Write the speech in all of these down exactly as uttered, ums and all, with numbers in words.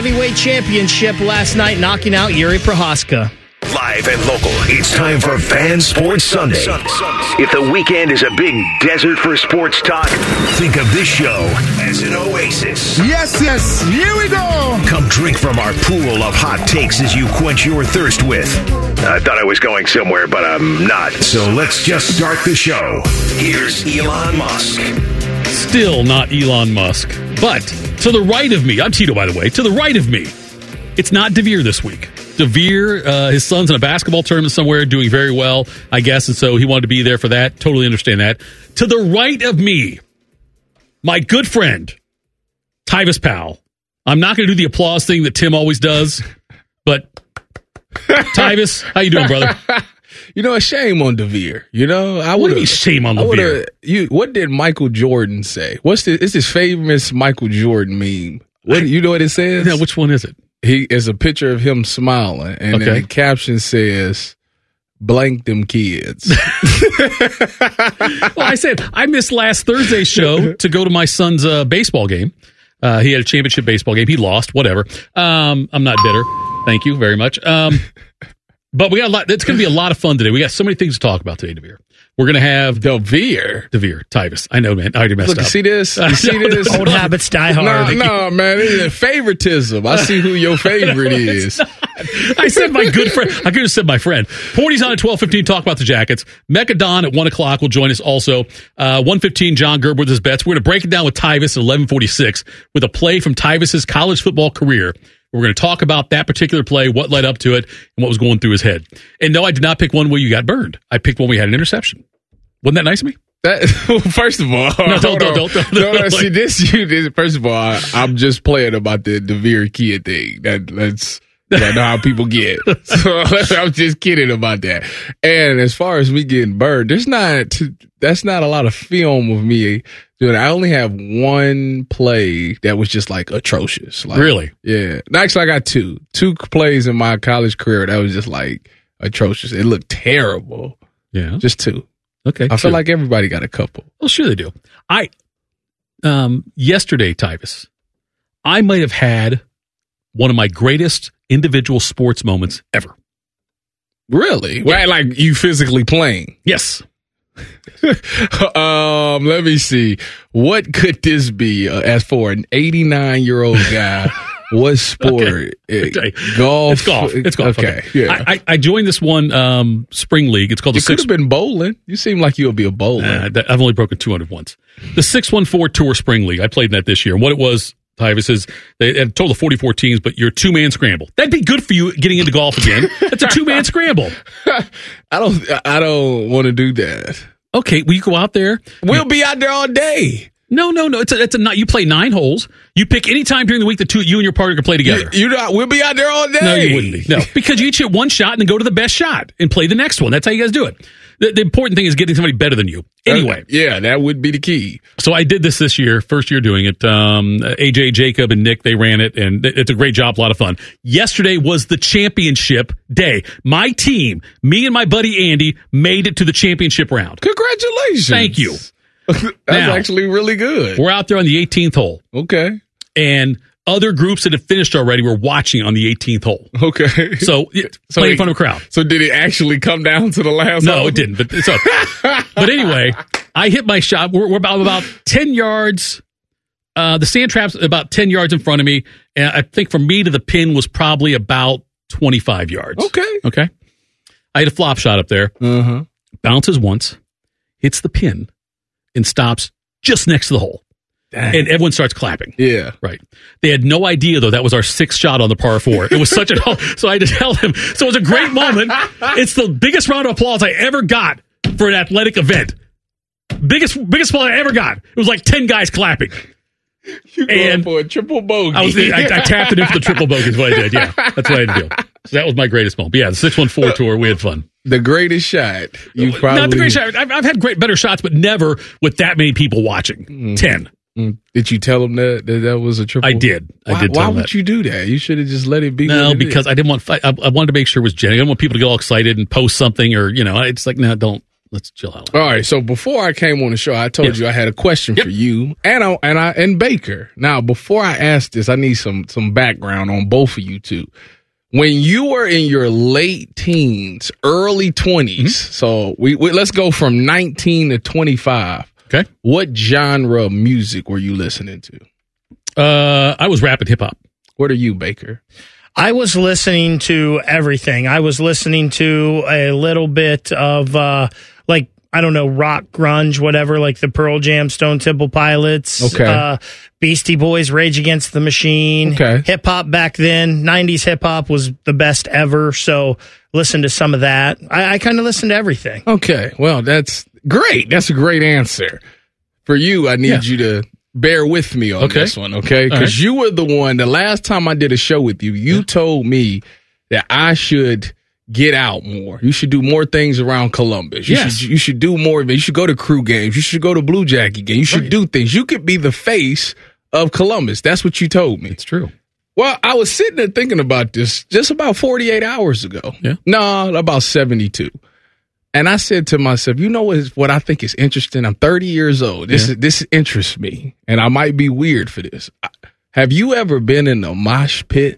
Heavyweight Championship last night, knocking out Yuri Prohaska. Live and local, it's time for Fan Sports Sunday. If the weekend is a big desert for sports talk, think of this show as an oasis. Yes, yes, here we go. Come drink from our pool of hot takes as you quench your thirst with. I thought I was going somewhere, but I'm not. So let's just start the show. Here's Elon Musk. Still not Elon Musk, but to the right of me, I'm Tito, by the way, to the right of me, it's not DeVere this week. DeVere, uh, his son's in a basketball tournament somewhere, doing very well, I guess, and so he wanted to be there for that. Totally understand that. To the right of me, my good friend, Tyvis Powell. I'm not going to do the applause thing that Tim always does, but Tyvis, how you doing, brother? You know, a shame on DeVere. You know, I would be shame on DeVere. You, what did Michael Jordan say? What's this? It's this famous Michael Jordan meme. What I, you know what it says? Yeah, which one is it? He is a picture of him smiling, and okay. then the caption says, "Blank them kids." Well, I said I missed last Thursday's show to go to my son's uh, baseball game. Uh, he had a championship baseball game. He lost. Whatever. Um, I'm not bitter. Thank you very much. Um, but we got a lot. It's going to be a lot of fun today. We got so many things to talk about today, DeVere. We're going to have DeVere. DeVere, Tyvis. I know, man. I already messed Look, up. You see this? You see no, this? Old habits die hard. No, no, man. It's favoritism. I see who your favorite no, is. I said my good friend. I could have said my friend. Porty's on at twelve fifteen. Talk about the Jackets. Mecca Don at one o'clock will join us also. Uh, one fifteen, John Gerber with his bets. We're going to break it down with Tyvis at eleven forty-six with a play from Tyvis's college football career. We're going to talk about that particular play, what led up to it, and what was going through his head. And no, I did not pick one where you got burned. I picked one where you had an interception. Wasn't that nice of me? That, well, first of all, no, don't, don't, don't, don't, no, no, see this. You this, first of all, I, I'm just playing about the DeVere kid thing. That that's I know how people get. So I'm just kidding about that. And as far as me getting burned, there's not that's not a lot of film of me doing. I only have one play that was just like atrocious. Like, really? Yeah. Actually, I got two two plays in my college career that was just like atrocious. It looked terrible. Yeah, just two. Okay, I feel like everybody got a couple. Well, sure they do. I, um, yesterday, Tyvis, I might have had one of my greatest individual sports moments ever. Really? Yeah. Well, like you physically playing? Yes. um, let me see. What could this be? Uh, as for an eighty-nine-year-old guy. What sport? Okay. Okay. Golf. It's golf. It's golf. Okay. okay. Yeah. I, I joined this one um, spring league. It's called the you six. You could have been bowling. You seem like you'll be a bowler. Uh, I've only broken two hundred once. The six one four Tour Spring League. I played in that this year. And what it was, Tyvis, is they had a total of forty-four teams, but you're a two-man scramble. That'd be good for you getting into golf again. It's a two-man scramble. I don't I don't want to do that. Okay, will you go out there? We'll be out there all day. No, no, no. It's a, it's a not. You play nine holes. You pick any time during the week that two you and your partner can play together. You, you not. We'll be out there all day. No, you wouldn't be. No, because you each hit one shot and then go to the best shot and play the next one. That's how you guys do it. The, the important thing is getting somebody better than you. Anyway, yeah, that would be the key. So I did this this year, first year doing it. Um, A J, Jacob, and Nick, they ran it, and it's a great job, a lot of fun. Yesterday was the championship day. My team, me and my buddy Andy, made it to the championship round. Congratulations! Thank you. That's now, actually really good. We're out there on the eighteenth hole. Okay. And other groups that have finished already were watching on the eighteenth hole. Okay. So, so playing in front of a crowd. So did it actually come down to the last No, hole? it didn't. But, so, but anyway, I hit my shot. We're, we're about, about ten yards. Uh, the sand trap's about ten yards in front of me. And I think from me to the pin was probably about twenty-five yards. Okay. Okay. I had a flop shot up there. Uh-huh. Bounces once, hits the pin, and stops just next to the hole. Dang. And everyone starts clapping. Yeah. Right. They had no idea, though, that was our sixth shot on the par four. It was such a... So I had to tell them. So it was a great moment. It's the biggest round of applause I ever got for an athletic event. Biggest biggest applause I ever got. It was like ten guys clapping. You going for a triple bogey. I, was, I, I tapped it in for the triple bogey is what I did. Yeah. That's what I had to do. So that was my greatest moment. But yeah, the six one four tour, we had fun. The greatest shot. You probably... Not the greatest shot. I've, I've had great, better shots, but never with that many people watching. Mm. Ten. Mm. Did you tell them that, that that was a triple? I did. I why, did. Tell why them would that. you do that? You should have just let it be. No, it because is. I didn't want. I, I wanted to make sure it was genuine. I didn't want people to get all excited and post something, or you know, it's like no, don't let's chill out. All right. So before I came on the show, I told Yes. you I had a question Yep. for you and I, and I and Baker. Now, before I ask this, I need some some background on both of you two. When you were in your late teens, early twenties, Mm-hmm. so we, we let's go from nineteen to twenty-five. Okay. What genre of music were you listening to? Uh, I was rapping hip hop. What are you, Baker? I was listening to everything. I was listening to a little bit of, uh, like, I don't know, rock, grunge, whatever, like the Pearl Jam, Stone Temple Pilots, Okay. uh, Beastie Boys, Rage Against the Machine. Okay. Hip hop back then, nineties hip hop was the best ever. So listen to some of that. I, I kind of listened to everything. Okay. Well, that's great. That's a great answer. For you, I need Yeah. you to bear with me on Okay. this one, okay? All Because right. you were the one, the last time I did a show with you, you told me that I should get out more. You should do more things around Columbus. You, Yes. should, you should do more of it. You should go to crew games. You should go to Blue Jacket games. You should Right. do things. You could be the face of Columbus. That's what you told me. It's true. Well, I was sitting there thinking about this just about forty-eight hours ago. Yeah. No, about seventy-two. And I said to myself, you know what, is, what I think is interesting? I'm thirty years old. This Yeah. is, this interests me, and I might be weird for this. Have you ever been in a mosh pit?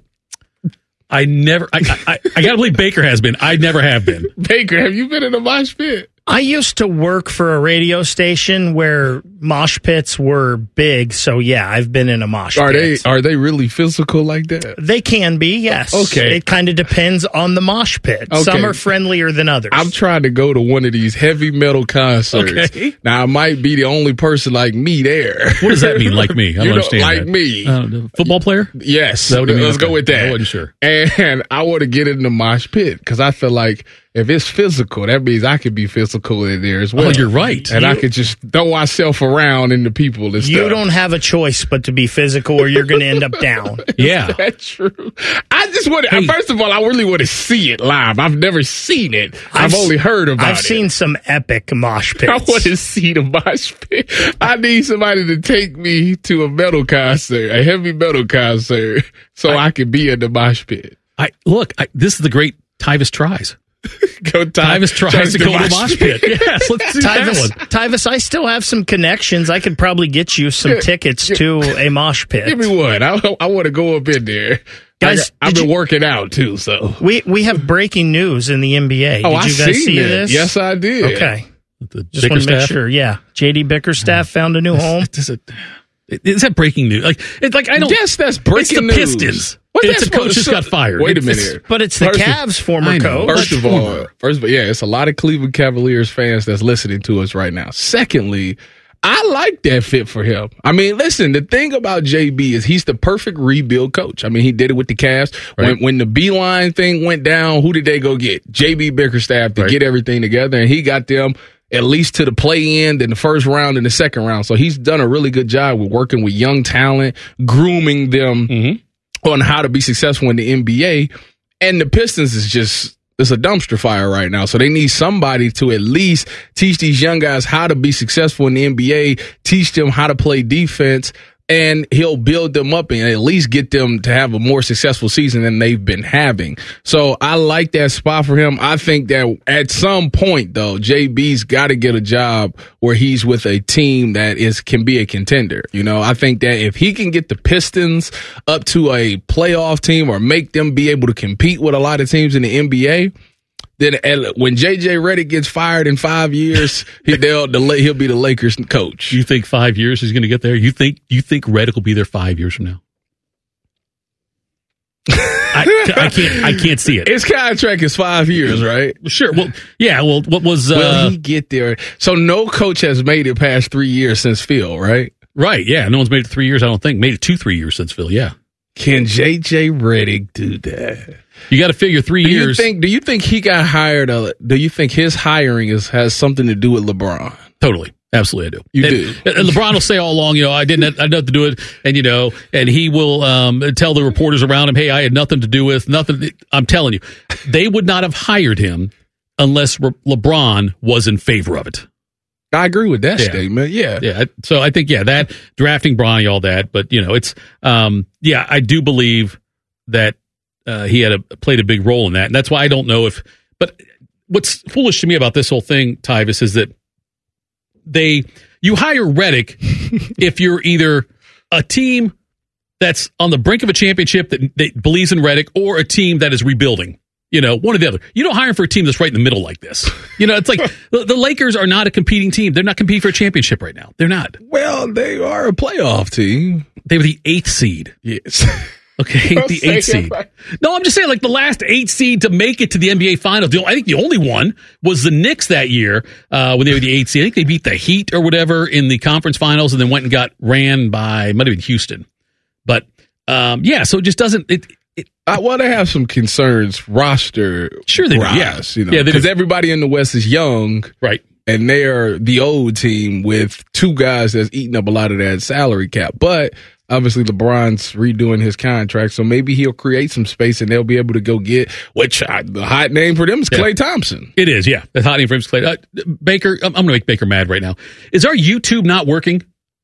I never, I, I, I gotta believe Baker has been. I never have been. Baker, have you been in a mosh pit? I used to work for a radio station where mosh pits were big. So, yeah, I've been in a mosh Are pit. they are they really physical like that? They can be, yes. Okay. It kind of depends on the mosh pit. Okay. Some are friendlier than others. I'm trying to go to one of these heavy metal concerts. Okay. Now, I might be the only person like me there. What does that mean, like me? I don't You know, understand. like that. me. Uh, the football player? Yes. That what you mean? Let's Okay. go with that. I wasn't sure. And I want to get in the mosh pit because I feel like if it's physical, that means I could be physical in there as well. Oh, you're right. And I You- could just throw myself around in the people and you stuff. don't have a choice but to be physical or you're going to end up down. Yeah. That's true. I just want to, first of all, I really want to see it live. I've never seen it. I've, I've only heard about I've it. seen some epic mosh I pits. want to see the mosh pit. I need somebody to take me to a metal concert, a heavy metal concert, so I, can be in the mosh pit. I look, I, this is the great Tyvis tries. Go Tyvis tries to go to the mosh pit. Yes, let's do that Tyvis, one. Tyvis, I still have some connections. I could probably get you some tickets to a mosh pit. Give me one. I, I want to go up in there. Guys, I, have did been you- working out too, so. We we have breaking news in the N B A. Did Oh, you I guys seen see that. this? Yes, I did. Okay. The Just want to make Bickerstaff? sure. Yeah. J D Bickerstaff found a new home. Is it, is that breaking news? Like, it's like I don't. Yes, that's breaking it's the news. Pistons. What's It's that a coach supposed just to- got fired. Wait a It's- minute. it's- But it's the First of- Cavs' former I know. coach. First of all, first of all, yeah, it's a lot of Cleveland Cavaliers fans that's listening to us right now. Secondly, I like that fit for him. I mean, listen, the thing about J B is he's the perfect rebuild coach. I mean, he did it with the Cavs. Right. When when the Beeline thing went down, who did they go get? J B Bickerstaff to Right. get everything together, and he got them at least to the play-in, then the first round and the second round. So he's done a really good job with working with young talent, grooming them Mm-hmm. on how to be successful in the N B A. And the Pistons is just, it's a dumpster fire right now. So they need somebody to at least teach these young guys how to be successful in the N B A, teach them how to play defense, and he'll build them up and at least get them to have a more successful season than they've been having. So I like that spot for him. I think that at some point, though, J B's got to get a job where he's with a team that is can be a contender. You know, I think that if he can get the Pistons up to a playoff team or make them be able to compete with a lot of teams in the N B A, then when J J Redick gets fired in five years, he, they'll, the, he'll be the Lakers coach. You think five years he's going to get there? You think you think Redick will be there five years from now? I, I can't. I can't see it. His contract is five years, right? Sure. Well, yeah. Well, what was uh, Will he get there? So no coach has made it past three years since Phil, right? right? Yeah. No one's made it three years. I don't think made it two, three years since Phil. Yeah. Can J J Redick do that? You got to figure three Do years. you think? Do you think he got hired? Uh, do you think his hiring is has something to do with LeBron? Totally. Absolutely, I do. You and, do. And LeBron will say all along, you know, I didn't, I had nothing to do with it, and you know, and he will um, tell the reporters around him, hey, I had nothing to do with nothing. I'm telling you, they would not have hired him unless Re- LeBron was in favor of it. I agree with that Yeah. statement. Yeah. Yeah. I- So I think, yeah, that drafting Bronny, all that, but you know, it's, um, yeah, I do believe that uh, he had a played a big role in that, and that's why I don't know if, but what's foolish to me about this whole thing, Tyvis, is that they you hire Reddick if you're either a team that's on the brink of a championship that, that believes in Reddick or a team that is rebuilding. You know, one or the other. You don't hire him for a team that's right in the middle like this. You know, it's like the, the Lakers are not a competing team. They're not competing for a championship right now. They're not. Well, they are a playoff team. They were the eighth seed. Yes. Okay, the eighth seed. Right. No, I'm just saying, like, the last eight seed to make it to the N B A Finals, the, I think the only one was the Knicks that year uh, when they were the eighth seed. I think they beat the Heat or whatever in the conference finals and then went and got ran by, might have been Houston. But, um, yeah, so it just doesn't, it, it, I want to have some concerns roster. Sure they rise, do, yeah. You know, yeah, because everybody in the West is young. Right. And they are the old team with two guys that's eating up a lot of that salary cap. But obviously LeBron's redoing his contract, so maybe he'll create some space and they'll be able to go get, which I, the hot name for them is yeah. Klay Thompson. It is, yeah. The hot name for him is Klay. Uh, Baker, I'm, I'm going to make Baker mad right now. Is our YouTube not working?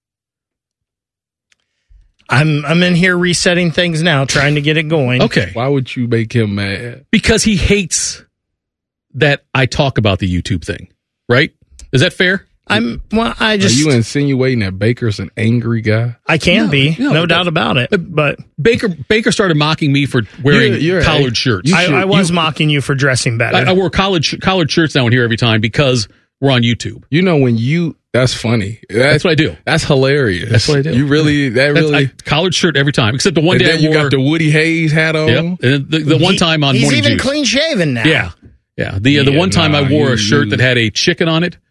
I'm I'm in here resetting things now, trying to get it going. Okay. Why would you make him mad? Because he hates that I talk about the YouTube thing, right? Is that fair? I'm well. I just Are you insinuating that Baker's an angry guy? I can No, be, no, no but- doubt about it. But Baker Baker started mocking me for wearing You're- you're collared a- shirts. you I, should- I was you- mocking you for dressing better. I, I wore collared collared shirts now and here every time because we're on YouTube. You know when you that's funny. That's, That's what I do. That's hilarious. That's what I do. You really that That's, really I, collared shirt every time, except the one and day then I you wore. got the Woody Hayes hat on. Yep, and the, the one He- time on he's Morning even Juice. clean shaven now. Yeah, yeah. The uh, the Yeah, one time nah, I wore you- a shirt you- that had a chicken on it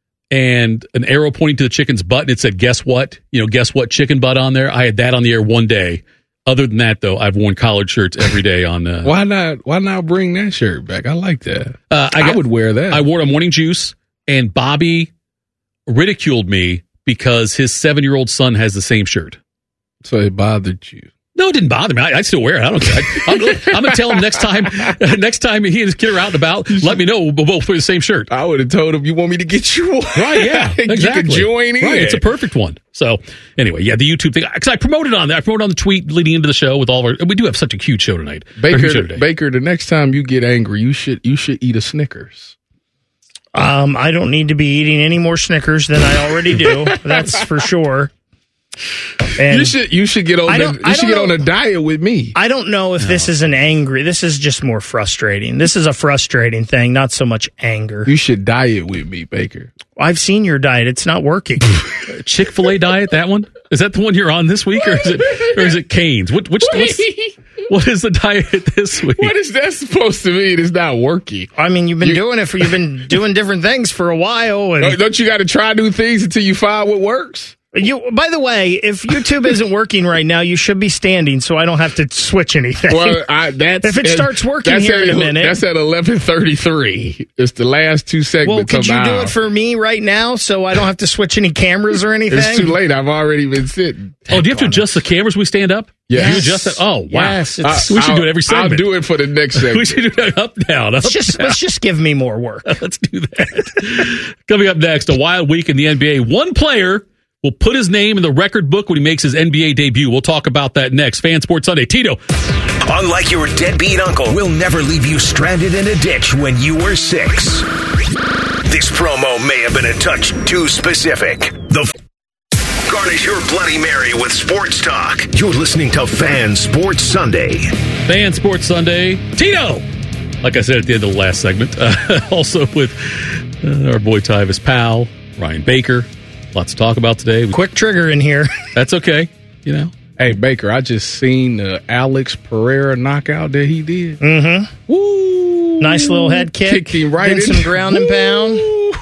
and an arrow pointing to the chicken's butt, and it said "Guess what?" You know, guess what? Chicken butt on there. I had that on the air one day. Other than that, though, I've worn collared shirts every day on. Uh, Why not? Why not bring that shirt back? I like that. uh, I, I, got, would wear that. I wore it on Morning Juice, and Bobby ridiculed me because his seven year old son has the same shirt. so it bothered you. No, it didn't bother me. I, I still wear it. I don't care. I, I'm, I'm going to tell him next time. Next time he and his kid are out and about, let me know. We'll both wear the same shirt. I would have told him you want me to get you one. Right? Yeah, You exactly. can join in. Right, it's a perfect one. So anyway, yeah, the YouTube thing because I promoted on that. I promoted on the tweet leading into the show with all of our. And we do have such a huge show tonight. Or huge show Baker, today. Baker, the next time you get angry, you should you should eat a Snickers. Um, I don't need to be eating any more Snickers than I already do. That's for sure. And you should you should get on I the, don't- you I should don't get know- on a diet with me. I don't know if this is an angry. This is just more frustrating. This is a frustrating thing, not so much anger. You should diet with me, Baker. I've seen your diet; it's not working. Chick-fil-A diet. That one is that the one you're on this week, or is it or is it Cane's? What which what's, what is the diet this week? What is that supposed to mean? It's not working. I mean, you've been You- doing it for you've been doing different things for a while, and Don't- Don't you got to try new things until you find what works? you. By the way, if YouTube isn't working right now, you should be standing, so I don't have to switch anything. Well, I, that's If it starts working that's here at, in a minute. That's at eleven thirty three. It's the last two segments. well, could of you the do hour. it for me right now, so I don't have to switch any cameras or anything? It's too late. I've already been sitting. Oh, do you have to adjust the cameras when we stand up? Yes. You adjust it? Oh, wow. Yes, it's- we should I'll- do it every segment. I'll do it for the next segment. We should do it up, down, up, Let's just down. let's just give me more work. Let's do that. Coming up next, a wild week in the N B A. One player will put his name in the record book when he makes his N B A debut. We'll talk about that next. Fan Sports Sunday. Tito. Unlike your deadbeat uncle, we'll never leave you stranded in a ditch when you were six. This promo may have been a touch too specific. The f- Garnish your Bloody Mary with sports talk. You're listening to Fan Sports Sunday. Fan Sports Sunday. Tito. Like I said at the end of the last segment. Uh, also with uh, our boy Tyvis Powell, Ryan Baker. Lots to talk about today. Quick trigger in here. That's okay. You know. Hey, Baker, I just seen the Alex Pereira knockout that he did. Mm-hmm. Woo! Nice little head kick. Kicked him right then in. some ground and pound.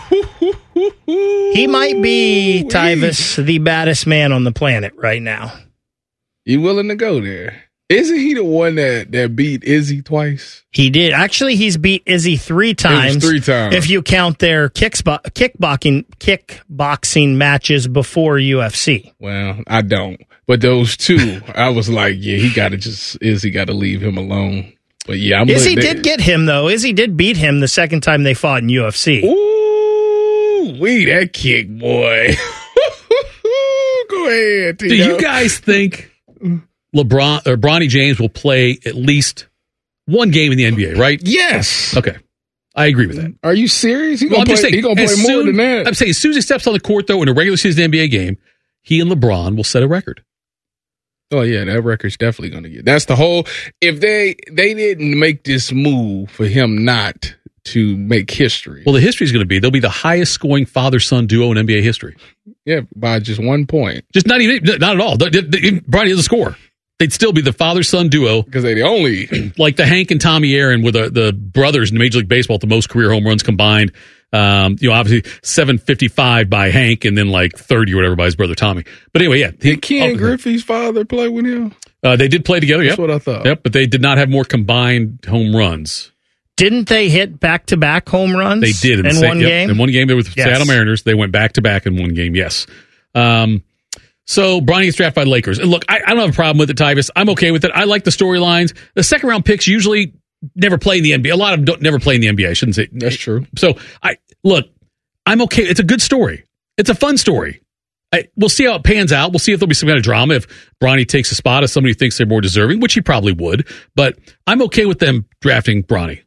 He might be, Tyvis, the baddest man on the planet right now. You willing to go there? Isn't he the one that, that beat Izzy twice? He did. Actually, he's beat Izzy three times. three times. If you count their kickbo- kickboxing kickboxing matches before U F C. Well, I don't. But those two, I was like, yeah, he got to just, Izzy got to leave him alone. But yeah, I'm Izzy looking- did get him, though. Izzy did beat him the second time they fought in U F C. Ooh, wee, that kick, boy. Go ahead, Tito. Do you guys think LeBron or Bronny James will play at least one game in the N B A, right? Yes. Okay. I agree with that. Are you serious? He Well, gonna I'm play, just saying, he gonna play as more soon- than that. I'm saying as soon as he steps on the court, though, in a regular season N B A game, he and LeBron will set a record. Oh yeah, that record's definitely gonna get. That's the whole. If they they didn't make this move for him not to make history, Well, the history is going to be they'll be the highest scoring father-son duo in N B A history. yeah, by just one point Just not even, not at all. The- the- the- Bronny doesn't score. They'd still be the father-son duo, because they the only. like the Hank and Tommy Aaron were the, the brothers in Major League Baseball with the most career home runs combined. Um, you know, obviously seven fifty-five by Hank and then like thirty or whatever by his brother Tommy. But anyway, yeah. Did Ken oh, Griffey's father play with him? Uh, they did play together, That's yep. what I thought. Yep, but they did not have more combined home runs. Didn't they hit back-to-back home runs? They did in, in the same, one yep, game. In one game, they were with Yes. Seattle Mariners. They went back to back in one game. Yes. Um, so Bronny gets drafted by the Lakers. And look, I, I don't have a problem with it, Tyvis. I'm okay with it. I like the storylines. The second round picks usually never play in the N B A. A lot of them don't never play in the N B A. I shouldn't say That's true. So I look. I'm okay. It's a good story. It's a fun story. I, we'll see how it pans out. We'll see if there'll be some kind of drama if Bronny takes a spot as somebody who thinks they're more deserving, which he probably would. But I'm okay with them drafting Bronny.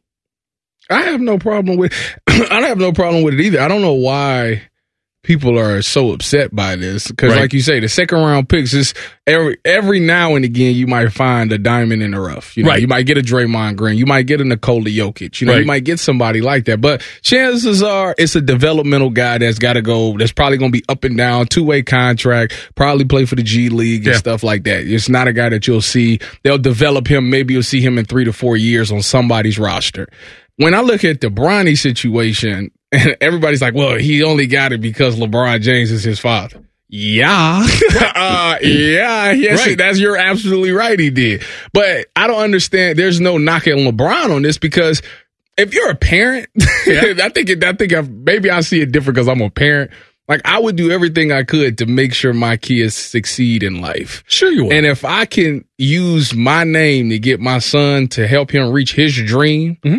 I have no problem with. I don't have no problem with it either. I don't know why people are so upset by this because, Right. like you say, the second round picks is every every now and again you might find a diamond in the rough. You know, Right. you might get a Draymond Green, you might get a Nikola Jokic. You know, Right. you might get somebody like that. But chances are it's a developmental guy that's got to go. That's probably going to be up and down, two way contract, probably play for the G League and Yeah. stuff like that. It's not a guy that you'll see. They'll develop him. Maybe you'll see him in three to four years on somebody's roster. When I look at the Bronny situation, everybody's like, well, he only got it because LeBron James is his father. Yeah. uh, yeah. Yes, Right. that's, you're absolutely right. He did. But I don't understand. There's no knocking LeBron on this because if you're a parent, I think, it, I think I, maybe I see it different because I'm a parent. Like I would do everything I could to make sure my kids succeed in life. Sure you would. And if I can use my name to get my son to help him reach his dream, Mm-hmm.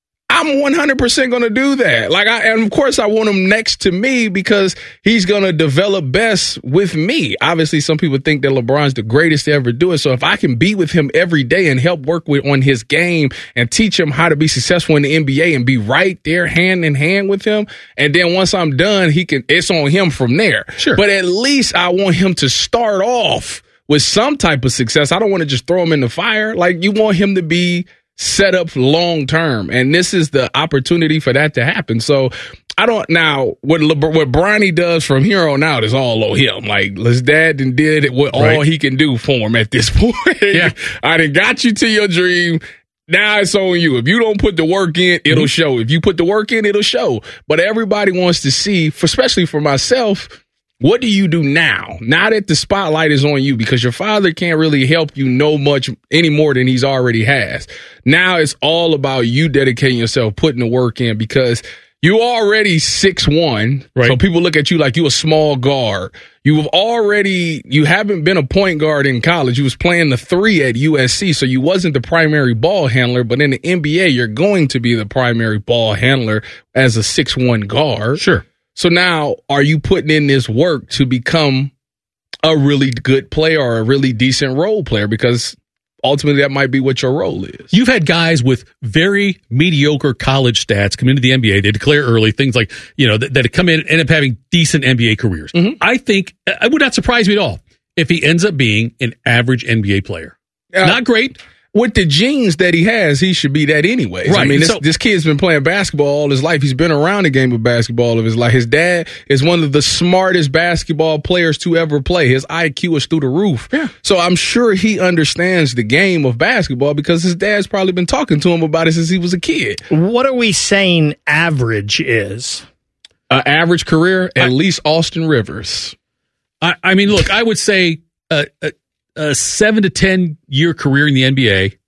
I'm one hundred percent going to do that. Like I, and of course I want him next to me because he's going to develop best with me. Obviously some people think that LeBron's the greatest to ever do it. So if I can be with him every day and help work with on his game and teach him how to be successful in the N B A and be right there hand in hand with him. And then once I'm done, he can, it's on him from there. Sure. But at least I want him to start off with some type of success. I don't want to just throw him in the fire. Like you want him to be set up long term, and this is the opportunity for that to happen. So I don't now what LeBron, what Bronny does from here on out is all on him. Like his dad done did what all Right. he can do for him at this point. Yeah. I done got you to your dream. Now it's on you. If you don't put the work in, it'll Mm-hmm. show. If you put the work in, it'll show. But everybody wants to see, for, especially for myself, what do you do now? Now that the spotlight is on you, because your father can't really help you know much any more than he's already has. Now it's all about you dedicating yourself, putting the work in, because you already six one. Right. So people look at you like you a small guard. You have already, you haven't been a point guard in college. You was playing the three at U S C. So you wasn't the primary ball handler, but in the N B A, you're going to be the primary ball handler as a six one guard. Sure. So now, are you putting in this work to become a really good player or a really decent role player? Because ultimately, that might be what your role is. You've had guys with very mediocre college stats come into the N B A. They declare early, things like, you know, that, that come in and end up having decent N B A careers. Mm-hmm. I think it would not surprise me at all if he ends up being an average N B A player. Uh, Not great. With the genes that he has, he should be that anyways. I Right. mean, this, So- this kid's been playing basketball all his life. He's been around the game of basketball all of his life. His dad is one of the smartest basketball players to ever play. His I Q is through the roof. Yeah. So I'm sure he understands the game of basketball because his dad's probably been talking to him about it since he was a kid. What are we saying average is? An average career, at least Austin Rivers. I, I mean, look, I would say a, a, a seven to ten year career in the N B A.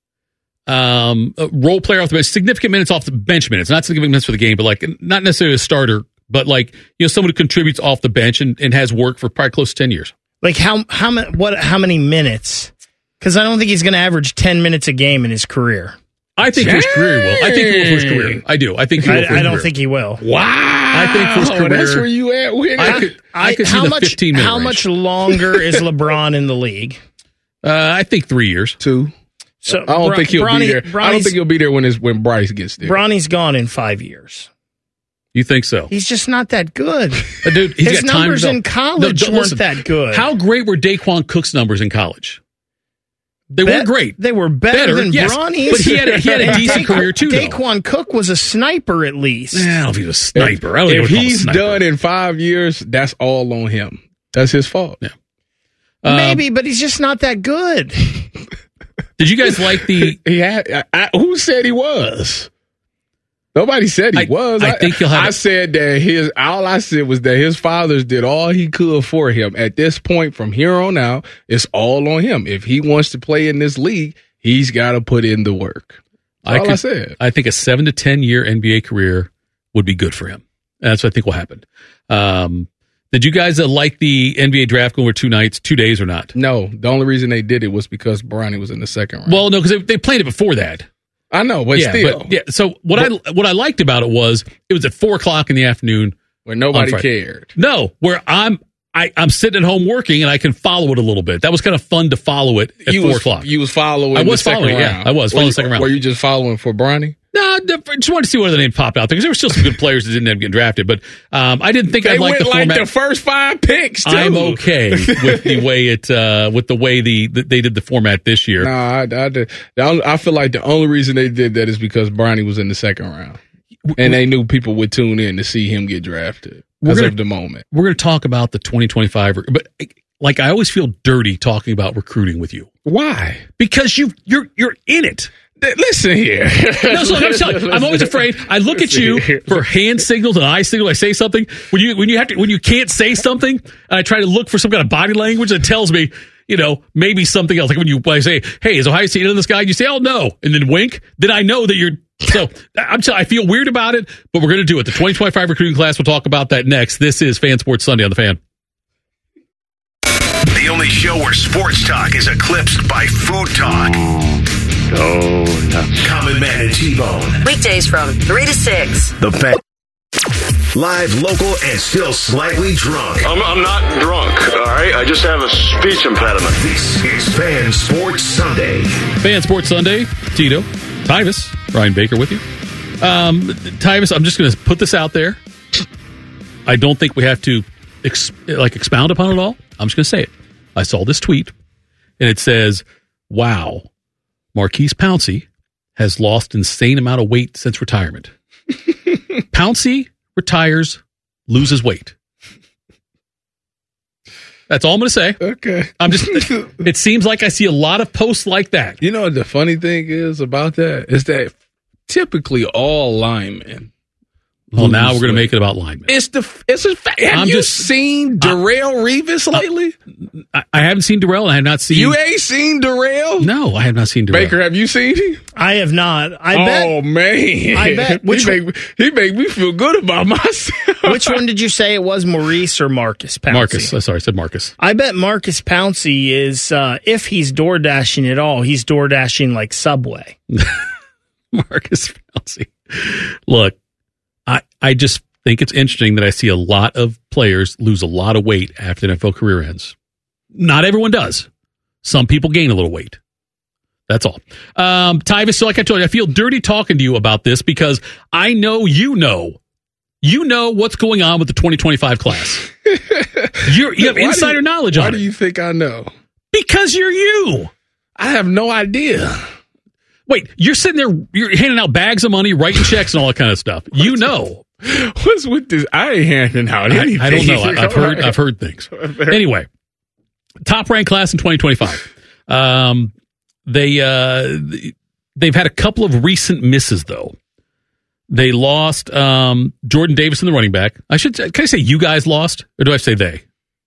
Um, a role player off the bench, significant minutes off the bench minutes, not significant minutes for the game, but like not necessarily a starter, but like, you know, someone who contributes off the bench and, and has worked for probably close to ten years. Like how how many what how many minutes? Because I don't think he's going to average ten minutes a game in his career. I think for his career he will. I think he will for his career. I do. I think he will. I, for his I don't career. think he will. Wow. I think for his career, That's where you at with it. I could, I could see how the much fifteen minute how range. much longer is LeBron in the league? Uh, I think three years. Two. So I don't Bra- think he'll Bronny, be there. I don't think he'll be there when it's, when Bryce gets there. Bronny's gone in five years. You think so? He's just not that good. Uh, dude, he's His got time numbers to in college No, weren't listen, that good. How great were Daquan Cook's numbers in college? They Be- weren't great. They were better, Better, than yes. Bronny's. But he had a, he had a And decent Daquan- career, too, though. Daquan Cook was a sniper, at least. I don't know if he's a sniper. I don't If think he's done in five years, that's all on him. That's his fault. Yeah. Um, Maybe, but he's just not that good. Did you guys like the... He had. I, I, who said he was? Nobody said he I, was. I think he'll have... I it. said that his. All I said was that his fathers did all he could for him. At this point, from here on out, it's all on him. If he wants to play in this league, he's got to put in the work. That's I all could, I said. I think a seven to ten year N B A career would be good for him. That's what I think will happen. Um, did you guys uh, like the N B A draft going over two nights, two days or not? No, the only reason they did it was because Bronny was in the second round. Well, no, because they, they played it before that. I know, but yeah, still. But, yeah. So what but, I what I liked about it was it was at four o'clock in the afternoon when nobody cared. No, where I'm I, I'm sitting at home working and I can follow it a little bit. That was kind of fun to follow it at you four was, o'clock. You was following. I was the following. Second Yeah, round. I was following you, the second round. Were you just following for Bronny? No, I just wanted to see what other names popped out there because there were still some good players that didn't end up getting drafted. But um, I didn't think they I'd like went the like format. the first five picks. Too. I'm okay with the way it uh, with the way the, the they did the format this year. No, I, I, did. I feel like the only reason they did that is because Bronny was in the second round, and they knew people would tune in to see him get drafted because gonna, of the moment. We're going to talk about the twenty twenty-five, but like I always feel dirty talking about recruiting with you. Why? Because you you're you're in it. Listen here. No, so I'm, telling you, I'm always afraid. I look at you for hand signals and eye signals. I say something when you when you have to when you can't say something. And I try to look for some kind of body language that tells me, you know, maybe something else. Like when you I say, "Hey, is Ohio State in this guy?" You say, "Oh no," and then wink. Then I know that you're. So I'm. T- I feel weird about it, but we're going to do it. The twenty twenty-five recruiting class. We'll talk about that next. This is Fan Sports Sunday on the Fan. The only show where sports talk is eclipsed by food talk. Oh, no. Common Man and T-Bone. Weekdays from three to six. The Fan. Live, local, and still slightly drunk. I'm, I'm not drunk, all right? I just have a speech impediment. This is Fan Sports Sunday. Fan Sports Sunday. Tito, Tyvis, Ryan Baker with you. Um, Tyvis, I'm just going to put this out there. I don't think we have to ex- like expound upon it all. I'm just going to say it. I saw this tweet, and it says, wow, Marquise Pouncey has lost insane amount of weight since retirement. Pouncey retires, loses weight. That's all I'm going to say. Okay. I'm just. It seems like I see a lot of posts like that. You know what the funny thing is about that is that typically all linemen. Well, now we're going to make it about linemen. It's the it's a fact. Have I'm you just, seen Darrell uh, Revis lately? I, I haven't seen Darrell, and I have not seen. You ain't seen Darrell? No, I have not seen Darrell. Baker, have you seen him? I have not. I oh, bet. Oh man, I bet. Which he make he make me feel good about myself. Which one did you say it was, Maurice or Marcus Pouncey? Marcus. Sorry, I said Marcus. I bet Marcus Pouncey is, uh, if he's door dashing at all, he's door dashing like Subway. Marcus Pouncey. Look, I I just. think it's interesting that I see a lot of players lose a lot of weight after the N F L career ends. Not everyone does. Some people gain a little weight. That's all. Um, Tyvis, so like I told you, I feel dirty talking to you about this because I know you know. You know what's going on with the twenty twenty-five class. You're, you have Why insider you, knowledge on why it. Why do you think I know? Because you're you. I have no idea. Wait, you're sitting there, you're handing out bags of money, writing checks and all that kind of stuff. You know. What's with this? I ain't handing out anything. I, I don't know. I, I've heard. I've heard things. Anyway, top ranked class in twenty twenty-five. Um, they uh, they've had a couple of recent misses though. They lost um, Jordan Davis in the running back. I should. Can I say you guys lost, or do I say they?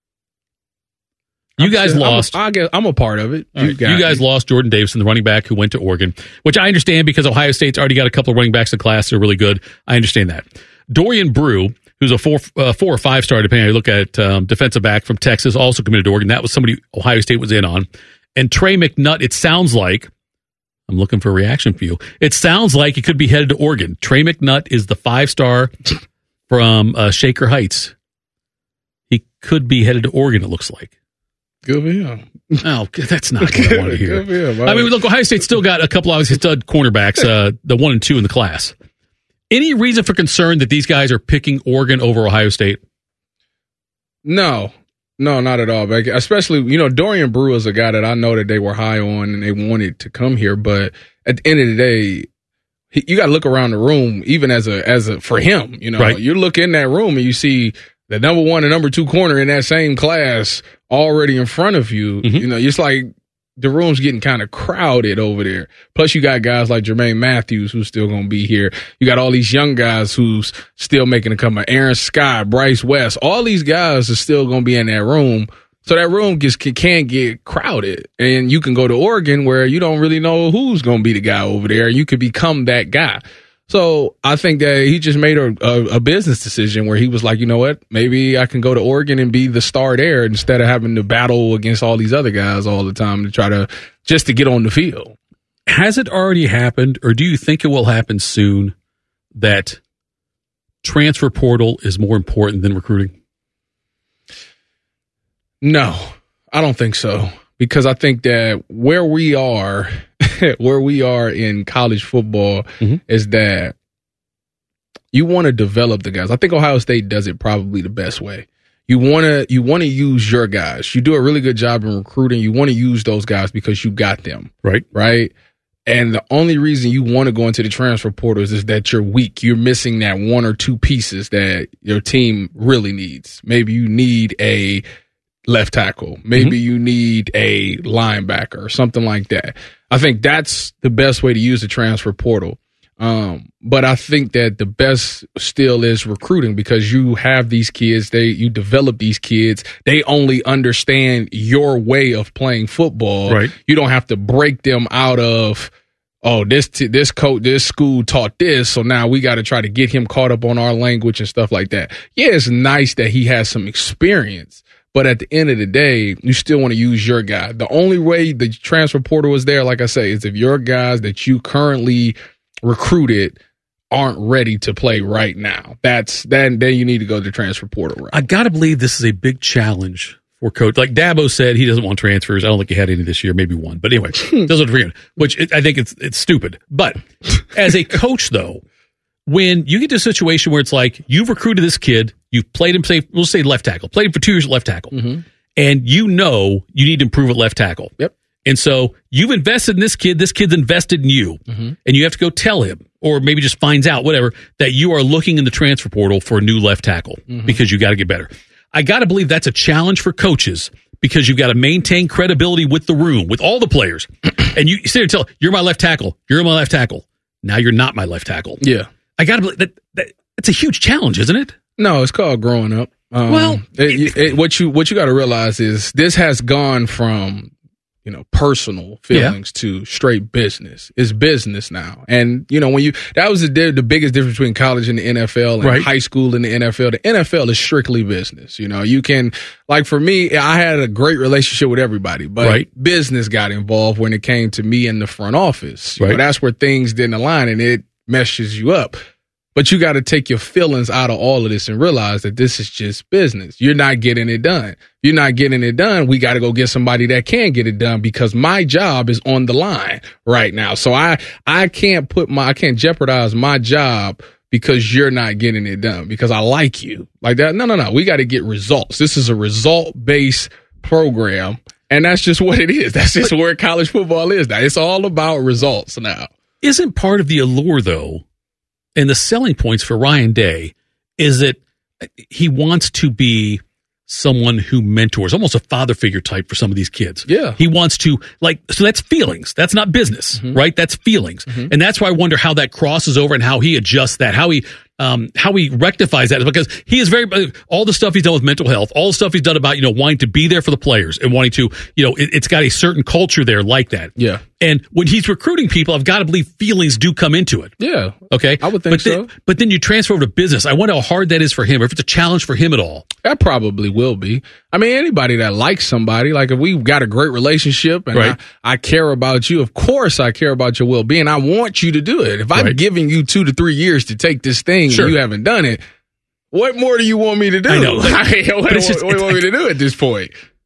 You guys I'm lost. A, I guess I'm a part of it. You, right. you guys me. lost Jordan Davis, the running back who went to Oregon, which I understand because Ohio State's already got a couple of running backs in class that are really good. I understand that. Dorian Brew, who's a four, uh, four or five star, depending on how you look at um, defensive back from Texas, also committed to Oregon. That was somebody Ohio State was in on. And Trey McNutt, it sounds like, I'm looking for a reaction from you. It sounds like he could be headed to Oregon. Trey McNutt is the five star from uh, Shaker Heights. He could be headed to Oregon, it looks like. Good for him. Oh, that's not what I want to hear. Good for him. I mean, look, Ohio State still got a couple of stud cornerbacks, uh, the one and two in the class. Any reason for concern that these guys are picking Oregon over Ohio State? No. No, not at all. But especially, you know, Dorian Brew is a guy that I know that they were high on and they wanted to come here. But at the end of the day, he, you got to look around the room, even as a, as a, for him, you know, right. You look in that room and you see the number one and number two corner in that same class already in front of you. Mm-hmm. You know, it's like the room's getting kind of crowded over there. Plus, you got guys like Jermaine Matthews who's still going to be here. You got all these young guys who's still making a comeback. Aaron Scott, Bryce West, all these guys are still going to be in that room. So that room just can get crowded. And you can go to Oregon where you don't really know who's going to be the guy over there. You could become that guy. So I think that he just made a, a, a business decision where he was like, you know what, maybe I can go to Oregon and be the star there instead of having to battle against all these other guys all the time to try to just to get on the field. Has it already happened, or do you think it will happen soon, that transfer portal is more important than recruiting? No, I don't think so. Because I think that where we are, where we are in college football mm-hmm. is that you want to develop the guys. I think Ohio State does it probably the best way. You want to you want to use your guys. You do a really good job in recruiting. You want to use those guys because you got them. Right. Right. And the only reason you want to go into the transfer portals is that you're weak. You're missing that one or two pieces that your team really needs. Maybe you need a left tackle. Maybe mm-hmm. you need a linebacker or something like that. I think that's the best way to use the transfer portal. Um, but I think that the best still is recruiting because you have these kids, they you develop these kids. They only understand your way of playing football. Right. You don't have to break them out of, oh, this t- this coach, this school taught this, so now we got to try to get him caught up on our language and stuff like that. Yeah, it's nice that he has some experience. But at the end of the day, you still want to use your guy. The only way the transfer portal is there, like I say, is if your guys that you currently recruited aren't ready to play right now. That's then then you need to go to the transfer portal. Right? I got to believe this is a big challenge for coach. Like Dabo said, he doesn't want transfers. I don't think he had any this year, maybe one. But anyway, doesn't forget, which it, I think it's it's stupid. But as a coach, though, when you get to a situation where it's like you've recruited this kid, you've played him, say, we'll say left tackle, played him for two years at left tackle, mm-hmm. and you know you need to improve at left tackle. Yep. And so you've invested in this kid, this kid's invested in you, mm-hmm. and you have to go tell him, or maybe just finds out, whatever, that you are looking in the transfer portal for a new left tackle mm-hmm. because you got to get better. I got to believe that's a challenge for coaches because you've got to maintain credibility with the room, with all the players. And you sit there and tell, you're my left tackle, you're my left tackle. Now you're not my left tackle. Yeah. I got to believe that, that it's a huge challenge, isn't it? No, it's called growing up. Um, well, it, it, what you what you got to realize is this has gone from you know personal feelings yeah. to straight business. It's business now, and you know when you that was the the biggest difference between college and the N F L and right. high school and the N F L. The N F L is strictly business. You know, you can like for me, I had a great relationship with everybody, but right. business got involved when it came to me in the front office. You right. know, that's where things didn't align, and it meshes you up. But you got to take your feelings out of all of this and realize that this is just business. You're not getting it done. If you're not getting it done, we got to go get somebody that can get it done because my job is on the line right now. So I, I can't put my, I can't jeopardize my job because you're not getting it done because I like you like that. No, no, no. We got to get results. This is a result based program. And that's just what it is. That's just where college football is now. It's all about results now. Isn't part of the allure though, and the selling points for Ryan Day is that he wants to be someone who mentors, almost a father figure type for some of these kids. Yeah. He wants to, like, so that's feelings. That's not business, mm-hmm. right? That's feelings. Mm-hmm. And that's why I wonder how that crosses over and how he adjusts that, how he, um, how he rectifies that, because he is very, all the stuff he's done with mental health, all the stuff he's done about, you know, wanting to be there for the players and wanting to, you know, it, it's got a certain culture there like that. Yeah. And when he's recruiting people, I've got to believe feelings do come into it. Yeah. Okay. I would think but so. Then, but then you transfer over to business. I wonder how hard that is for him, or if it's a challenge for him at all. That probably will be. I mean, anybody that likes somebody, like if we've got a great relationship and right. I, I care about you, of course I care about your well-being. I want you to do it. If I'm right. giving you two to three years to take this thing sure. and you haven't done it, what more do you want me to do? I know. what But it's just, what do you want me to do at this point?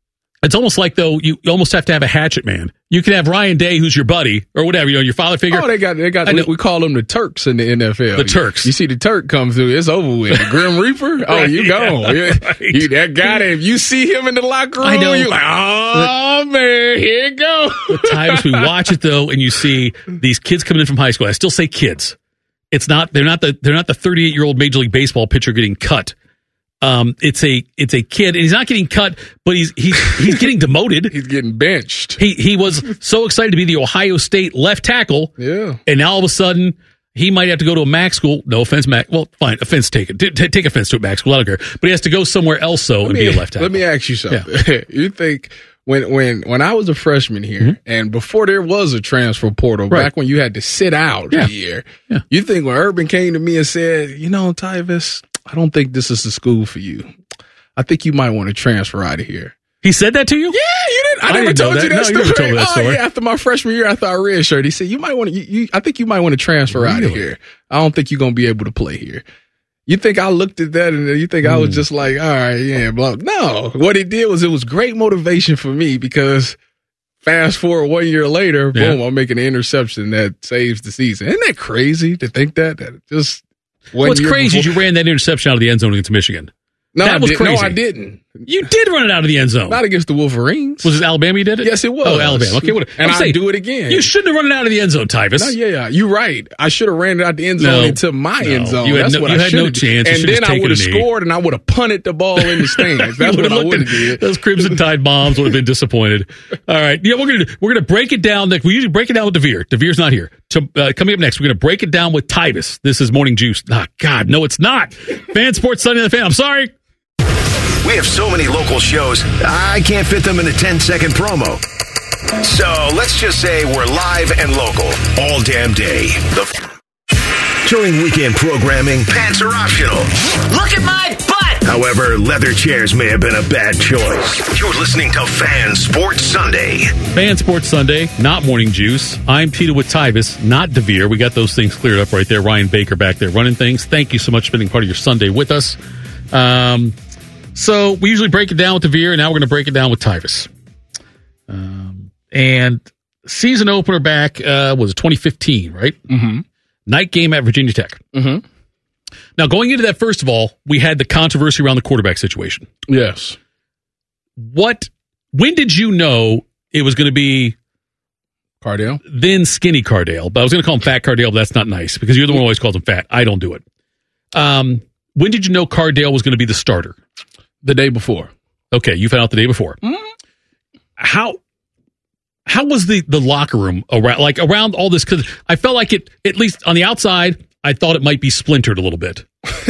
It's almost like, though, you almost have to have a hatchet man. You can have Ryan Day, who's your buddy, or whatever, you know, your father figure. Oh, they got, they got, we call them the Turks in the N F L. The Turks. You, you see the Turk come through, it's over with. The Grim Reaper, oh, Right, you gone. yeah, Yeah, right. you, that guy, that if you see him in the locker room, I know. you're like, oh, man, here it go. The times we watch it, though, and you see these kids coming in from high school. I still say kids. It's not, they're not the, they're not the thirty-eight-year-old Major League Baseball pitcher getting cut. Um, it's a it's a kid, and he's not getting cut, but he's he's he's getting demoted. He's getting benched. He he was so excited to be the Ohio State left tackle, Yeah. and now all of a sudden he might have to go to a MAC school. No offense, MAC. Well, fine, offense taken. T- t- take offense to a MAC school. I don't care, but he has to go somewhere else so and Let be me- a left tackle. Let me ask you something. You think when when when I was a freshman here, Mm-hmm. and before there was a transfer portal, Right. back when you had to sit out Yeah. a year, Yeah. you think when Urban came to me and said, you know, Tyvis, I don't think this is the school for you. I think you might want to transfer out of here. He said that to you? Yeah, you didn't. I, I never didn't know told that. you that No, story. you never told me that Oh, story. yeah, after my freshman year, after I red shirt, he said, you might want to, you, you, I think you might want to transfer out of Really? here. I don't think you're going to be able to play here. You think I looked at that and you think I Hmm. was just like, all right, yeah, blah. No, what it did was it was great motivation for me because fast forward one year later, Yeah. boom, I'm making an interception that saves the season. Isn't that crazy to think that? That just one What's year crazy is before- you ran that interception out of the end zone against Michigan. No, that I was did, crazy. No, I didn't. You did run it out of the end zone. Not against the Wolverines. Was it Alabama you did it? Yes, it was. Oh, Alabama. Okay, what? And I'm I'll saying, do it again. You shouldn't have run it out of the end zone, Tyvis. No, yeah, yeah, you're right. I should have ran it out the end zone No. into my No. end zone. You had That's no- what you I had should no have chance. You And should have then I taken would have a knee. scored, and I would have punted the ball in the stands. That's You what would've I looked would at- have did. Those Crimson Tide moms would have been disappointed. All right, yeah, we're gonna we're gonna break it down. Like we usually break it down with Devere. Devere's not here. To, uh, coming up next, we're gonna break it down with Tyvis. This is Morning Juice. Ah, God, no, it's not. Fan Sports Sunday on the Fan. I'm sorry. We have so many local shows, I can't fit them in a ten-second promo. So let's just say we're live and local all damn day. The During weekend programming, pants are optional. Look at my butt! However, leather chairs may have been a bad choice. You're listening to Fan Sports Sunday. Fan Sports Sunday, not Morning Juice. I'm Tito with Tyvis, not Devere. We got those things cleared up right there. Ryan Baker back there running things. Thank you so much for spending part of your Sunday with us. Um, so we usually break it down with Devere, and now we're going to break it down with Tyvis. Um, and season opener back uh, was twenty fifteen, right? Mm-hmm. Night game at Virginia Tech. Mm-hmm. Now, going into that, first of all, we had the controversy around the quarterback situation. Yes. What? When did you know it was going to be Cardale? then skinny Cardale? But I was going to call him Fat Cardale, but that's not nice because you're the one who always calls him fat. I don't do it. Um, when did you know Cardale was going to be the starter? The day before. Okay, you found out the day before. Mm-hmm. How? How was the, the locker room around, like around all this? Because I felt like it, at least on the outside, I thought it might be splintered a little bit.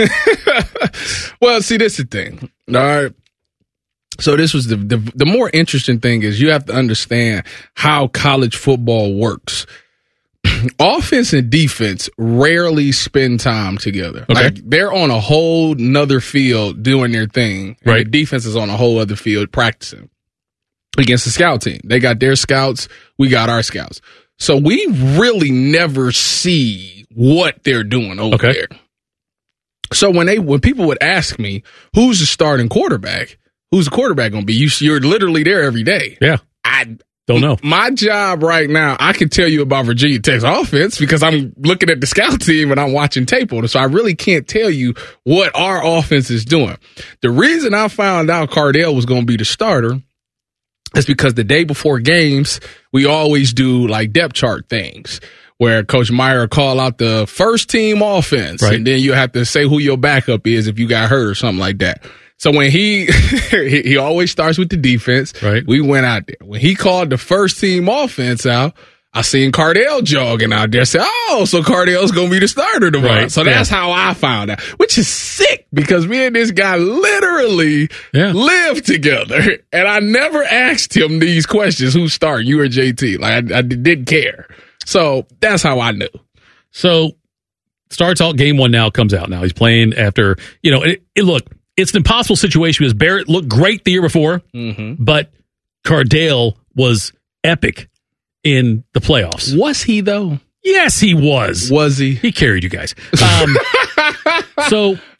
Well, see, this is the thing. All right. So this was the, the the more interesting thing is you have to understand how college football works. Offense and defense rarely spend time together. Okay. Like they're on a whole nother field doing their thing. And Right. the defense is on a whole other field practicing against the scout team. They got their scouts. We got our scouts. So we really never see what they're doing over Okay. there. So when they when people would ask me, who's the starting quarterback? Who's the quarterback going to be? You, you're literally there every day. Yeah. I Don't know. My job right now, I can tell you about Virginia Tech's offense because I'm looking at the scout team and I'm watching tape on it. So I really can't tell you what our offense is doing. The reason I found out Cardale was going to be the starter is because the day before games, we always do like depth chart things where Coach Meyer will call out the first team offense. Right. And then you have to say who your backup is if you got hurt or something like that. So when he, he he always starts with the defense. Right. We went out there. When he called the first team offense out, I seen Cardale jogging out there. I said, oh, so Cardale's going to be the starter tomorrow. Right. So that's how I found out, which is sick because me and this guy literally Yeah. live together. And I never asked him these questions. Who's starting, you or J T? Like I, I didn't care. So that's how I knew. So starts out game one now, comes out now. He's playing after, you know, it, it look, it's an impossible situation because Barrett looked great the year before, Mm-hmm. but Cardale was epic in the playoffs. Was he though? Yes, he was. Was he? He carried you guys. Um, so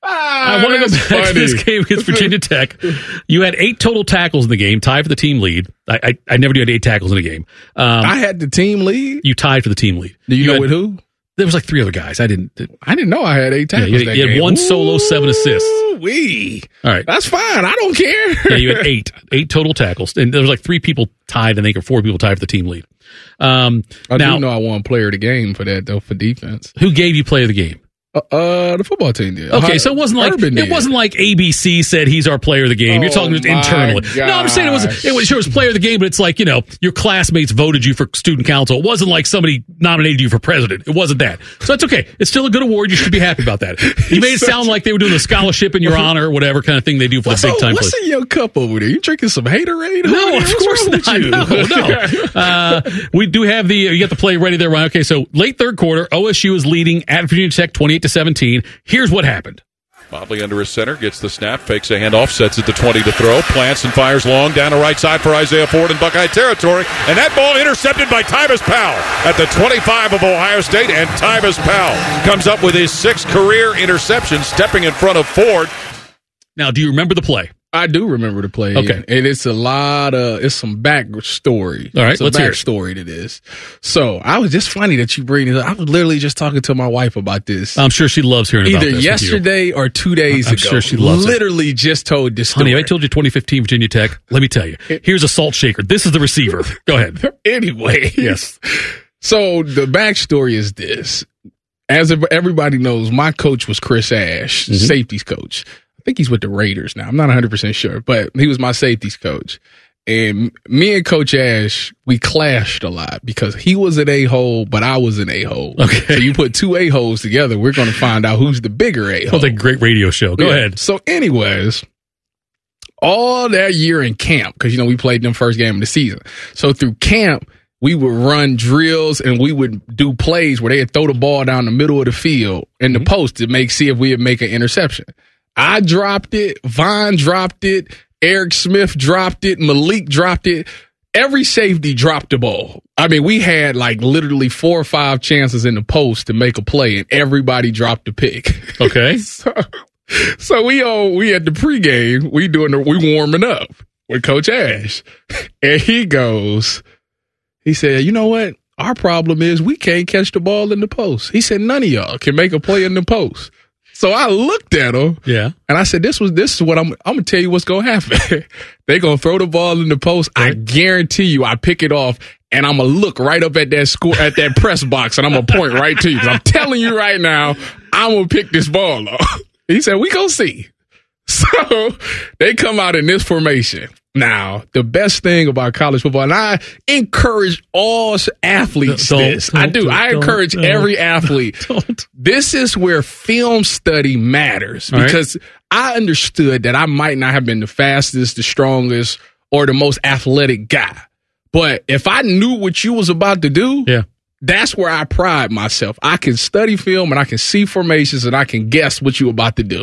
I want to go back funny. to this game against Virginia Tech. You had eight total tackles in the game, tied for the team lead. I I, I never did eight tackles in a game. Um, I had the team lead? You tied for the team lead. Do you, you know had, with who? There was like three other guys. I didn't. I didn't know I had eight tackles. Yeah, you had, that you had game. one solo, Ooh, seven assists. Wee. All right, that's fine. I don't care. Yeah, you had eight, eight total tackles, and there was like three people tied, I think, or four people tied for the team lead. Um, I now, do know I won player of the game for that though, for defense. Who gave you player of the game? Uh, uh, the football team did. Okay, uh, so it wasn't like Urban it did. wasn't like A B C said he's our player of the game. Oh, You're talking just internally. gosh. No, I'm saying it was it was sure it was player of the game, but it's like, you know, your classmates voted you for student council. It wasn't like somebody nominated you for president. It wasn't that. So that's okay. It's still a good award. You should be happy about that. You made it sound like they were doing a scholarship in your honor or whatever kind of thing they do for what's the big time. What's in your cup over there? You drinking some Haterade? No, of what's course not. You? No, no. Uh, we do have the you got the play ready there, Ryan. Okay, so late third quarter, O S U is leading at Virginia Tech twenty-eight to seventeen. Here's what happened. Mobley under his center, gets the snap, fakes a handoff, sets it to twenty to throw, plants and fires long down the right side for Isaiah Ford in Buckeye territory, and that ball intercepted by Tyvis Powell at the twenty-five of Ohio State, and Tyvis Powell comes up with his sixth career interception, stepping in front of Ford. Now, do you remember the play? I do remember the play. Okay. And it's a lot of, it's some back story. All right, it's a let's back hear it. story to this. So I was just funny that you bring this up. I was literally just talking to my wife about this. I'm sure she loves hearing about Either this. yesterday or two days I'm ago. sure she loves it. Literally just told this story. Honey, I told you twenty fifteen Virginia Tech. Let me tell you. Here's a salt shaker. This is the receiver. Go ahead. Anyway. Yes. So the backstory is this. As everybody knows, my coach was Chris Ash, Mm-hmm. safeties coach. I think he's with the Raiders now. I'm not one hundred percent sure, but he was my safeties coach. And me and Coach Ash, we clashed a lot because he was an a-hole, but I was an a-hole. Okay. So you put two a-holes together, we're going to find out who's the bigger a-hole. Sounds like a great radio show. Go Yeah. ahead. So anyways, all that year in camp, because, you know, we played them first game of the season. So through camp, we would run drills and we would do plays where they'd throw the ball down the middle of the field in the post to make, see if we would make an interception. I dropped it. Vaughn dropped it. Eric Smith dropped it. Malik dropped it. Every safety dropped the ball. I mean, we had like literally four or five chances in the post to make a play, and everybody dropped the pick. Okay. so, so we all we at the pregame, we doing the, we warming up with Coach Ash, and he goes, he said, "You know what? Our problem is we can't catch the ball in the post." He said, "None of y'all can make a play in the post." So I looked at him, Yeah. and I said, "This was this is what I'm. I'm gonna tell you what's gonna happen. They gonna throw the ball in the post. I guarantee you, I pick it off, and I'm gonna look right up at that score at that press box, and I'm gonna point right to you. 'Cause I'm telling you right now, I'm gonna pick this ball off." He said, "We gonna see." So they come out in this formation. Now, the best thing about college football, and I encourage all athletes Don't, this. don't, I do. don't, I encourage don't, every athlete. Don't. This is where film study matters All right. because I understood that I might not have been the fastest, the strongest, or the most athletic guy. But if I knew what you was about to do, Yeah. that's where I pride myself. I can study film and I can see formations and I can guess what you about to do.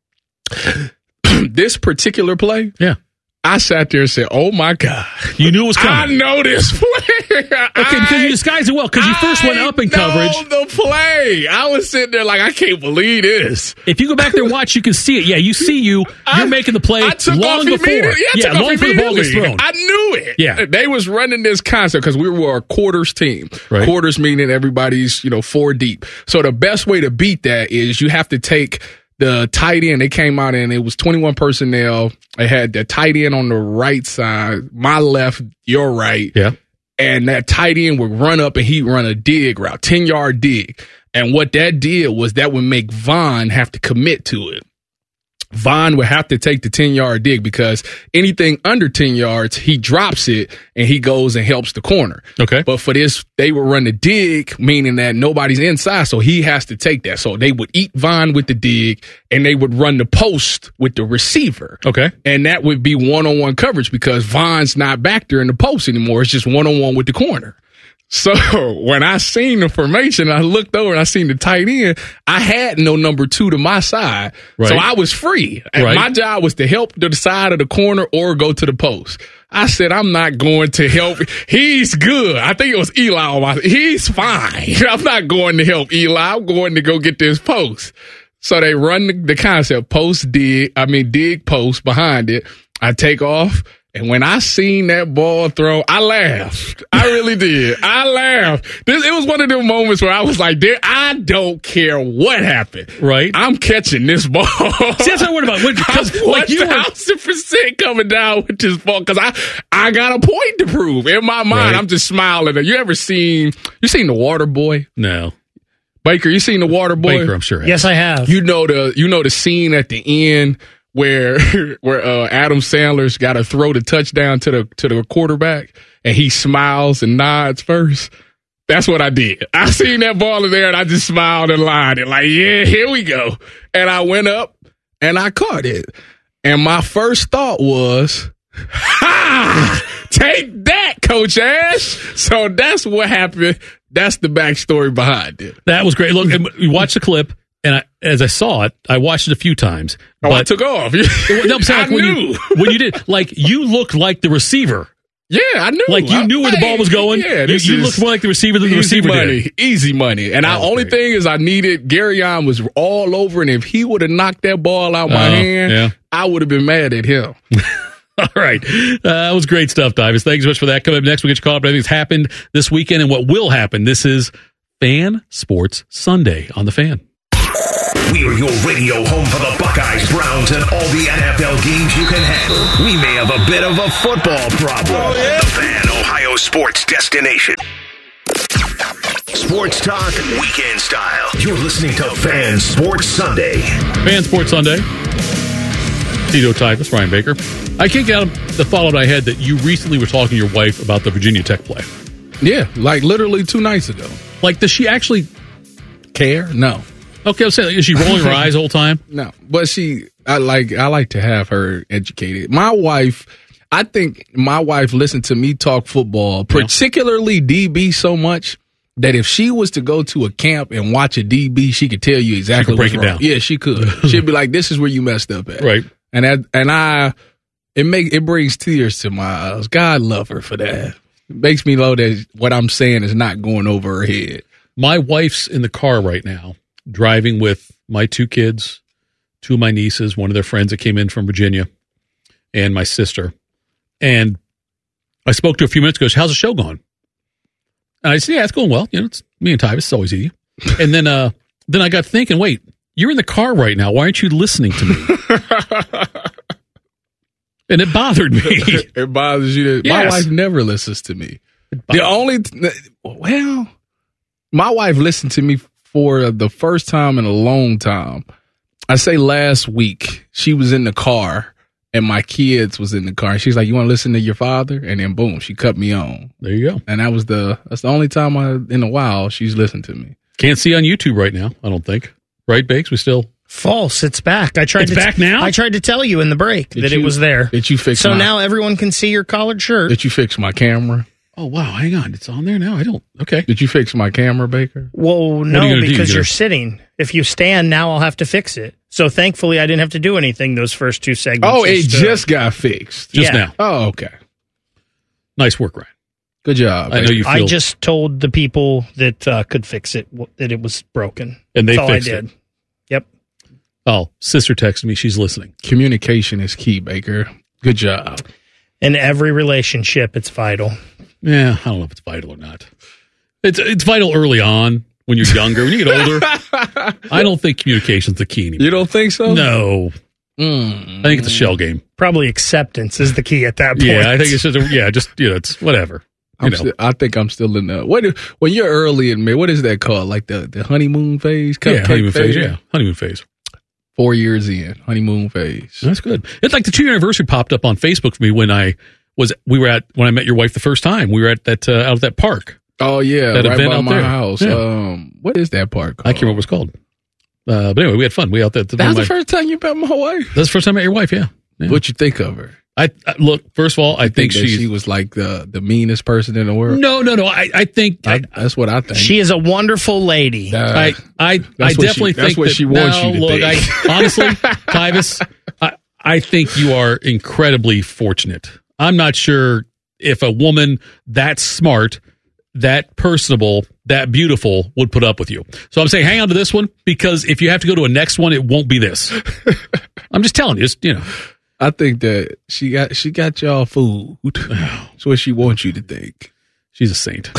This particular play, Yeah. I sat there and said, "Oh my God. You knew it was I coming. know this play." Okay, because you disguised it well, because you first went up in coverage. I know the play. I was sitting there like, I can't believe this. If you go back there and watch, you can see it. Yeah, you see you. You're I, making the play I took long off before. immediately. Yeah, I yeah, took long off before the ball gets immediately. thrown. I knew it. Yeah. They was running this concept because we were a quarters team. Right. Quarters meaning everybody's, you know, four deep. So the best way to beat that is you have to take the tight end. They came out and it was twenty-one personnel. They had the tight end on the right side, my left, your right. Yeah. And that tight end would run up and he'd run a dig route, ten-yard dig. And what that did was that would make Vaughn have to commit to it. Vaughn would have to take the ten-yard dig because anything under ten yards, he drops it and he goes and helps the corner. Okay. But for this, they would run the dig, meaning that nobody's inside, so he has to take that. So they would eat Vaughn with the dig, and they would run the post with the receiver. Okay. And that would be one-on-one coverage because Vaughn's not back there in the post anymore. It's just one-on-one with the corner. So when I seen the formation, I looked over and I seen the tight end. I had no number two to my side. Right. So I was free. And Right. my job was to help the side of the corner or go to the post. I said, I'm not going to help. He's good. I think it was Eli on my, he's fine. I'm not going to help Eli. I'm going to go get this post. So they run the, the concept, post dig, I mean dig post behind it. I take off, and when I seen that ball throw, I laughed. I really did. I laughed. This, it was one of those moments where I was like, I don't care what happened. Right. I'm catching this ball. See, that's what I worried about. Because I'm like you one thousand percent coming down with this ball because I, I got a point to prove. In my mind, right. I'm just smiling. You ever seen, you seen The Water Boy? No. Baker, you seen The Water Boy? Baker, I'm sure. Yes, I have. You know the you know the scene at the end where where uh, Adam Sandler's got to throw the touchdown to the to the quarterback, and he smiles and nods first. That's what I did. I seen that ball in there, and I just smiled and lied and like, yeah, here we go. And I went up and I caught it. And my first thought was, ha! Take that, Coach Ash. So that's what happened. That's the backstory behind it. That was great. Look, you watch the clip, and I, as I saw it, I watched it a few times. Oh, but I took off. no, I'm saying, I like, when knew. You, when you did, like, you looked like the receiver. Yeah, I knew. Like, you knew where the ball was going. Yeah, you, this you is looked more like the receiver than the easy receiver money, did. Easy money. And the Oh, only great. thing is I needed, Garyon was all over, and if he would have knocked that ball out my Oh, hand, yeah. I would have been mad at him. All right. Uh, that was great stuff, Davis. Thanks so much for that. Coming up next, we'll get you caught up on everything that's happened this weekend and what will happen. This is Fan Sports Sunday on The Fan. We are your radio home for the Buckeyes, Browns, and all the N F L games you can handle. We may have a bit of a football problem. Oh, yeah. The Fan, Ohio sports destination. Sports talk, weekend style. You're listening to Fan Sports Sunday. Fan Sports Sunday. Tito Typhus, Ryan Baker. I can't get out of the thought in my head that you recently were talking to your wife about the Virginia Tech play. Yeah, like literally two nights ago. Like, does she actually care? No. Okay, I'm saying, is she rolling her eyes the whole time? No, but she, I like, I like to have her educated. My wife, I think my wife listened to me talk football, particularly D B, so much that if she was to go to a camp and watch a D B, she could tell you exactly break what's it wrong. down. Yeah, she could. She'd be like, "This is where you messed up at." Right. And that, and I, it make it brings tears to my eyes. God love her for that. It makes me know that what I'm saying is not going over her head. My wife's in the car right now, driving with my two kids, two of my nieces, one of their friends that came in from Virginia, and my sister. And I spoke to her a few minutes ago. She, how's the show going? And I said, yeah, it's going well. You know, it's me and Tyvis. It's always easy. And then, uh, then I got thinking, wait, you're in the car right now. Why aren't you listening to me? And it bothered me. It bothers you. That Yes. My wife never listens to me. The only, well, my wife listened to me for the first time in a long time. I say last week, she was in the car and my kids was in the car. And she's like, "You want to listen to your father?" And then boom, she cut me on. There you go. And that was the, that's the only time I, in a while she's listened to me. Can't see on YouTube right now, I don't think. Right, Bakes? We still... False. It's back. I tried It's to back now? I tried to tell you in the break Did that you- it was there. Did you fix So my, now everyone can see your collared shirt. did you fix my camera? Oh, wow. Hang on. It's on there now. I don't... Okay. Did you fix my camera, Baker? Well, are no, you gonna do? because You you're gotta- sitting. If you stand now, I'll have to fix it. So thankfully, I didn't have to do anything those first two segments. Oh, it uh, just got fixed. Just Yeah. now. Oh, okay. Nice work, Ryan. Good job. I know you feel... I just told the people that uh, could fix it w- that it was broken. And they That's all fixed I it. did. Yep. Oh, sister texted me. She's listening. Communication is key, Baker. Good job. In every relationship, it's vital. Yeah, I don't know if it's vital or not. It's it's vital early on when you're younger. When you get older, I don't think communication's the key anymore. You don't think so? No. Mm. I think it's a shell game. Probably acceptance is the key at that point. Yeah, I think it's just, a, yeah, just, you know, it's whatever. You I'm know. still, I think I'm still in the what? When you're early in May, what is that called? Like the, the honeymoon phase? Yeah, Cupcake honeymoon phase. Yeah, honeymoon phase. Four years in, honeymoon phase. That's good. It's like the two year anniversary popped up on Facebook for me when I was, we were at, when I met your wife the first time. We were at that, uh, out of that park. Oh yeah, That right event by out my there. house. Yeah. Um, what is that park called? I can't remember what it's called. Uh, but anyway, we had fun. We out there. That was the first time you met my wife. That's the first time I met your wife. Yeah. yeah. What'd you think of her? I, I look. First of all, I You think, that she's. she was like the the meanest person in the world. No, no, no. I, I think. I, I, that's what I think. She is a wonderful lady. Uh, I, I, I That's what definitely she- that's think what that, she wants no, you to look, think. I, honestly, Tyvis, I, I think you are incredibly fortunate. I'm not sure if a woman that smart that personable, that beautiful would put up with you. So I'm saying hang on to this one, because if you have to go to a next one, it won't be this. I'm just telling you, it's, you know. I think that she got she got y'all food. That's what she wants you to think. She's a saint.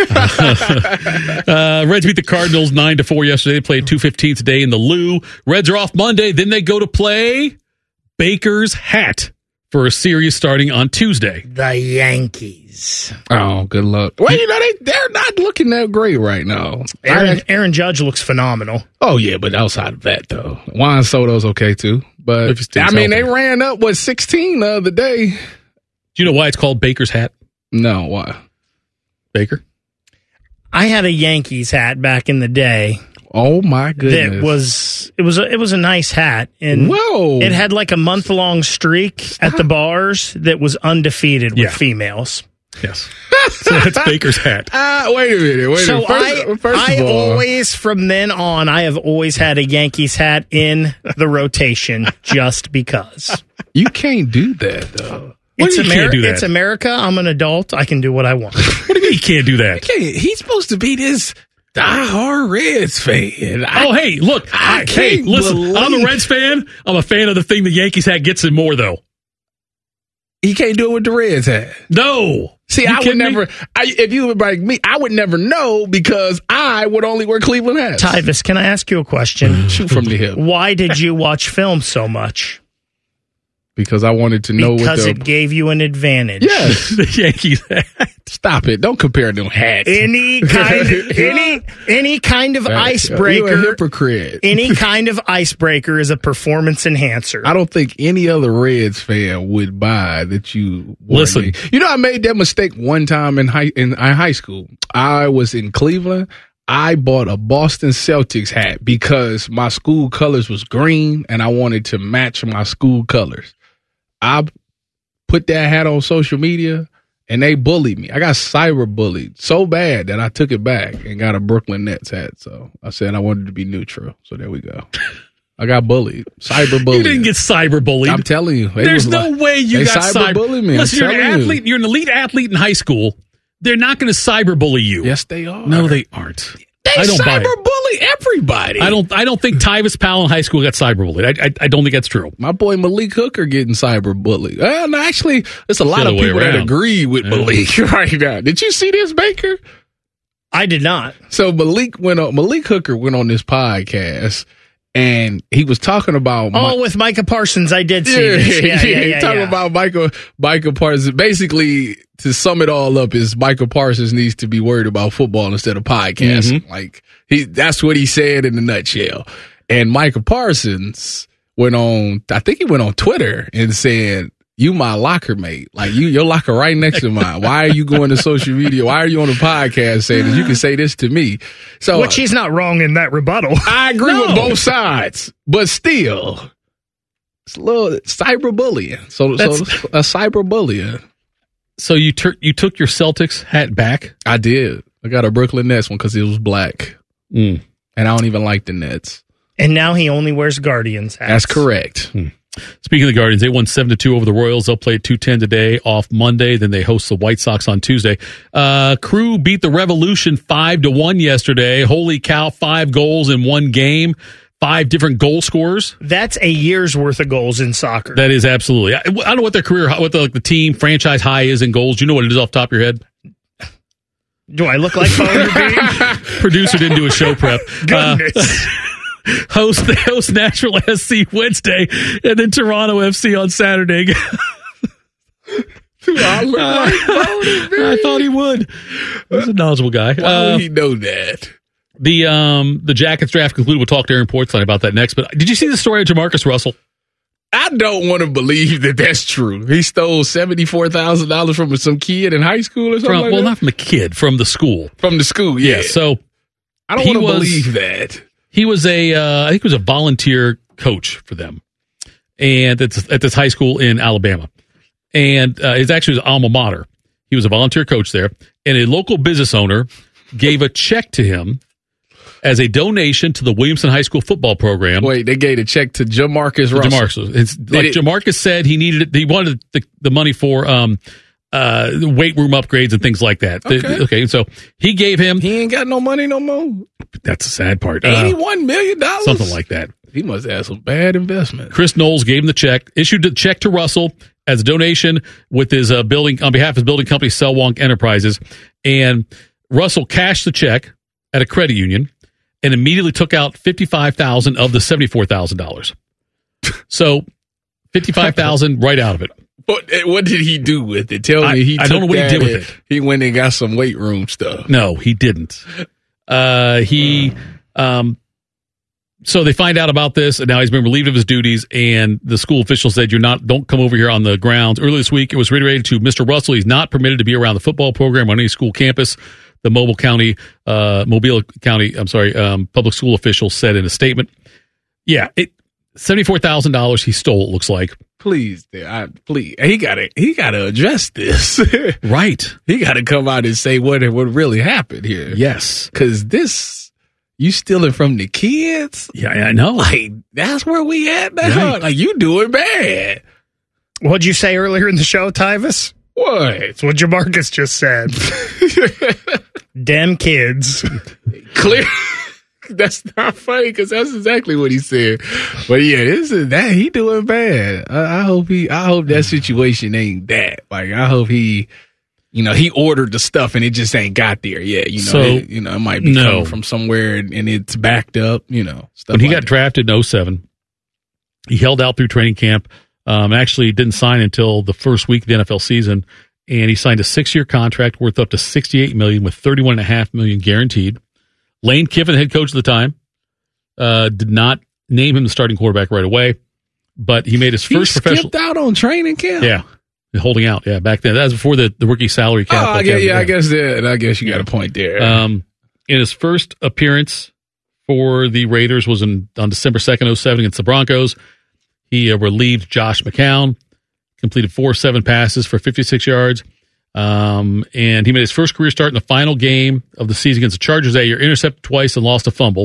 uh, Reds beat the Cardinals nine to four yesterday. They played two fifteen today in the Lou. Reds are off Monday. Then they go to play Baker's Hat for a series starting on Tuesday. The Yankees. Oh, good luck. Well, you know, they, they're not looking that great right now. Aaron, I, Aaron Judge looks phenomenal. Oh, yeah, but outside of that, though, Juan Soto's okay, too. But, I mean, healthy. They ran up, what, sixteen the other day. Do you know why it's called Baker's Hat? No, why? Baker? I had a Yankees hat back in the day. Oh my goodness! It was it was a, it was a nice hat, and whoa, it had like a month long streak Stop. at the bars that was undefeated with yeah. females. Yes, so that's Baker's Hat. Uh, wait a minute, wait so a minute. First, I, first I of all, always, from then on, I have always had a Yankees hat in the rotation, just because. You can't do that though. It's, Ameri- it's America. I'm an adult. I can do what I want. What do you mean you can't do that? Can't. He's supposed to be this diehard Reds fan. I, oh, hey, look. I, I hey, listen, believe- I'm a Reds fan. I'm a fan of the thing the Yankees hat gets him more, though. He can't do it with the Reds hat. No. See, you I would never, I, if you were like me, I would never know because I would only wear Cleveland hats. Tyvis, can I ask you a question? Shoot from the hip. Why did you watch film so much? Because I wanted to know because what the, it gave you an advantage. Yes, the Yankees hat. Stop it! Don't compare them hats. Any kind, of, any any kind of icebreaker. You're a hypocrite. Any kind of icebreaker is a performance enhancer. I don't think any other Reds fan would buy that you. Listen, me. You know, I made that mistake one time in high in high school. I was in Cleveland. I bought a Boston Celtics hat because my school colors was green, and I wanted to match my school colors. I put that hat on social media, and they bullied me. I got cyber bullied so bad that I took it back and got a Brooklyn Nets hat. So I said I wanted to be neutral. So there we go. I got bullied. Cyber bullied. You didn't get cyber bullied. I'm telling you. There's no like, way you got cyber bullied me. Listen, you're an athlete. You. You're an elite athlete in high school. They're not going to cyber bully you. Yes, they are. No, they aren't. They I don't cyber buy it. bully everybody. I don't. I don't think Tyvis Powell in high school got cyber bullied. I, I. I don't think that's true. My boy Malik Hooker getting cyber bullied. Well, no, actually, there's a lot of people that agree with yeah. Malik right now. Did you see this, Baker? I did not. So Malik went on. Malik Hooker went on this podcast. And he was talking about... Oh, my, with Micah Parsons, I did see yeah, this. Yeah, yeah, yeah. yeah talking yeah. about Micah, Micah Parsons. Basically, to sum it all up, is Micah Parsons needs to be worried about football instead of podcasting. Mm-hmm. Like, he, that's what he said in a nutshell. And Micah Parsons went on, I think he went on Twitter and said, you my locker mate. Like, you, your locker right next to mine. Why are you going to social media? Why are you on the podcast saying that you can say this to me? So, which he's not wrong in that rebuttal. I agree no. with both sides, but still, it's a little cyberbullying. So, so a cyberbullying. So you tur- you took your Celtics hat back? I did. I got a Brooklyn Nets one because it was black, mm. and I don't even like the Nets. And now he only wears Guardians hats. That's correct. Mm. Speaking of the Guardians, they won seven to two over the Royals. They'll play at two ten today, off Monday. Then they host the White Sox on Tuesday. Uh, Crew beat the Revolution five to one yesterday. Holy cow, five goals in one game. Five different goal scorers. That's a year's worth of goals in soccer. That is absolutely. I, I don't know what their career, what the, like the team franchise high is in goals. Do you know what it is off the top of your head? Do I look like Boner Bean? Producer didn't do a show prep. Goodness. Uh, host they host Nashville S C Wednesday, and then Toronto F C on Saturday. Do I look like Boner Bean? I thought he would. He's a knowledgeable guy. Why uh, would he know that? The um the Jackets draft concluded. We'll talk to Aaron Portzline about that next. But did you see the story of Jamarcus Russell? I don't want to believe that that's true. He stole seventy-four thousand dollars from some kid in high school or something From, like well, that? not from a kid, from the school. From the school, yeah. yeah so I don't want to believe that. He was a, uh, I think he was a volunteer coach for them. And at this, at this high school in Alabama. And uh, it's actually his alma mater. He was a volunteer coach there. And a local business owner gave a check to him as a donation to the Williamson High School football program. Wait, they gave a check to Jamarcus Russell. Jamarcus. It's, like it, Jamarcus said he needed it, he wanted the, the money for um, uh, weight room upgrades and things like that. Okay. The, okay, so he gave him. He ain't got no money no more. That's the sad part. eighty-one million dollars? Something like that. He must have some bad investment. Chris Knowles gave him the check, issued the check to Russell as a donation with his uh, building on behalf of his building company, Selwonk Enterprises. And Russell cashed the check at a credit union and immediately took out fifty-five thousand dollars of the seventy-four thousand dollars. So fifty-five thousand dollars right out of it. What, what did he do with it? Tell I, me. He I took don't know what he did with and it. He went and got some weight room stuff. No, he didn't. Uh, he, um, so they find out about this, and now he's been relieved of his duties. And the school official said, "You're not. Don't come over here on the grounds." Earlier this week, it was reiterated to Mister Russell he's not permitted to be around the football program on any school campus. The Mobile County, uh, Mobile County, I'm sorry, um, public school official said in a statement. Yeah, it seventy-four thousand dollars he stole. It looks like. Please, I, please, he gotta, he gotta address this. Right. He gotta come out and say what what really happened here. Yes, because this. You stealing from the kids? Yeah, I know. Like, that's where we at now. Right. Like, you doing bad. What'd you say earlier in the show, Tyvis? What? It's what Jamarcus just said. Dem kids. Clear. That's not funny because that's exactly what he said. But yeah, this is that he doing bad. I, I hope he. I hope that situation ain't that. Like, I hope he. You know, he ordered the stuff and it just ain't got there yet. You know, So, it, you know, it might be no. coming from somewhere and, and it's backed up. You know, stuff when he like got that. drafted in oh seven, he held out through training camp. Um, actually, didn't sign until the first week of the N F L season, and he signed a six-year contract worth up to sixty-eight million dollars with thirty-one point five million dollars guaranteed. Lane Kiffin, head coach at the time, uh, did not name him the starting quarterback right away, but he made his He first professional. skipped out on training camp. Yeah. Holding out, yeah, back then. That was before the, the rookie salary cap. Oh, I guess, yeah, I guess that. I guess you got a point there. Um, in his first appearance for the Raiders was in, on December second, oh seven against the Broncos. He uh, relieved Josh McCown, completed four seven passes for fifty-six yards, um, and he made his first career start in the final game of the season against the Chargers that year, intercepted twice and lost a fumble.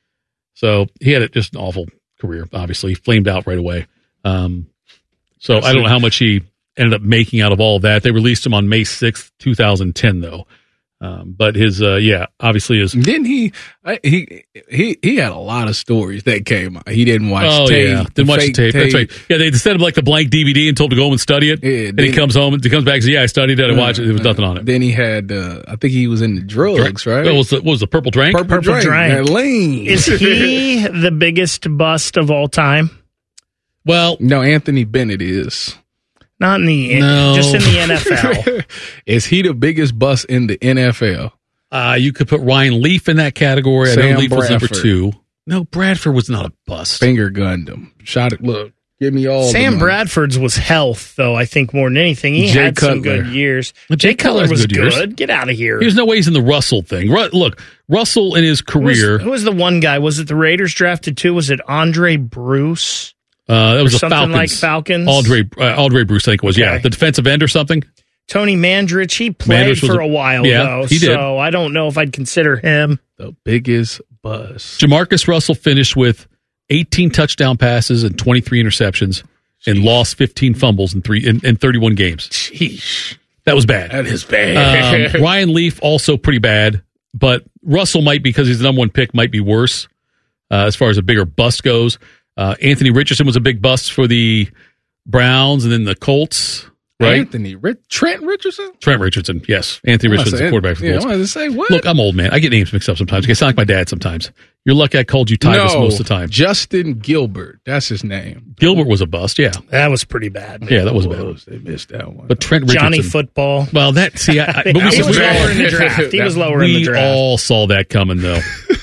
So he had a, just an awful career, obviously. He flamed out right away. Um, so I don't know how much he ended up making out of all of that. They released him on May sixth, twenty ten, though. Um, but his, uh, yeah, obviously his. Didn't he, I, he, he, he had a lot of stories that came out. He didn't watch Oh, tape. yeah. Didn't watch the tape. That's right. Yeah, they sent him like the blank D V D and told him to go home and study it. Yeah, and he comes home and he comes back and says, yeah, I studied it. I watched it. There was nothing on it. Then he had, uh, I think he was in the drugs, right? What was the, what was the Purple Drank? Purple, Purple Drank. Drank. And lean. Is he the biggest bust of all time? Well, no, Anthony Bennett is. Not in the No. just in the N F L. Is he the biggest bust in the N F L? uh, you could put Ryan Leaf in that category. I Sam know Leaf was number Bradford. two. No, Bradford was not a bust. Finger gunned him. Shot it. Look, give me all. Sam the money. Bradford's was health, though. I think more than anything, he Jay had some Cutler. good years. Well, Jay Jay Cutler Cutler's was good good. years. Get out of here. There's no way he's in the Russell thing. Ru- look, Russell in his Who was, career. who was the one guy? Was it the Raiders drafted too? Was it Andre Bruce? Uh, that was Or the something Falcons. like Falcons? Aldre, uh, Aldre Bruce, I think it was. Yeah, Okay. the defensive end or something. Tony Mandrich, he played Mandrich was for a- a while, yeah, though, he did. so I don't know if I'd consider him. The biggest bust. Jamarcus Russell finished with eighteen touchdown passes and twenty-three interceptions and lost fifteen fumbles in three in, in thirty-one games. Sheesh. That was bad. That is bad. Um, Ryan Leaf also pretty bad, but Russell might, because he's the number one pick, might be worse uh, as far as a bigger bust goes. Uh, Anthony Richardson was a big bust for the Browns and then the Colts, right? Anthony Rich- Trent Richardson. Trent Richardson, yes. Anthony Richardson's the quarterback for the Yeah, I Colts. wanted to say what? Look, I'm old, man. I get names mixed up sometimes. I sound like my dad sometimes. You're lucky I called you Tyvus no, most of the time. Justin Gilbert. That's his name. Gilbert was a bust, yeah. That was pretty bad. Yeah, that was a bad. Was, they missed that one. But Trent Richardson. Johnny Football. Well, that, see, I, I, but we, he was we, lower in the draft. He was lower in the we draft. all saw that coming, though.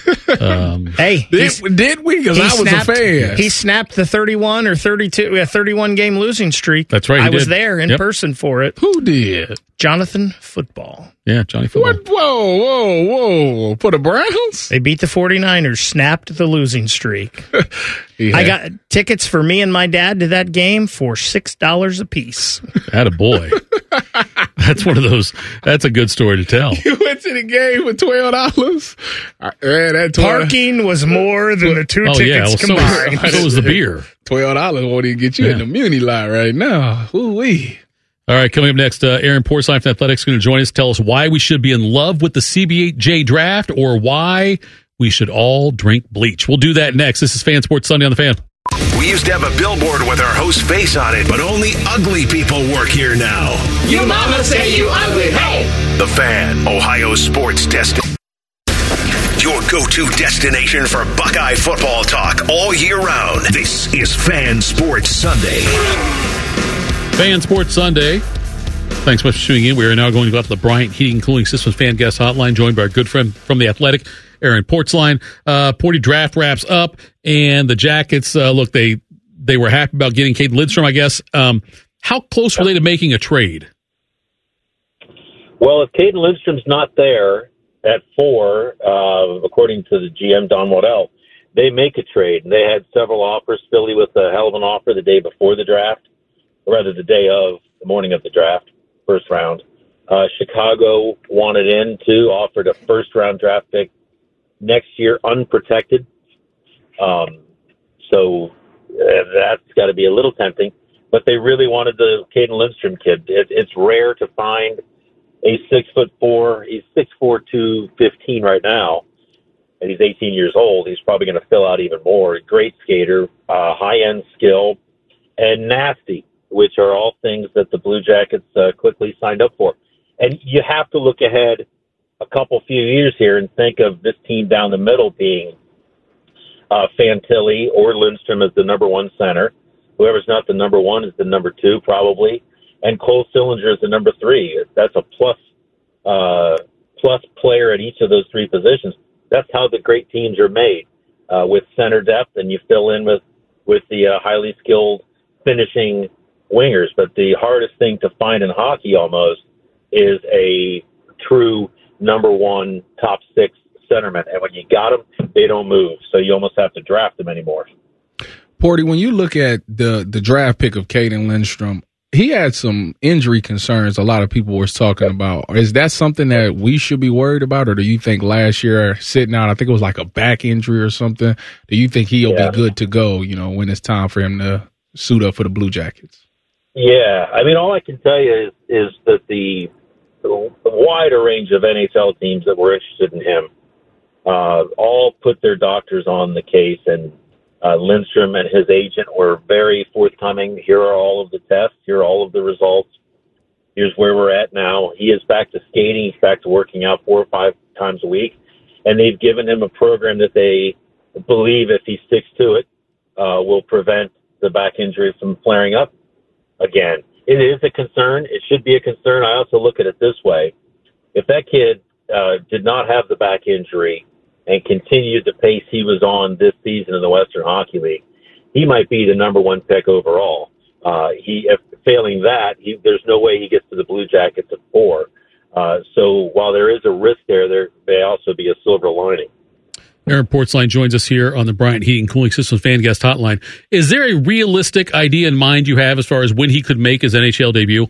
Um, Hey, did, he's- did we? Because he I was snapped, a fan. He snapped the thirty-one or thirty-two, yeah, thirty-one game losing streak. That's right, he I was did. there in Yep. person for it. Who did? Jonathan Football. yeah, Johnny Football. What? Whoa, whoa, whoa! For the Browns? They beat the forty-niners, snapped the losing streak. He I had- got tickets for me and my dad to that game for six dollars a piece. Had a boy. That's one of those. That's a good story to tell. You went to the game for twelve dollars. Man, that twelve Parking was more than the two Oh yeah, tickets well, so, combined. so was the beer. twelve dollars won't even get you Yeah. in the Muni lot right now. Ooh wee. All right, coming up next, uh, Aaron Portzline from Athletics is going to join us, tell us why we should be in love with the C B eight J draft or why we should all drink bleach. We'll do that next. This is Fan Sports Sunday on the Fan. We used to have a billboard with our host's face on it, but only ugly people work here now. You mama say you ugly, hey! The Fan, Ohio sports destination. Your go-to destination for Buckeye football talk all year round. This is Fan Sports Sunday. Fan Sports Sunday. Thanks so much for tuning in. We are now going to go out to the Bryant Heating and Cooling Systems Fan Guest Hotline, joined by our good friend from The Athletic, Aaron Portzline. Uh, Porty draft wraps up, and the Jackets, uh, look, they they were happy about getting Caden Lindstrom, I guess. Um, how close were they to making a trade? Well, if Caden Lindstrom's not there at four, uh, according to the G M, Don Waddell, they make a trade. And they had several offers. Philly with a hell of an offer the day before the draft, or rather the day of, the morning of the draft, first round. Uh, Chicago wanted in, too, offered a first-round draft pick next year, unprotected. Um, so uh, that's got to be a little tempting. But they really wanted the Caden Lindstrom kid. It, it's rare to find a six foot four. He's six four, two fifteen right now, and he's eighteen years old. He's probably going to fill out even more. Great skater, uh, high-end skill, and nasty, which are all things that the Blue Jackets uh, quickly signed up for. And you have to look ahead a couple few years here and think of this team down the middle being uh, Fantilli or Lindstrom as the number one center. Whoever's not the number one is the number two, probably. And Cole Sillinger is the number three. That's a plus, uh, plus player at each of those three positions. That's how the great teams are made, uh, with center depth, and you fill in with, with the uh, highly skilled finishing wingers. But the hardest thing to find in hockey almost is a true number one top six centerman. And when you got them, they don't move. So you almost have to draft them anymore. Porty, when you look at the, the draft pick of Caden Lindstrom, he had some injury concerns a lot of people were talking about. Is that something that we should be worried about, or do you think last year sitting out, I think it was like a back injury or something, do you think he'll yeah. be good to go, you know, when it's time for him to suit up for the Blue Jackets? Yeah, I mean, all I can tell you is, is that the, the wider range of N H L teams that were interested in him uh, all put their doctors on the case, and Uh, Lindstrom and his agent were very forthcoming. Here are all of the tests. Here are all of the results. Here's where we're at now. He is back to skating. He's back to working out four or five times a week. And they've given him a program that they believe, if he sticks to it, uh, will prevent the back injury from flaring up again. It is a concern. It should be a concern. I also look at it this way. If that kid uh, did not have the back injury and continued the pace he was on this season in the Western Hockey League, he might be the number one pick overall. Uh, he, if failing that, he, there's no way he gets to the Blue Jackets at four. Uh, so while there is a risk there, there may also be a silver lining. Aaron Portzline joins us here on the Bryant Heating and Cooling Systems Fan Guest Hotline. Is there a realistic idea in mind you have as far as when he could make his N H L debut?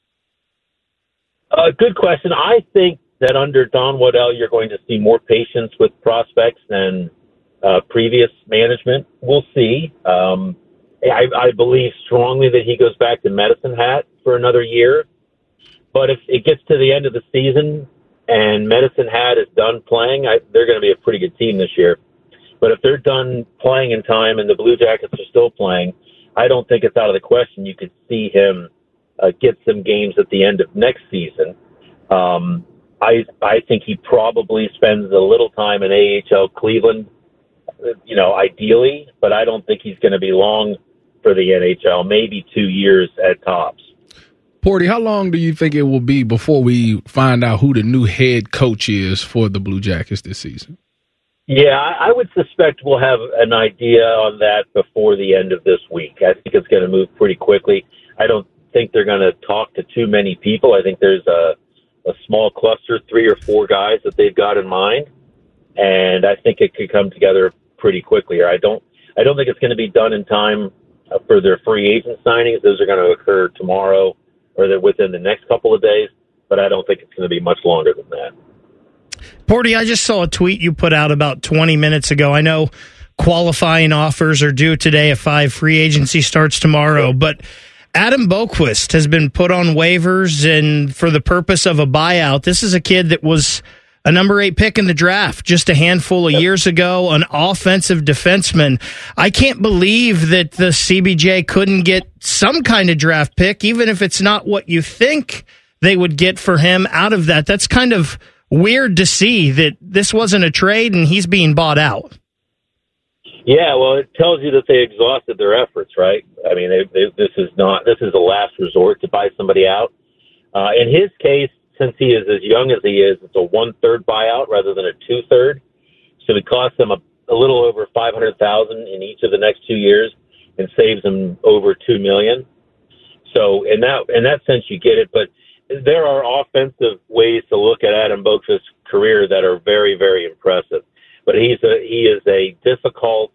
Uh, good question. I think that under Don Waddell, you're going to see more patience with prospects than uh, previous management. We'll see. Um, I, I believe strongly that he goes back to Medicine Hat for another year. But if it gets to the end of the season and Medicine Hat is done playing, I, they're going to be a pretty good team this year. But if they're done playing in time and the Blue Jackets are still playing, I don't think it's out of the question you could see him uh, get some games at the end of next season. Um, I I think he probably spends a little time in A H L Cleveland, you know, ideally, but I don't think he's going to be long for the N H L, maybe two years at tops. Porty, how long do you think it will be before we find out who the new head coach is for the Blue Jackets this season? Yeah, I would suspect we'll have an idea on that before the end of this week. I think it's going to move pretty quickly. I don't think they're going to talk to too many people. I think there's a a small cluster, three or four guys that they've got in mind, and I think it could come together pretty quickly. I don't, I don't think it's going to be done in time for their free agent signings. Those are going to occur tomorrow or they're within the next couple of days, but I don't think it's going to be much longer than that. Porty, I just saw a tweet you put out about twenty minutes ago. I know qualifying offers are due today at five. Free agency starts tomorrow, but Adam Boquist has been put on waivers and for the purpose of a buyout. This is a kid that was a number eight pick in the draft just a handful of years ago, an offensive defenseman. I can't believe that the C B J couldn't get some kind of draft pick, even if it's not what you think they would get for him out of that. That's kind of weird to see that this wasn't a trade and he's being bought out. Yeah, well, it tells you that they exhausted their efforts, right? I mean, they, they, this is not this is the last resort to buy somebody out. Uh, in his case, since he is as young as he is, it's a one-third buyout rather than a two-third. So it costs them a, a little over five hundred thousand dollars in each of the next two years and saves them over two million dollars. So in that in that sense, you get it. But there are offensive ways to look at Adam Boquist's career that are very, very impressive. But he's a he is a difficult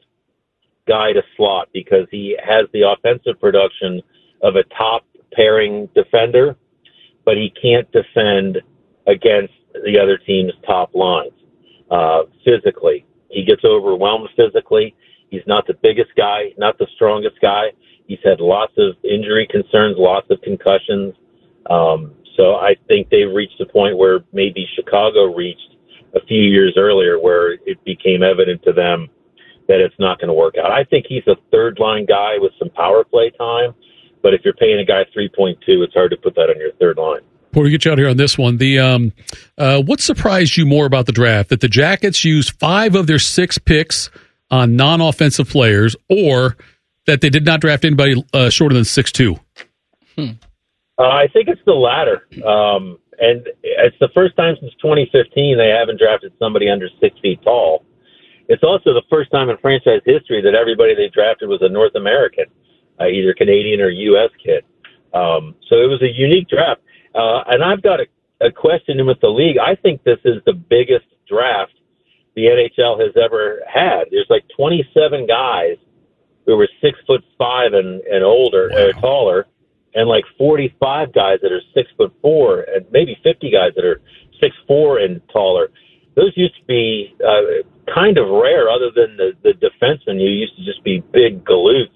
guy to slot because he has the offensive production of a top pairing defender, but he can't defend against the other team's top lines uh, physically. He gets overwhelmed physically. He's not the biggest guy, not the strongest guy. He's had lots of injury concerns, lots of concussions. Um, so I think they've reached a point where maybe Chicago reached a few years earlier where it became evident to them that it's not going to work out. I think he's a third-line guy with some power play time, but if you're paying a guy three point two, it's hard to put that on your third line. Before we get you out here on this one, the um, uh, what surprised you more about the draft? That the Jackets used five of their six picks on non-offensive players, or that they did not draft anybody uh, shorter than six two? Hmm. Uh, I think it's the latter. Um, and it's the first time since twenty fifteen they haven't drafted somebody under six feet tall. It's also the first time in franchise history that everybody they drafted was a North American, uh, either Canadian or U S kid. Um, so it was a unique draft. Uh, and I've got a, a question with the league. I think this is the biggest draft the N H L has ever had. There's like twenty-seven guys who were six foot five and, and older, wow. or taller, and like forty-five guys that are six foot four, and maybe fifty guys that are six four and taller. Those used to be uh, kind of rare, other than the, the defensemen who used to just be big galoots.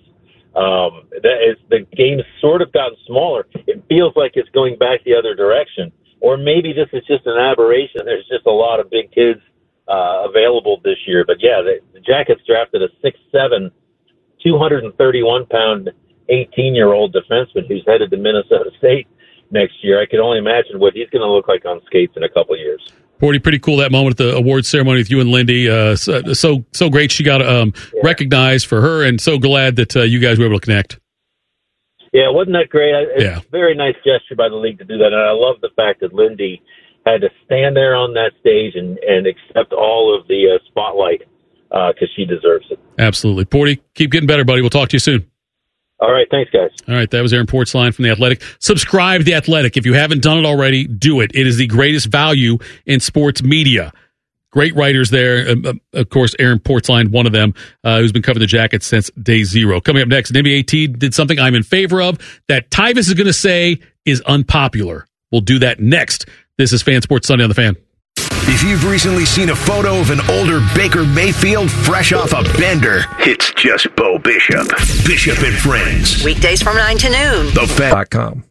Um, that is, the game's sort of gotten smaller. It feels like it's going back the other direction. Or maybe this is just an aberration. There's just a lot of big kids uh, available this year. But yeah, the, the Jackets drafted a six seven, two hundred thirty-one pound eighteen-year-old defenseman who's headed to Minnesota State next year. I can only imagine what he's going to look like on skates in a couple of years. Porty, pretty cool that moment at the awards ceremony with you and Lindy. Uh, so, so so great she got um, yeah. recognized for her, and so glad that uh, you guys were able to connect. Yeah, wasn't that great? It's yeah. a very nice gesture by the league to do that, and I love the fact that Lindy had to stand there on that stage and, and accept all of the uh, spotlight because uh, she deserves it. Absolutely. Porty, keep getting better, buddy. We'll talk to you soon. All right, thanks, guys. All right, that was Aaron Portzline from The Athletic. Subscribe to The Athletic. If you haven't done it already, do it. It is the greatest value in sports media. Great writers there. Um, of course, Aaron Portzline, one of them, uh, who's been covering the Jackets since day zero. Coming up next, an N B A team did something I'm in favor of that Tyvis is going to say is unpopular. We'll do that next. This is Fan Sports Sunday on The Fan. If you've recently seen a photo of an older Baker Mayfield fresh off a bender, it's just Bo Bishop. Bishop and Friends. Weekdays from nine to noon. The Fan dot com.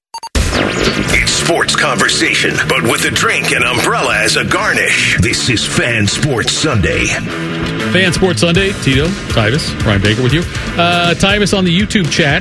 It's sports conversation, but with a drink and umbrella as a garnish. This is Fan Sports Sunday. Fan Sports Sunday. Tito, Tyvis, Brian Baker with you. Uh, Tyvis on the YouTube chat.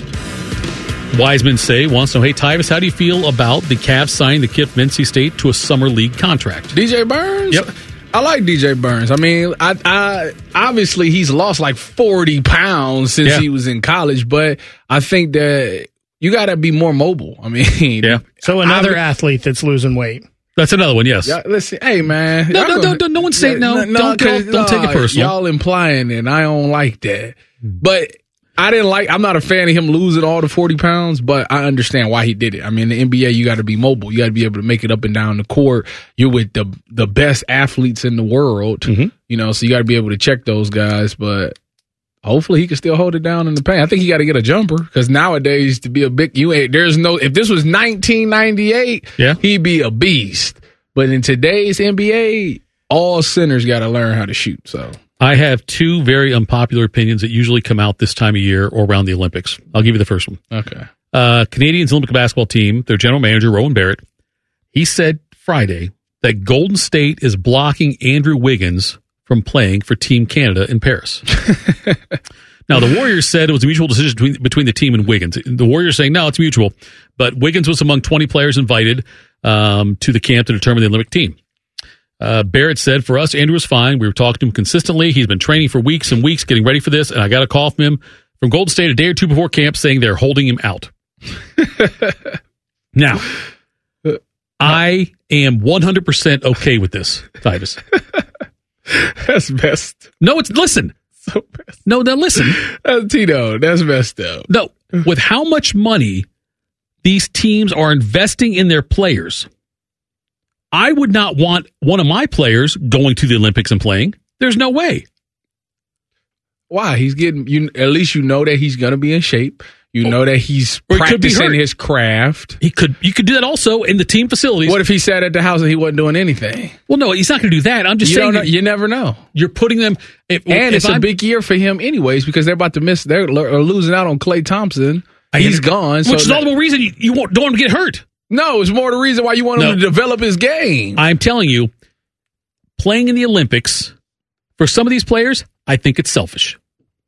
Wiseman say wants to know, hey, Tyvis, how do you feel about the Cavs signing the kid from N C State to a summer league contract? D J Burns? Yep. I like D J Burns. I mean, I, I obviously he's lost like forty pounds since yeah. he was in college, but I think that you got to be more mobile. I mean, yeah. So another I, athlete that's losing weight. That's another one, yes. Yeah, listen, hey, man. No, no, no, no, no one's saying, no, no, don't, don't, don't take it personal. Y'all implying it, and I don't like that. But I didn't like, I'm not a fan of him losing all the forty pounds, but I understand why he did it. I mean, in the N B A, you got to be mobile. You got to be able to make it up and down the court. You're with the the best athletes in the world, mm-hmm. you know, so you got to be able to check those guys, but hopefully he can still hold it down in the paint. I think he got to get a jumper because nowadays to be a big, you ain't, there's no, if this was nineteen ninety-eight, yeah. he'd be a beast. But in today's N B A, all centers got to learn how to shoot, so. I have two very unpopular opinions that usually come out this time of year or around the Olympics. I'll give you the first one. Okay. uh, Canadians Olympic basketball team, their general manager, Rowan Barrett, he said Friday that Golden State is blocking Andrew Wiggins from playing for Team Canada in Paris. Now, the Warriors said it was a mutual decision between, between the team and Wiggins. The Warriors saying, no, it's mutual. But Wiggins was among twenty players invited um, to the camp to determine the Olympic team. Uh, Barrett said, for us, Andrew was fine. We were talking to him consistently. He's been training for weeks and weeks, getting ready for this. And I got a call from him from Golden State a day or two before camp saying they're holding him out. Now, I am one hundred percent okay with this, Titus. That's messed. No, it's, listen. So messed. No, now listen. That's Tito, that's messed up. No, with how much money these teams are investing in their players, I would not want one of my players going to the Olympics and playing. There's no way. Why? He's getting, you. At least you know that he's going to be in shape. You know that he's Or he could be practicing hurt. his craft. He could. You could do that also in the team facilities. What if he sat at the house and he wasn't doing anything? Well, no, he's not going to do that. I'm just You saying. don't know, that you never know. You're putting them. If, And if it's a I'm- big year for him anyways because they're about to miss, they're lo- are losing out on Klay Thompson. I He's under- gone. Which so is that- all the more reason you, you won't, don't want him to get hurt. No, it's more the reason why you want him No. to develop his game. I'm telling you, playing in the Olympics, for some of these players, I think it's selfish.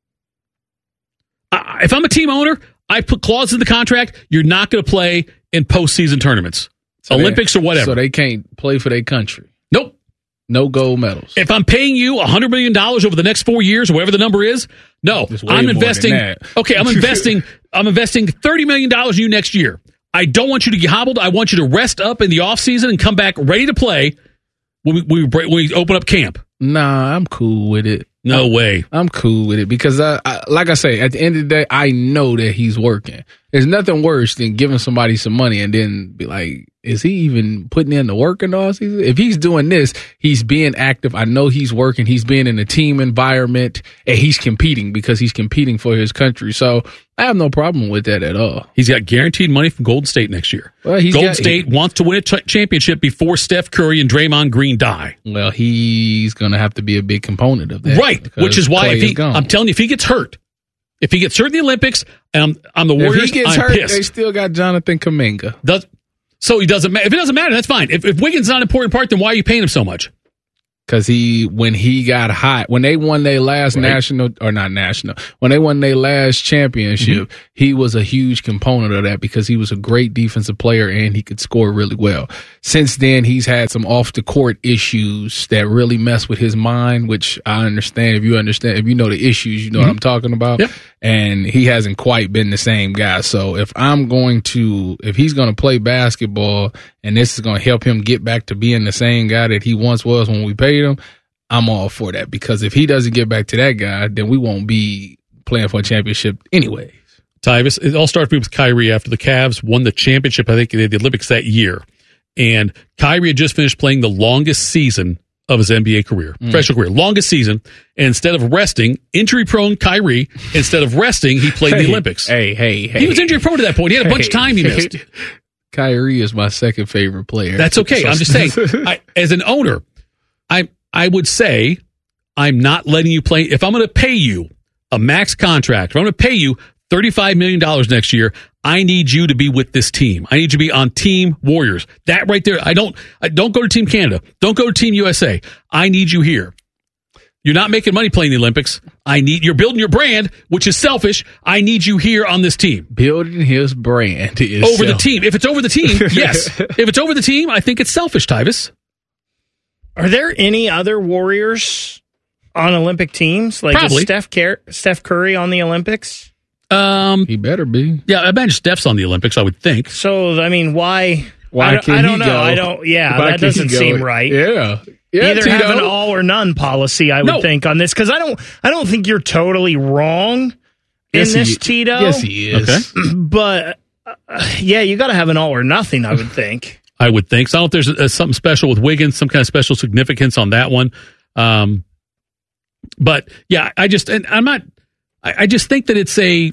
I, if I'm a team owner, I put clauses in the contract, you're not going to play in postseason tournaments, So they- Olympics or whatever. So they can't play for their country. Nope. No gold medals. If I'm paying you one hundred million dollars over the next four years or whatever the number is, no. It's way I'm more than investing. that. Okay, I'm investing I'm investing thirty million dollars in you next year. I don't want you to get hobbled. I want you to rest up in the offseason and come back ready to play when we, when we, break, when we open up camp. Nah, I'm cool with it. No way. I'm cool with it because, I, I, like I say, at the end of the day, I know that he's working. There's nothing worse than giving somebody some money and then be like, is he even putting in the work in all season? If he's doing this, he's being active. I know he's working. He's being in a team environment and he's competing because he's competing for his country. So I have no problem with that at all. He's got guaranteed money from Golden State next year. Well, he's Golden got- State wants to win a ch- championship before Steph Curry and Draymond Green die. Well, he's going to have to be a big component of that. Right, because which is why Klay if he, is gone. I'm telling you, if he gets hurt, if he gets hurt in the Olympics, and I'm, I'm the Warriors, if he gets I'm hurt, pissed. they still got Jonathan Kuminga. Does, so he doesn't. ma- If it doesn't matter, that's fine. If, if Wiggins is not an important part, then why are you paying him so much? Because he, when he got hot, when they won their last Right. national, or not national, when they won their last championship, Mm-hmm. he was a huge component of that because he was a great defensive player and he could score really well. Since then, he's had some off the court issues that really mess with his mind, which I understand. If you understand, if you know the issues, you know what I'm talking about. Yep. And he hasn't quite been the same guy. So if I'm going to, if he's going to play basketball and this is going to help him get back to being the same guy that he once was when we paid him, I'm all for that. Because if he doesn't get back to that guy, then we won't be playing for a championship anyway. Tyvis, it all started with Kyrie after the Cavs won the championship, I think, at the Olympics that year. And Kyrie had just finished playing the longest season of his N B A career, Mm. professional career, longest season. And instead of resting, injury-prone Kyrie, instead of resting, he played in the Hey, Olympics. Hey, hey, hey. He was injury-prone to that point. He had a bunch of Hey, time he hey. missed. Kyrie is my second favorite player. That's okay. I'm just saying, I, as an owner, I I would say I'm not letting you play. If I'm going to pay you a max contract, if I'm going to pay you thirty-five million dollars next year, I need you to be with this team. I need you to be on Team Warriors. That right there. I don't. I don't go to Team Canada. Don't go to Team U S A. I need you here. You're not making money playing the Olympics. I need. You're building your brand, which is selfish. I need you here on this team. Building his brand is Over the self- team. If it's over the team, yes. If it's over the team, I think it's selfish, Tyvis. Are there any other Warriors on Olympic teams? Like Probably. is Steph, Car- Steph Curry on the Olympics? Um, He better be. yeah, I imagine Steph's on the Olympics, I would think. So, I mean, why? Why I don't, can't I don't he know. go? I don't. Yeah, Why that can't he doesn't go? seem right. Yeah. Yeah, Either Tito. have an all or none policy, I would No. think, on this, because I don't. I don't think you're totally wrong in Yes, this, he, Tito. Yes, he is. Okay. But uh, yeah, you got to have an all or nothing, I would think. I would think. So I don't know if there's uh something special with Wiggins, some kind of special significance on that one. Um, but yeah, I just, and I'm not, I, I just think that it's a,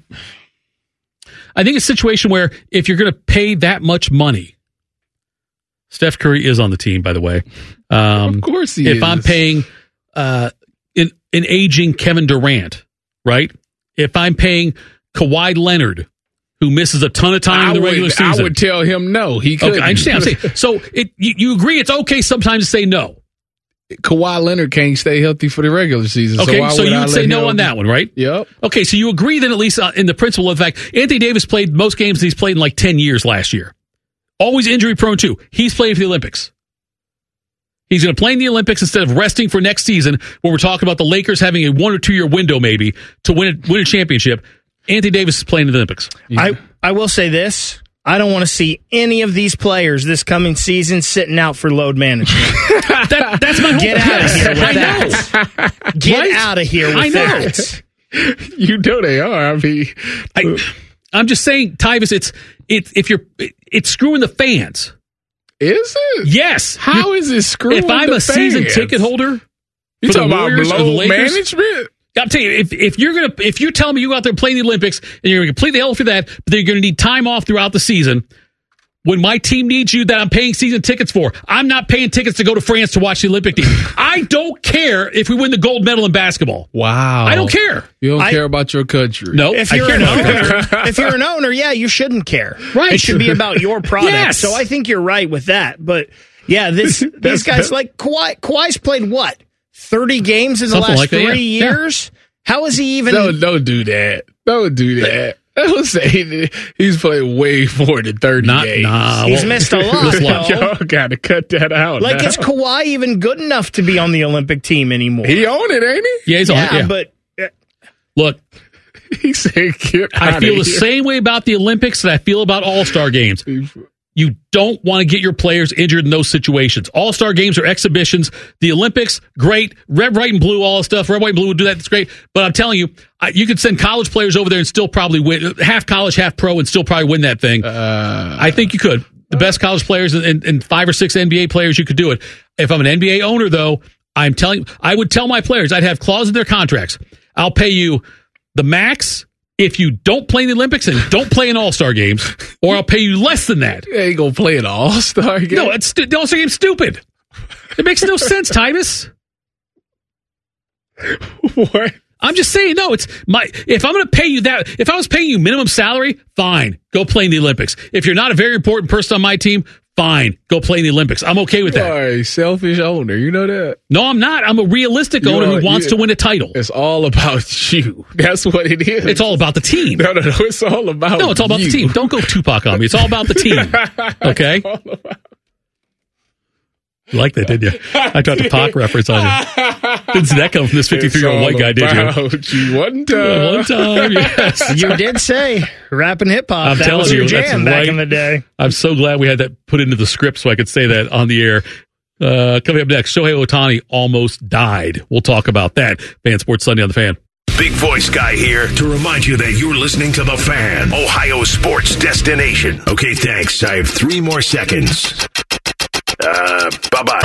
I think it's a situation where if you're going to pay that much money, Steph Curry is on the team, by the way. Um, Of course he if is. I'm paying uh, an, an aging Kevin Durant, right? If I'm paying Kawhi Leonard, who who misses a ton of time I in the would, regular season. I would tell him no. He could. Okay, I understand. I'm saying, so it, you, you agree it's okay sometimes to say no. Kawhi Leonard can't stay healthy for the regular season. Okay, so, why so would you I would let say no him- on that one, right? Yep. Okay, so you agree then at least uh, in the principle of the fact Anthony Davis played most games he's played in like ten years last year. Always injury prone too. He's playing for the Olympics. He's going to play in the Olympics instead of resting for next season when we're talking about the Lakers having a one or two year window maybe to win a, win a championship. Anthony Davis is playing in the Olympics. Yeah. I, I will say this. I don't want to see any of these players this coming season sitting out for load management. that, that's my whole Get out of here with I that. know. Get Right? out of here with I know. that. You know they are. I mean, I, I'm just saying, Tyvis, it's it, if you're it, it's screwing the fans. is it? Yes. How is it screwing If I'm the a season fans? ticket holder, You for the talking about Warriors or the load Lakers? management? I'll tell you, if, if you're gonna if you tell me you go out there playing the Olympics and you're gonna completely hell for that, but then you're gonna need time off throughout the season. When my team needs you that I'm paying season tickets for, I'm not paying tickets to go to France to watch the Olympic team. I don't care if we win the gold medal in basketball. Wow. I don't care. You don't I- care about your country. No, If I you're care an about that. owner, if you're an owner, yeah, you shouldn't care. Right. It should be about your product. Yes. So I think you're right with that. But yeah, this these guys like Kawhi. Kawhi's played what thirty games in the Something last like that, three yeah. years. How is he even? Don't, don't do that. Don't do that. I would say that he's played way more than thirty Not games. nah. He's well, missed a lot. this though. lot. Y'all got to cut that out. Like, now. is Kawhi even good enough to be on the Olympic team anymore? He own it, ain't he? Yeah, he's on. yeah, it, Yeah, but uh, look, He said, "Get I outta feel the here." same way about the Olympics that I feel about All Star games. You don't want to get your players injured in those situations. All-Star games are exhibitions. The Olympics, great. Red, white, and blue, all that stuff. Red, white, and blue would do that. That's great. But I'm telling you, I, you could send college players over there and still probably win. Half college, half pro, and still probably win that thing. Uh, I think you could. The best college players and, and, and five or six N B A players, you could do it. If I'm an N B A owner, though, I'm telling I would tell my players, I'd have clauses in their contracts. I'll pay you the max if you don't play in the Olympics and don't play in All-Star games, or I'll pay you less than that. He ain't gonna play an All-Star game. No, it's, the All-Star game's stupid. It makes no sense, Titus. What? I'm just saying, no, it's my, if I'm going to pay you that, if I was paying you minimum salary, fine, go play in the Olympics. If you're not a very important person on my team, fine, go play in the Olympics. I'm okay with You that. are a selfish owner. You know that? No, I'm not. I'm a realistic You owner are- who wants you- to win a title. It's all about you. That's what it is. It's all about the team. No, no, no. It's all about No, it's all about you. the team. Don't go Tupac on me. It's all about the team. Okay? All about- You like that, didn't you? I dropped a Pac reference on you. Didn't see that come from this fifty-three-year-old white guy, did you? About you. One time. One time, yes. you did say rap and hip hop. I'm That telling was your you, that's jam back right. in the day. I'm so glad we had that put into the script so I could say that on the air. Uh, coming up next, Shohei Ohtani almost died. We'll talk about that. Fan Sports Sunday on the Fan. Big voice guy here to remind you that you're listening to The Fan, Ohio sports destination. Okay, thanks. I have three more seconds. Uh, bye-bye.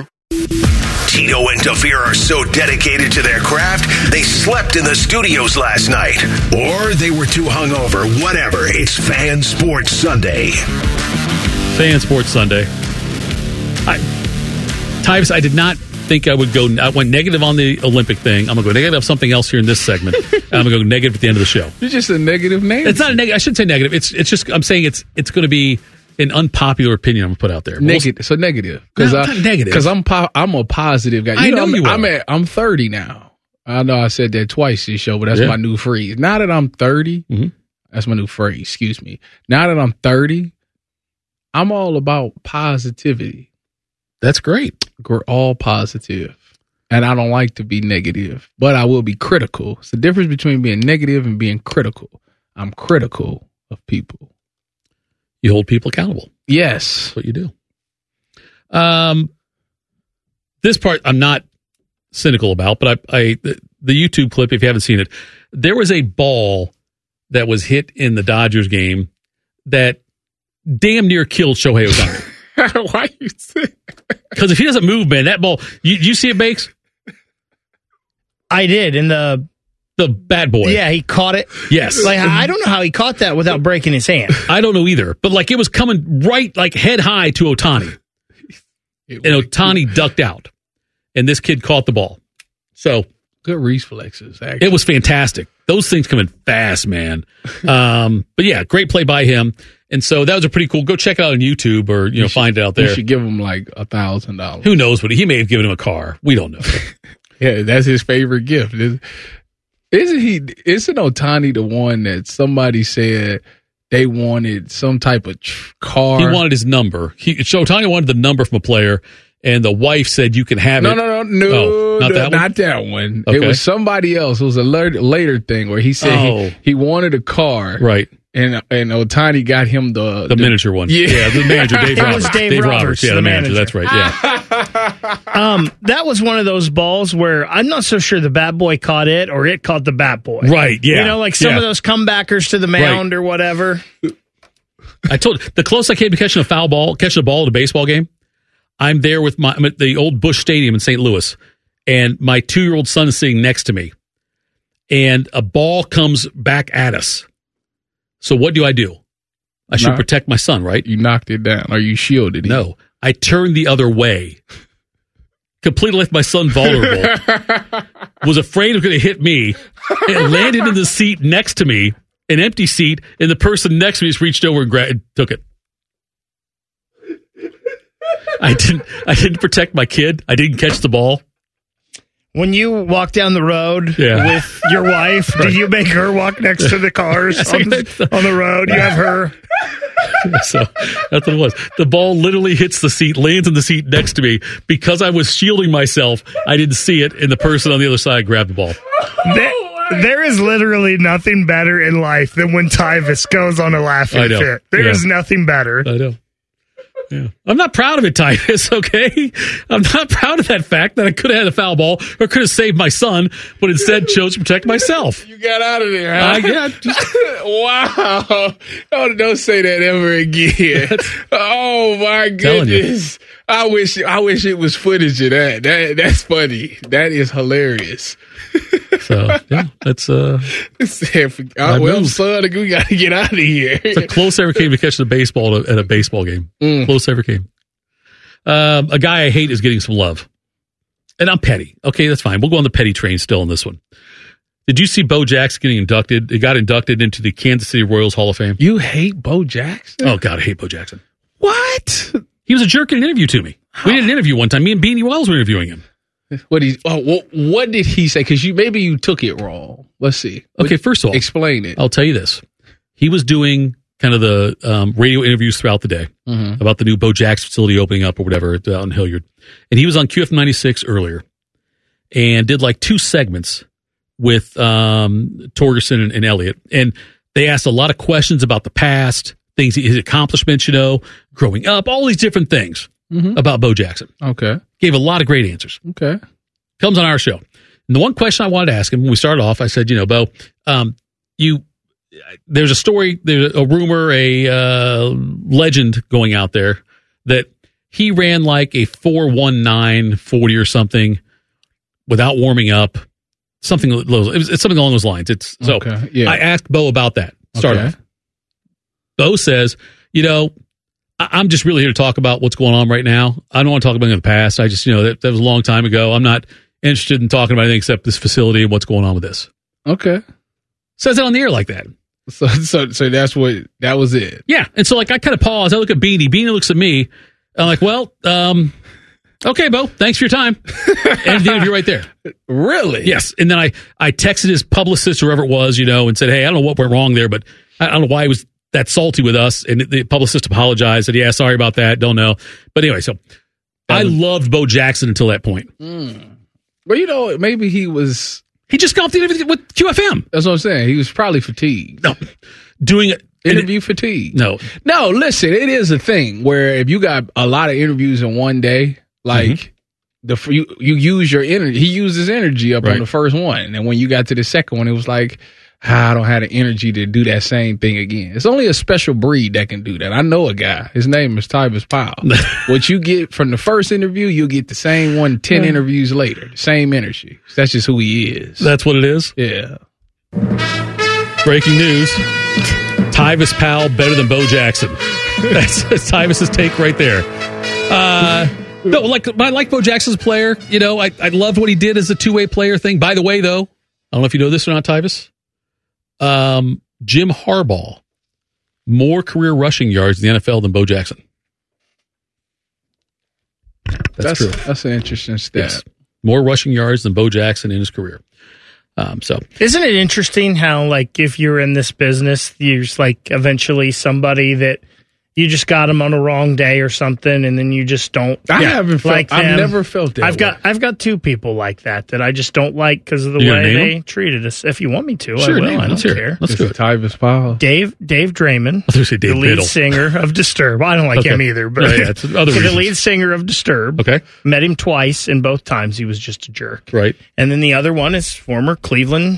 Tito and Tafir are so dedicated to their craft, they slept in the studios last night. Or they were too hungover. Whatever. It's Fan Sports Sunday. Fan Sports Sunday. I, Tyvis, I did not think I would go. I went negative on the Olympic thing. I'm going to go negative on something else here in this segment. And I'm going to go negative at the end of the show. You're just a negative name. It's not a negative. I shouldn't say negative. It's it's just I'm saying it's it's going to be an unpopular opinion I'm going to put out there. Negative. So negative. Because No, not negative. Because I'm po- I'm a positive guy. I know I'm, you I'm are. at I'm thirty now. I know I said that twice this show, but that's Yeah. my new phrase. Now that I'm thirty, Mhm. that's my new phrase. Excuse me. Now that I'm thirty, I'm all about positivity. That's great. We're all positive. And I don't like to be negative, but I will be critical. It's the difference between being negative and being critical. I'm critical of people. You hold people accountable. Yes. That's what you do. Um, this part I'm not cynical about, but I, I the, the YouTube clip, if you haven't seen it, there was a ball that was hit in the Dodgers game that damn near killed Shohei Ohtani. Why you say? Because if he doesn't move, man, that ball. You, you see it, Bakes? I did in the The bad boy. yeah. He caught it. Yes. Like I don't know how he caught that without breaking his hand. I don't know either, but like it was coming right like head high to Ohtani, and Ohtani ducked out, and this kid caught the ball. So Good reflexes, actually. it was fantastic. those things come in fast, man. Um, but yeah, great play by him. And so that was a pretty cool. Go check it out on YouTube or you know you should, find it out there. You should give him like a thousand dollars. Who knows what he may have given him a car. We don't know. Yeah, that's his favorite gift. Isn't he? Isn't Ohtani the one that somebody said they wanted some type of tr- car? He wanted his number. He so Ohtani wanted the number from a player, and the wife said you can have no, it. No, no, no, no, oh, not no, that one. Not that one. Okay. It was somebody else. It was a later, later thing where he said oh. he, he wanted a car, right? And and Ohtani got him the the, the miniature one. Yeah, yeah the manager Dave it Roberts. was Dave, Dave Roberts, Roberts. Yeah, the, the manager. manager. That's right. Yeah. um, that was one of those balls where I'm not so sure the bat boy caught it or it caught the bat boy. Right. Yeah. You know, like some yeah. of those comebackers to the mound right. or whatever. I told the closest I came to catching a foul ball, catching a ball at a baseball game. I'm there with my I'm at the old Busch Stadium in Saint Louis, and my two year old son is sitting next to me, and a ball comes back at us. So what do I do? I should Knock, protect my son, right? You knocked it down, or you shielded it. No, I turned the other way. Completely left my son vulnerable. Was afraid it was going to hit me. It landed in the seat next to me, an empty seat, and the person next to me just reached over and, gra- and took it. I didn't. I didn't protect my kid. I didn't catch the ball. When you walk down the road yeah. with your wife, right. did you make her walk next to the cars on, the, on the road? You have her. So that's what it was. The ball literally hits the seat, lands in the seat next to me. Because I was shielding myself, I didn't see it, and the person on the other side grabbed the ball. There, there is literally nothing better in life than when Tyvus goes on a laughing fit. There yeah. is nothing better. I know. Yeah. I'm not proud of it, Titus, okay? I'm not proud of that fact that I could have had a foul ball or could have saved my son, but instead chose to protect myself. You got out of there, huh? I got just... Wow. Don't, don't say that ever again. Oh, my goodness. I wish I wish it was footage of that. That That's funny. That is hilarious. So, yeah, that's... uh. oh, well, son, we got to get out of here. It's the closest I ever came to catching a baseball at a baseball game. Mm. Close ever came. Um, a guy I hate is getting some love. And I'm petty. Okay, that's fine. We'll go on the petty train still on this one. Did you see Bo Jackson getting inducted? He got inducted into the Kansas City Royals Hall of Fame. You hate Bo Jackson? Oh, God, I hate Bo Jackson. What? He was a jerk in an interview to me. We did an interview one time. Me and Beanie Wells were interviewing him. What he? Oh, what, what did he say? Because you maybe you took it wrong. Let's see. Okay, first of all, explain it. I'll tell you this. He was doing kind of the um, radio interviews throughout the day mm-hmm. about the new Bo Jackson facility opening up or whatever out in Hilliard, and he was on Q F ninety-six earlier and did like two segments with um, Torgerson and, and Elliott, and they asked a lot of questions about the past, things, his accomplishments, you know, growing up, all these different things mm-hmm. about Bo Jackson. Okay. Gave a lot of great answers. Okay. Comes on our show. And the one question I wanted to ask him when we started off, I said, you know, Bo, um, you, there's a story, there's a rumor, a uh, legend going out there that he ran like a four one nine forty or something without warming up. Something, it was, it's something along those lines. It's so okay. yeah. I asked Bo about that. Start okay. off. Bo says, you know, I'm just really here to talk about what's going on right now. I don't want to talk about it in the past. I just, you know, that, that was a long time ago. I'm not interested in talking about anything except this facility and what's going on with this. Okay. Says it on the air like that. So, so, so that's what, that was it. Yeah. And so, like, I kind of pause. I look at Beanie. Beanie looks at me. I'm like, well, um, okay, Bo, thanks for your time. And the interview right there. Really? Yes. And then I, I texted his publicist, whoever it was, you know, and said, hey, I don't know what went wrong there, but I don't know why he was that salty with us, and the publicist apologized, said, yeah, sorry about that, don't know. But anyway, so um, I loved Bo Jackson until that point. Mm. Well, you know, maybe he was... He just got off the interview with Q F M. That's what I'm saying. He was probably fatigued. No. Doing it... Interview it, fatigue. No. No, listen, it is a thing where if you got a lot of interviews in one day, like... Mm-hmm. The you, you use your energy. He used his energy up right. on the first one. And when you got to the second one, it was like... I don't have the energy to do that same thing again. It's only a special breed that can do that. I know a guy. His name is Tyvus Powell. What you get from the first interview, you'll get the same one ten interviews later. The same energy. That's just who he is. That's what it is? Yeah. Breaking news. Tyvus Powell better than Bo Jackson. That's, that's Tyvus's take right there. Uh, no, like I like Bo Jackson's player. You know, I, I loved what he did as a two-way player thing. By the way, though, I don't know if you know this or not, Tyvus. um, Jim Harbaugh more career rushing yards in the N F L than Bo Jackson. That's, that's true. That's an interesting stat. Yes. More rushing yards than Bo Jackson in his career. Um, so isn't it interesting how, like, if you're in this business, you're just like eventually somebody that you just got them on a wrong day or something, and then you just don't. I yeah, haven't felt. Like I've them. never felt that. I've way. got. I've got two people like that that I just don't like because of the you way they them? treated us. If you want me to, sure, I will. name I don't Let's care. Let's Is do it it. Tyvis Powell? Dave Dave Draymond, I was say Dave the lead Biddle. singer of Disturbed. I don't like Okay. him either, but Right, yeah, it's other the reasons. lead singer of Disturbed. Okay, Met him twice, and both times he was just a jerk. right. And then the other one is former Cleveland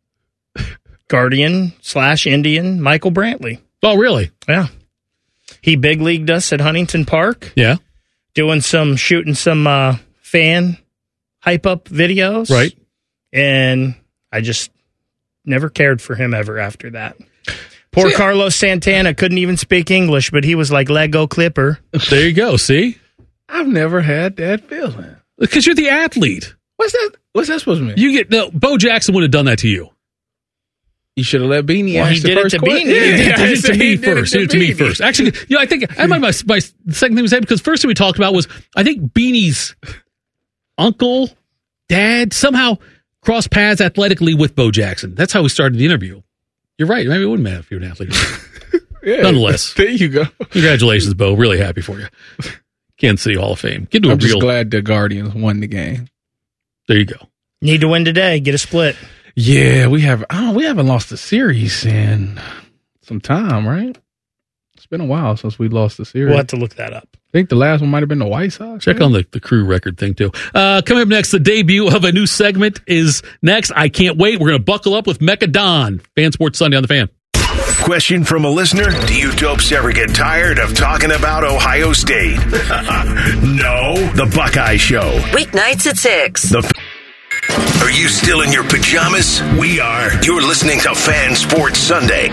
Guardian slash Indian Michael Brantley. Oh, really? Yeah. He big leagued us at Huntington Park, Yeah. doing some, shooting some uh, fan hype up videos. Right. And I just never cared for him ever after that. Poor See, Carlos Santana couldn't even speak English, but he was like Lego Clipper. There you go. See? I've never had that feeling. Because you're the athlete. What's that? What's that supposed to mean? You get no. Bo Jackson would have done that to you. You should have let Beanie Well, ask he the did it first to question. Beanie. Yeah, He did I it to said me he did first. He did it to me Beanie. first. Actually, you know, I think I might my, my the second thing to say because first thing we talked about was I think Beanie's uncle, dad somehow crossed paths athletically with Bo Jackson. That's how we started the interview. You're right. Maybe it wouldn't matter if you're an athlete. Yeah, Nonetheless, there you go. congratulations, Bo. Really happy for you. Kansas City Hall of Fame. Get to a I'm just real. glad the Guardians won the game. There you go. Need to win today. Get a split. Yeah, we have. Oh, we haven't lost a series in some time, right? It's been a while since we lost the series. We'll have to look that up. I think the last one might have been the White Sox. Check right? on the, the crew record thing, too. Uh, coming up next, the debut of a new segment is next. I can't wait. We're going to buckle up with Mecca Don. Fan Sports Sunday on the Fan. Question from a listener. Do you dopes ever get tired of talking about Ohio State? No. The Buckeye Show. Weeknights at six. The f- Are you still in your pajamas? We are. You're listening to Fan Sports Sunday.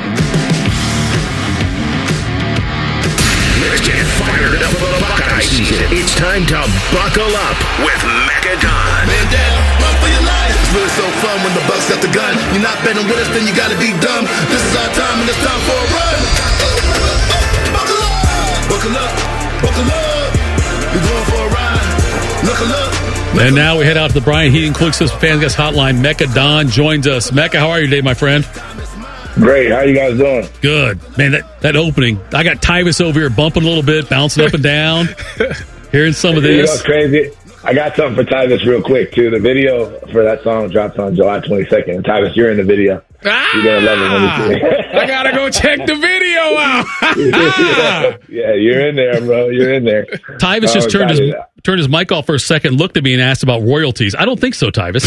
Let's get fired up for the Buckeye season. It's time to buckle up with Mecca Don. Man down, run for your life. It's really so fun when the Bucks got the gun. You're not betting with us, then you gotta be dumb. This is our time and it's time for a run. Buckle up, buckle up, buckle up. We're going for a ride. Knuckle up. And now we head out to the Brian Heating Quick System Fan Guest Hotline. Mecca Don joins us. Mecca, how are you today, my friend? Great. How you guys doing? Good. Man, that, that opening. I got Tyvis over here bumping a little bit, bouncing up and down. Hearing some of You know this. what's crazy? I got something for Tyvis real quick, too. The video for that song drops on July twenty-second. And Tyvis, you're in the video. Ah, You're going to love it when you see it. I got to go check the video out. yeah, yeah, you're in there, bro. You're in there. Tyvis Oh, just turned his, excited. turned his mic off for a second, looked at me, and asked about royalties. I don't think so, Tyvis.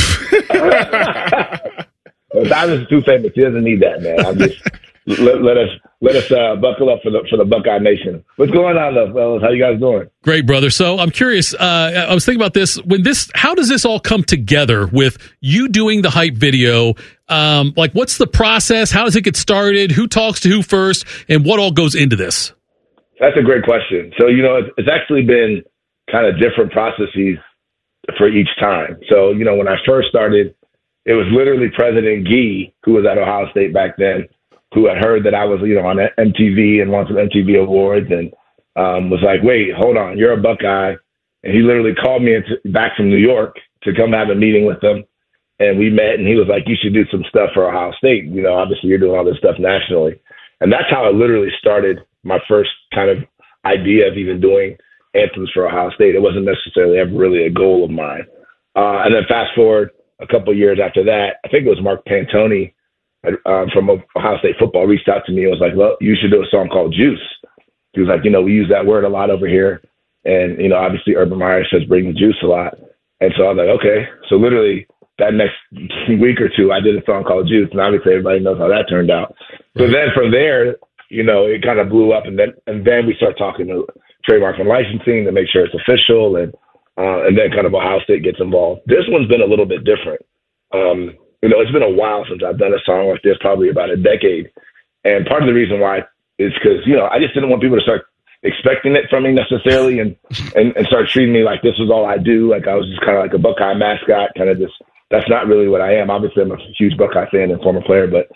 Well, Tyvis is too famous. He doesn't need that, man. I'm just let, let us let us uh, buckle up for the for the Buckeye Nation. What's going on, though, fellas? How you guys doing? Great, brother. So I'm curious. Uh, I was thinking about this. When this, how does this all come together with you doing the hype video? Um, like, what's the process? How does it get started? Who talks to who first? And what all goes into this? That's a great question. So, you know, it's, it's actually been kind of different processes for each time. So, you know, when I first started, it was literally President Gee, who was at Ohio State back then, who had heard that I was, you know, on M T V and won some M T V awards and um, was like, wait, hold on, you're a Buckeye. And he literally called me into, back from New York to come have a meeting with him. And we met, and he was like, you should do some stuff for Ohio State. You know, obviously you're doing all this stuff nationally. And that's how it literally started my first kind of idea of even doing anthems for Ohio State. It wasn't necessarily ever really a goal of mine. Uh, and then fast forward a couple of years after that, I think it was Mark Pantoni uh, from Ohio State football reached out to me and was like, well, you should do a song called Juice. He was like, you know, we use that word a lot over here. And, you know, obviously Urban Meyer says bring the juice a lot. And so I was like, okay. So literally that next week or two, I did a song called Juice. And obviously everybody knows how that turned out. So then from there, you know, it kind of blew up. And then and then we start talking to trademark and licensing to make sure it's official. And uh, and then kind of Ohio State gets involved. This one's been a little bit different. Um, you know, it's been a while since I've done a song like this, probably about a decade. And part of the reason why is because, you know, I just didn't want people to start expecting it from me necessarily and, and, and start treating me like this was all I do. Like I was just kind of like a Buckeye mascot, kind of just, that's not really what I am. Obviously I'm a huge Buckeye fan and former player, but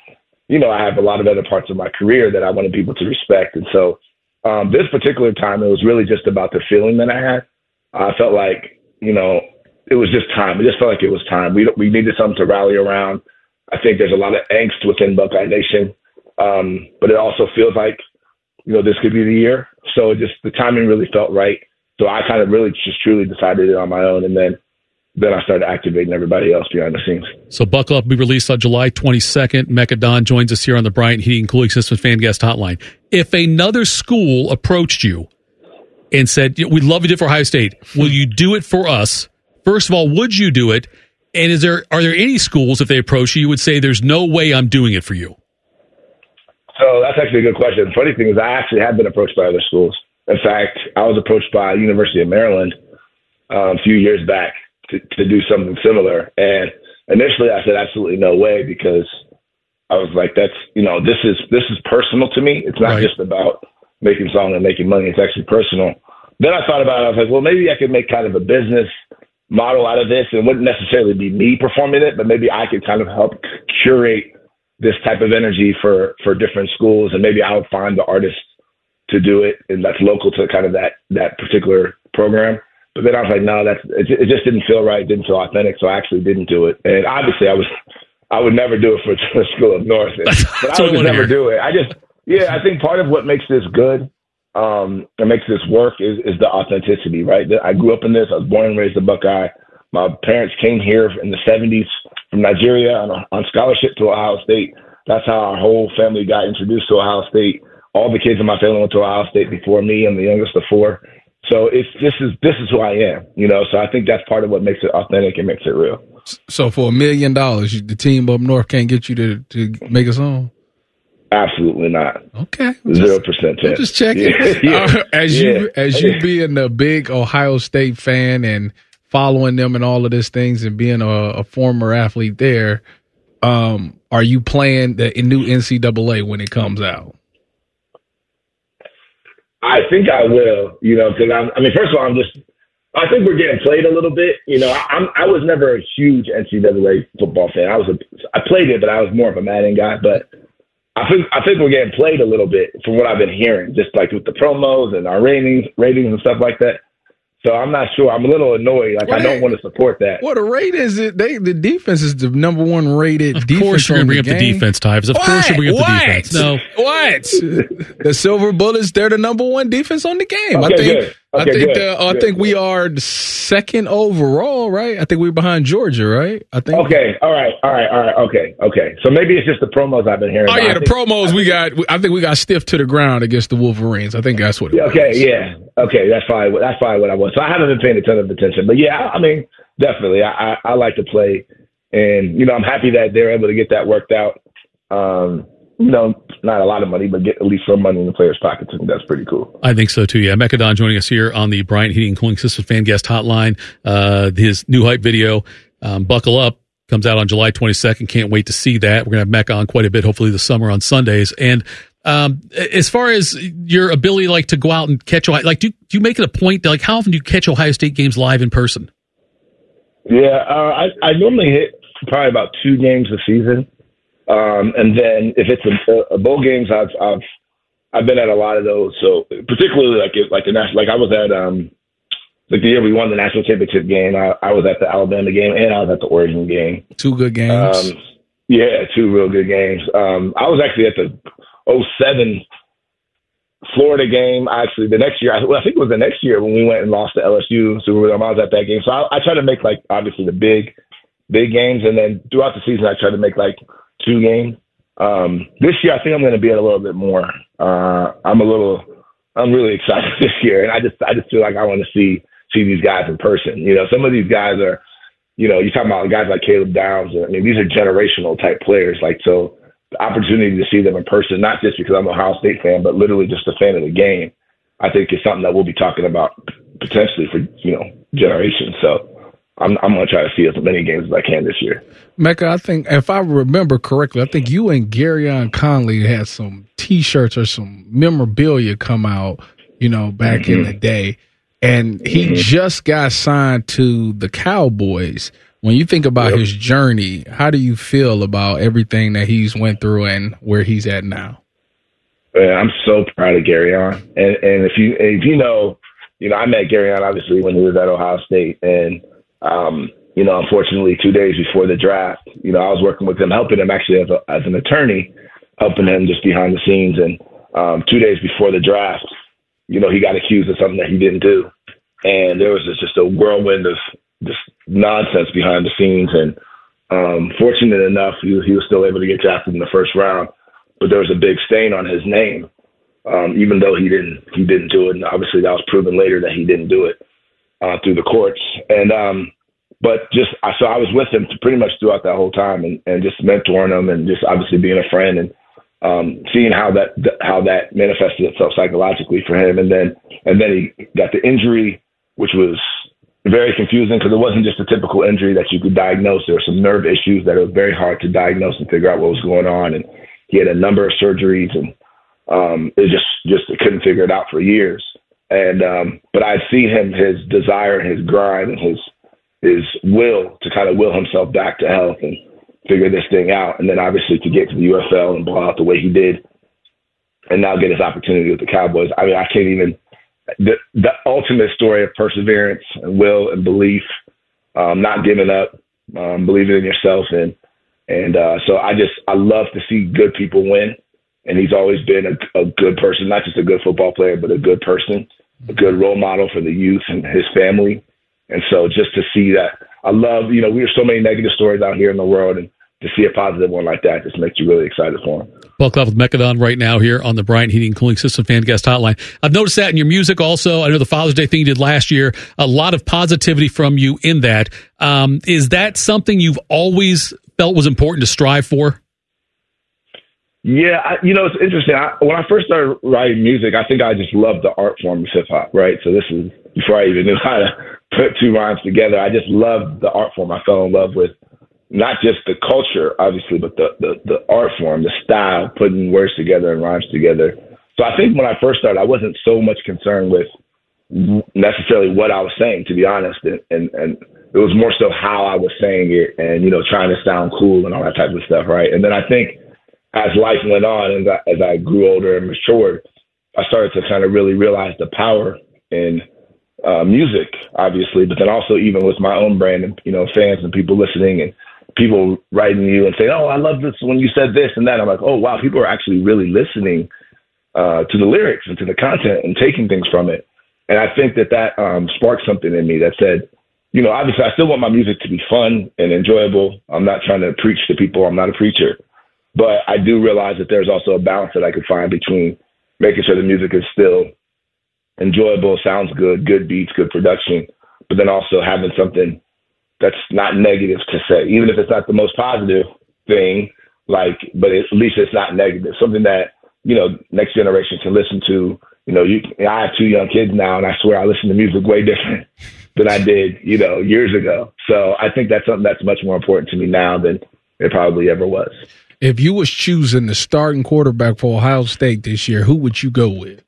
you know, I have a lot of other parts of my career that I wanted people to respect. And so um, this particular time, it was really just about the feeling that I had. I felt like, you know, it was just time. It just felt like it was time. We we needed something to rally around. I think there's a lot of angst within Buckeye Nation, um, but it also feels like, you know, this could be the year. So it just the timing really felt right. So I kind of really just truly decided it on my own, and then then I started activating everybody else behind the scenes. So Buckle Up will be released on July twenty-second. Mecca Don joins us here on the Bryant Heating and Cooling Systems Fan Guest Hotline. If another school approached you and said, we'd love you to do it for Ohio State, will you do it for us? First of all, would you do it? And is there are there any schools, if they approach you, you would say, there's no way I'm doing it for you? So that's actually a good question. The funny thing is I actually have been approached by other schools. In fact, I was approached by University of Maryland um, a few years back to, to do something similar. And initially I said absolutely no way, because I was like, that's, you know, this is this is personal to me. It's not right. just about making songs and making money. It's actually personal. Then I thought about it. I was like, well, maybe I could make kind of a business model out of this. And it wouldn't necessarily be me performing it, but maybe I could kind of help curate this type of energy for, for different schools. And maybe I'll find the artist to do it, and that's local to kind of that, that particular program. But then I was like, no, that's, it, it just didn't feel right. It didn't feel authentic. So I actually didn't do it. And obviously I was, I would never do it for the School of North, but I would never do it. I just, yeah, I think part of what makes this good, um, and makes this work is, is the authenticity, right? I grew up in this. I was born and raised a Buckeye. My parents came here in the seventies from Nigeria on, on scholarship to Ohio State. That's how our whole family got introduced to Ohio State. All the kids in my family went to Ohio State before me. I'm the youngest of four. So it's this is this is who I am, you know. So I think that's part of what makes it authentic and makes it real. So for a million dollars, the team up north can't get you to, to make a song? Absolutely not. Okay, zero percent chance. Just checking. Yeah. Yeah. As yeah. you as you being a big Ohio State fan and following them and all of these things, and being a, a former athlete there, um, are you playing the new N C double A when it comes out? I think I will, you know, because I'm, I mean, first of all, I'm just, I think we're getting played a little bit. You know, I'm, I was never a huge N C double A football fan. I was, a, I played it, but I was more of a Madden guy. But I think, I think we're getting played a little bit from what I've been hearing, just like with the promos and our ratings, ratings and stuff like that. So I'm not sure. I'm a little annoyed. Like, what? I don't want to support that. What a rate is it? They the defense is the number one rated of defense. Of course you're going to bring up game. the defense, Tyves. Of what? course you're bringing up what? the defense. No. What? The Silver Bullets, they're the number one defense on the game. Okay, I think good. I Okay, think good. the, I Good. think we are the second overall, right? I think we're behind Georgia, right? I think. Okay. All right. All right. All right. Okay. Okay. So maybe it's just the promos I've been hearing. Oh yeah, I the think, promos we got. I think we got stiff to the ground against the Wolverines. I think that's what it Okay. was. Yeah. Okay. That's probably what, that's probably what I was. So I haven't been paying a ton of attention, but yeah, I, I mean, definitely, I, I, I like to play, and you know, I'm happy that they're able to get that worked out. Um, you know, not a lot of money, but get at least some money in the players' pockets. I think that's pretty cool. I think so too. Yeah, Mecca Don joining us here on the Bryant Heating and Cooling Systems Fan Guest Hotline. Uh, his new hype video, um, "Buckle Up," comes out on July twenty-second. Can't wait to see that. We're gonna have Mecca on quite a bit, hopefully this summer on Sundays. And um, as far as your ability, like to go out and catch, like, do, do you make it a point? To, like, how often do you catch Ohio State games live in person? Yeah, uh, I, I normally hit probably about two games a season. Um, and then if it's a, a bowl games, I've, I've, I've been at a lot of those. So particularly like, it, like the national, like I was at, um, like the year we won the national championship game, I, I was at the Alabama game and I was at the Oregon game. Two good games. Um, yeah, two real good games. Um, I was actually at the oh seven Florida game. Actually, the next year, I, well, I think it was the next year when we went and lost to L S U. So I was at that game. So I, I try to make like obviously the big, big games, and then throughout the season, I try to make like two games. Um, this year, I think I'm going to be at a little bit more. Uh, I'm a little, I'm really excited this year, and I just, I just feel like I want to see see these guys in person. You know, some of these guys are, you know, you're talking about guys like Caleb Downs. I mean, these are generational type players. Like, so the opportunity to see them in person, not just because I'm an Ohio State fan, but literally just a fan of the game, I think is something that we'll be talking about potentially for, you know, generations. So I'm, I'm going to try to see as many games as I can this year. Mecca, I think if I remember correctly, I think you and Garyon Conley had some T-shirts or some memorabilia come out, you know, back mm-hmm. in the day. And he mm-hmm. just got signed to the Cowboys. When you think about yep. his journey, how do you feel about everything that he's went through and where he's at now? Man, I'm so proud of Garyon. And and if you if you know, you know, I met Garyon obviously when he was at Ohio State, and um, you know, unfortunately, two days before the draft, you know, I was working with him, helping him actually as a, as an attorney, helping him just behind the scenes. And um, two days before the draft, you know, he got accused of something that he didn't do, and there was just, just a whirlwind of just nonsense behind the scenes. And um, fortunate enough, he, he was still able to get drafted in the first round, but there was a big stain on his name, um, even though he didn't he didn't do it. And obviously that was proven later that he didn't do it uh, through the courts. And um, but just so I was with him pretty much throughout that whole time, and, and just mentoring him, and just obviously being a friend, and um, seeing how that how that manifested itself psychologically for him. And then and then he got the injury, which was very confusing because it wasn't just a typical injury that you could diagnose. There were some nerve issues that were very hard to diagnose and figure out what was going on. And he had a number of surgeries, and um, it just, just couldn't figure it out for years. And um, but I'd seen him, his desire, his grind, and his his will to kind of will himself back to health and figure this thing out. And then obviously to get to the U F L and ball out the way he did, and now get his opportunity with the Cowboys. I mean, I can't even. The, the ultimate story of perseverance and will and belief, um, not giving up, um, believing in yourself. And, and uh, so I just, I love to see good people win. And he's always been a, a good person, not just a good football player, but a good person, a good role model for the youth and his family. And so just to see that, I love, you know, we have so many negative stories out here in the world, and to see a positive one like that just makes you really excited for him. Buck Love with Megadon right now here on the Bryant Heating and Cooling System Fan Guest Hotline. I've noticed that in your music also. I know the Father's Day thing you did last year, a lot of positivity from you in that. Um, is that something you've always felt was important to strive for? Yeah, I, you know, it's interesting. I, when I first started writing music, I think I just loved the art form of hip-hop, right? So this is before I even knew how to put two rhymes together. I just loved the art form. I fell in love with not just the culture, obviously, but the, the, the art form, the style, putting words together and rhymes together. So I think when I first started, I wasn't so much concerned with necessarily what I was saying, to be honest. And, and, and it was more so how I was saying it and, you know, trying to sound cool and all that type of stuff, right? And then I think as life went on and as I grew older and matured, I started to kind of really realize the power in uh, music, obviously, but then also even with my own brand and, you know, fans and people listening and people writing you and saying, oh, I love this when you said this and that. I'm like, oh, wow, people are actually really listening uh, to the lyrics and to the content and taking things from it. And I think that that um, sparked something in me that said, you know, obviously I still want my music to be fun and enjoyable. I'm not trying to preach to people. I'm not a preacher. But I do realize that there's also a balance that I could find between making sure the music is still enjoyable, sounds good, good beats, good production, but then also having something that's not negative to say, even if it's not the most positive thing, like, but at least it's not negative, something that, you know, next generation can listen to. You know, you, I have two young kids now, and I swear I listen to music way different than I did, you know, years ago. So I think that's something that's much more important to me now than it probably ever was. If you was choosing the starting quarterback for Ohio State this year, who would you go with?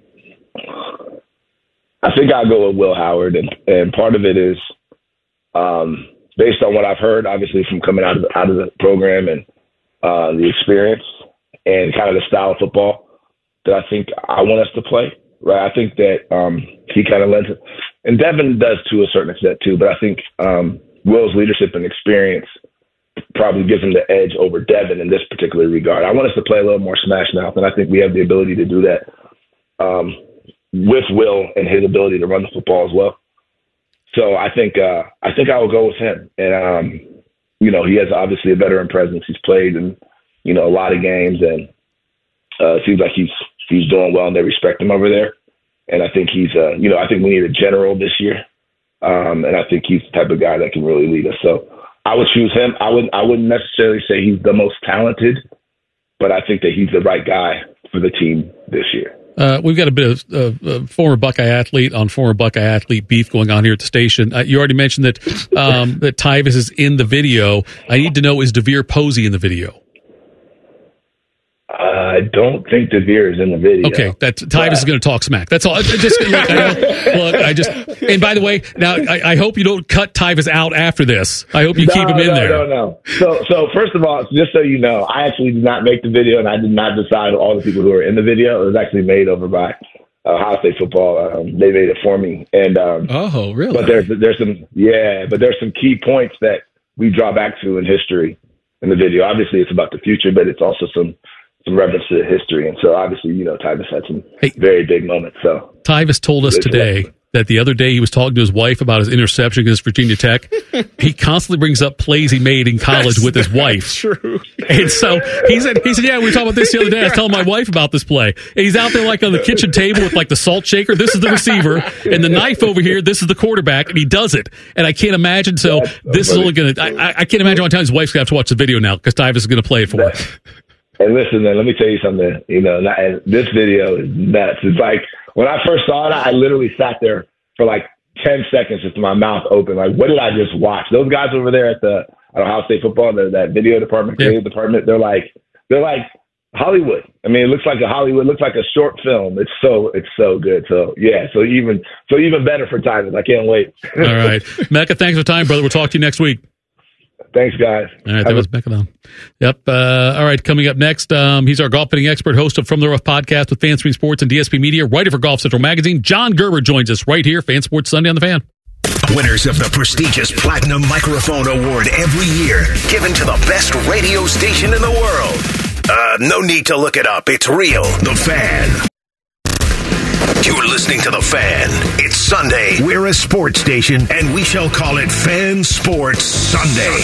I think I'll go with Will Howard, and, and part of it is um, based on what I've heard, obviously, from coming out of the, out of the program and uh, the experience and kind of the style of football that I think I want us to play, right? I think that um, he kind of lends it. And Devin does to a certain extent, too, but I think um, Will's leadership and experience probably gives him the edge over Devin in this particular regard. I want us to play a little more smash mouth, and I think we have the ability to do that um, with Will and his ability to run the football as well. So I think uh, I think I will go with him. And, um, you know, he has obviously a veteran presence. He's played in, you know, a lot of games, and uh, it seems like he's he's doing well, and they respect him over there. And I think he's, uh, you know, I think we need a general this year, um, and I think he's the type of guy that can really lead us. So I would choose him. I wouldn't I wouldn't necessarily say he's the most talented, but I think that he's the right guy for the team this year. Uh, we've got a bit of uh, uh, former Buckeye athlete on former Buckeye athlete beef going on here at the station. Uh, you already mentioned that um, that Tyvis is in the video. I need to know, is DeVier Posey in the video? Uh, I don't think DeVere is in the video. Okay, that Tyvis is going to talk smack. That's all. Just look, I know, look, I just. And by the way, now I, I hope you don't cut Tyvis out after this. I hope you no, keep him in no, there. No, no, So, so first of all, just so you know, I actually did not make the video, and I did not decide all the people who were in the video. It was actually made over by uh, Ohio State football. Um, they made it for me. And um, oh, really? But there's there's some yeah, but there's some key points that we draw back to in history in the video. Obviously, it's about the future, but it's also some. some reference to history. And so obviously, you know, Tyvis had some hey, very big moments. So Tyvis told us today that the other day he was talking to his wife about his interception against Virginia Tech. He constantly brings up plays he made in college That's with his wife. True. And so he said, he said, yeah, we were talking about this the other day. I was telling my wife about this play. And he's out there like on the kitchen table with like the salt shaker. This is the receiver. And the knife over here, this is the quarterback. And he does it. And I can't imagine. So That's this so is only going to, I, I can't imagine how many times his wife's going to have to watch the video now because Tyvis is going to play it for her. And listen, man, let me tell you something. You know, not, and this video is nuts. It's like when I first saw it, I literally sat there for like ten seconds with my mouth open. Like, what did I just watch? Those guys over there at the at Ohio State football, the, that video department, creative yeah. department, they're like, they're like Hollywood. I mean, it looks like a Hollywood. It looks like a short film. It's so it's so good. So yeah, so even so even better for Tyvis. I can't wait. All right, Mecca, thanks for the time, brother. We'll talk to you next week. Thanks, guys. All right, that was Mecca. Yep. Uh, all right, coming up next, um, he's our golf betting expert, host of From the Rough podcast with FanStream Sports and D S P Media, writer for Golf Central Magazine. John Gerber joins us right here, Fan Sports Sunday on the Fan. Winners of the prestigious Platinum Microphone Award every year, given to the best radio station in the world. Uh, no need to look it up. It's real. The Fan. You're listening to The Fan. It's Sunday. We're a sports station, and we shall call it Fan Sports Sunday.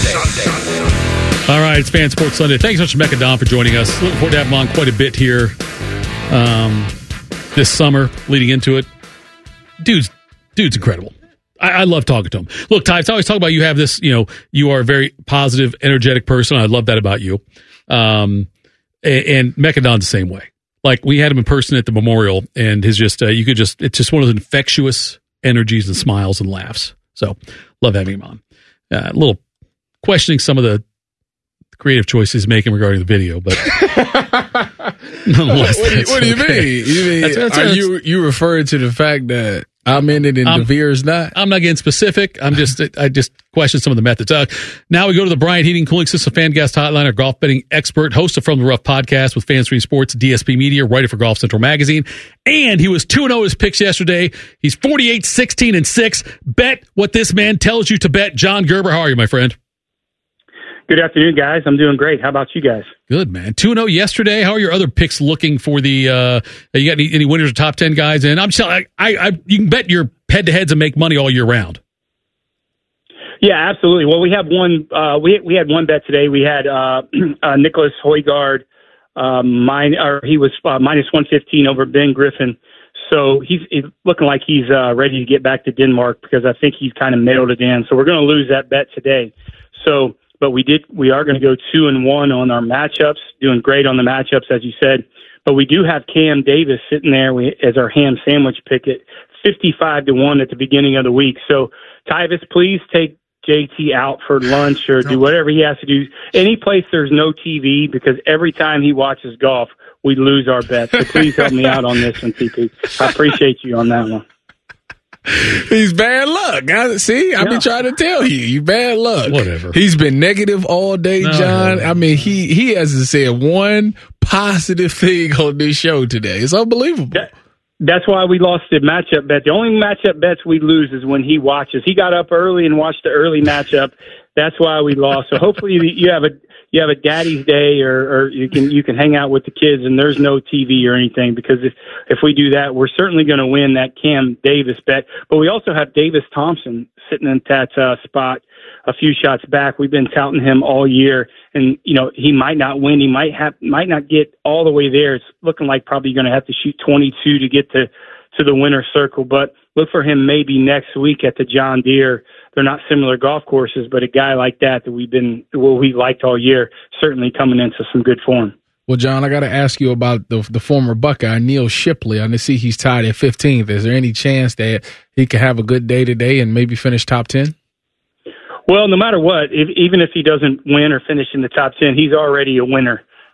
All right, it's Fan Sports Sunday. Thanks so much to Mecca Don for joining us. Looking forward to having him on quite a bit here um, this summer, leading into it. Dude's, dude's incredible. I, I love talking to him. Look, Ty, I always talk about you have this, you know, you are a very positive, energetic person. I love that about you. Um, and, and Mecca Don's the same way. Like, we had him in person at the memorial, and his just, uh, you could just, it's just one of those infectious energies and smiles and laughs. So, love having him on. Uh, a little questioning some of the creative choices he's making regarding the video, but nonetheless. What, do you, what do you okay. mean? You mean that's, that's, are that's, you, you referring to the fact that I'm in it and I'm, DeVere's not? I'm not getting specific. I'm just, I just question some of the methods. Uh, now we go to the Bryant Heating Cooling System Fan Guest Hotline, our golf betting expert, host of From the Rough podcast with FanStream Sports, D S P Media, writer for Golf Central Magazine. And he was two and oh his picks yesterday. He's forty-eight, sixteen, and six. Bet what this man tells you to bet. John Gerber, how are you, my friend? Good afternoon, guys. I'm doing great. How about you guys? Good, man. two and oh yesterday. How are your other picks looking for the, uh, you got any, any winners or top ten guys? And I'm telling I, I, you can bet your head-to-heads and make money all year round. Yeah, absolutely. Well, we have one, uh, we, we had one bet today. We had, uh, uh Nicholas Højgaard, um, mine, or he was uh, minus one fifteen over Ben Griffin. So he's, he's looking like he's, uh, ready to get back to Denmark because I think he's kind of mailed it in. So we're going to lose that bet today. So, But we did. We are going to go two and one on our matchups. Doing great on the matchups, as you said. But we do have Cam Davis sitting there we, as our ham sandwich pick at fifty-five to one at the beginning of the week. So, Tyvis, please take J T out for lunch or do whatever he has to do. Any place there's no T V, because every time he watches golf, we lose our bet. So please help me out on this one, T P. I appreciate you on that one. He's bad luck. I, see, I've yeah. been trying to tell you, you bad luck. Whatever. He's been negative all day, no, John. no, no. I mean, he he hasn't said one positive thing on this show today. It's unbelievable. That, that's why we lost the matchup bet. The only matchup bets we lose is when he watches. He got up early and watched the early matchup. That's why we lost. So hopefully you have a you have a daddy's day, or, or you can you can hang out with the kids and there's no T V or anything, because if if we do that, we're certainly going to win that Cam Davis bet. But we also have Davis Thompson sitting in that uh, spot a few shots back. We've been touting him all year, and you know he might not win. He might have might not get all the way there. It's looking like probably going to have to shoot twenty-two to get to to the winner's circle. But look for him maybe next week at the John Deere. They're not similar golf courses, but a guy like that that we've been, well, we liked all year, certainly coming into some good form. Well, John, I got to ask you about the the former Buckeye, Neil Shipley. I see he's tied at fifteenth. Is there any chance that he could have a good day today and maybe finish top ten? Well, no matter what, if, even if he doesn't win or finish in the top ten, he's already a winner.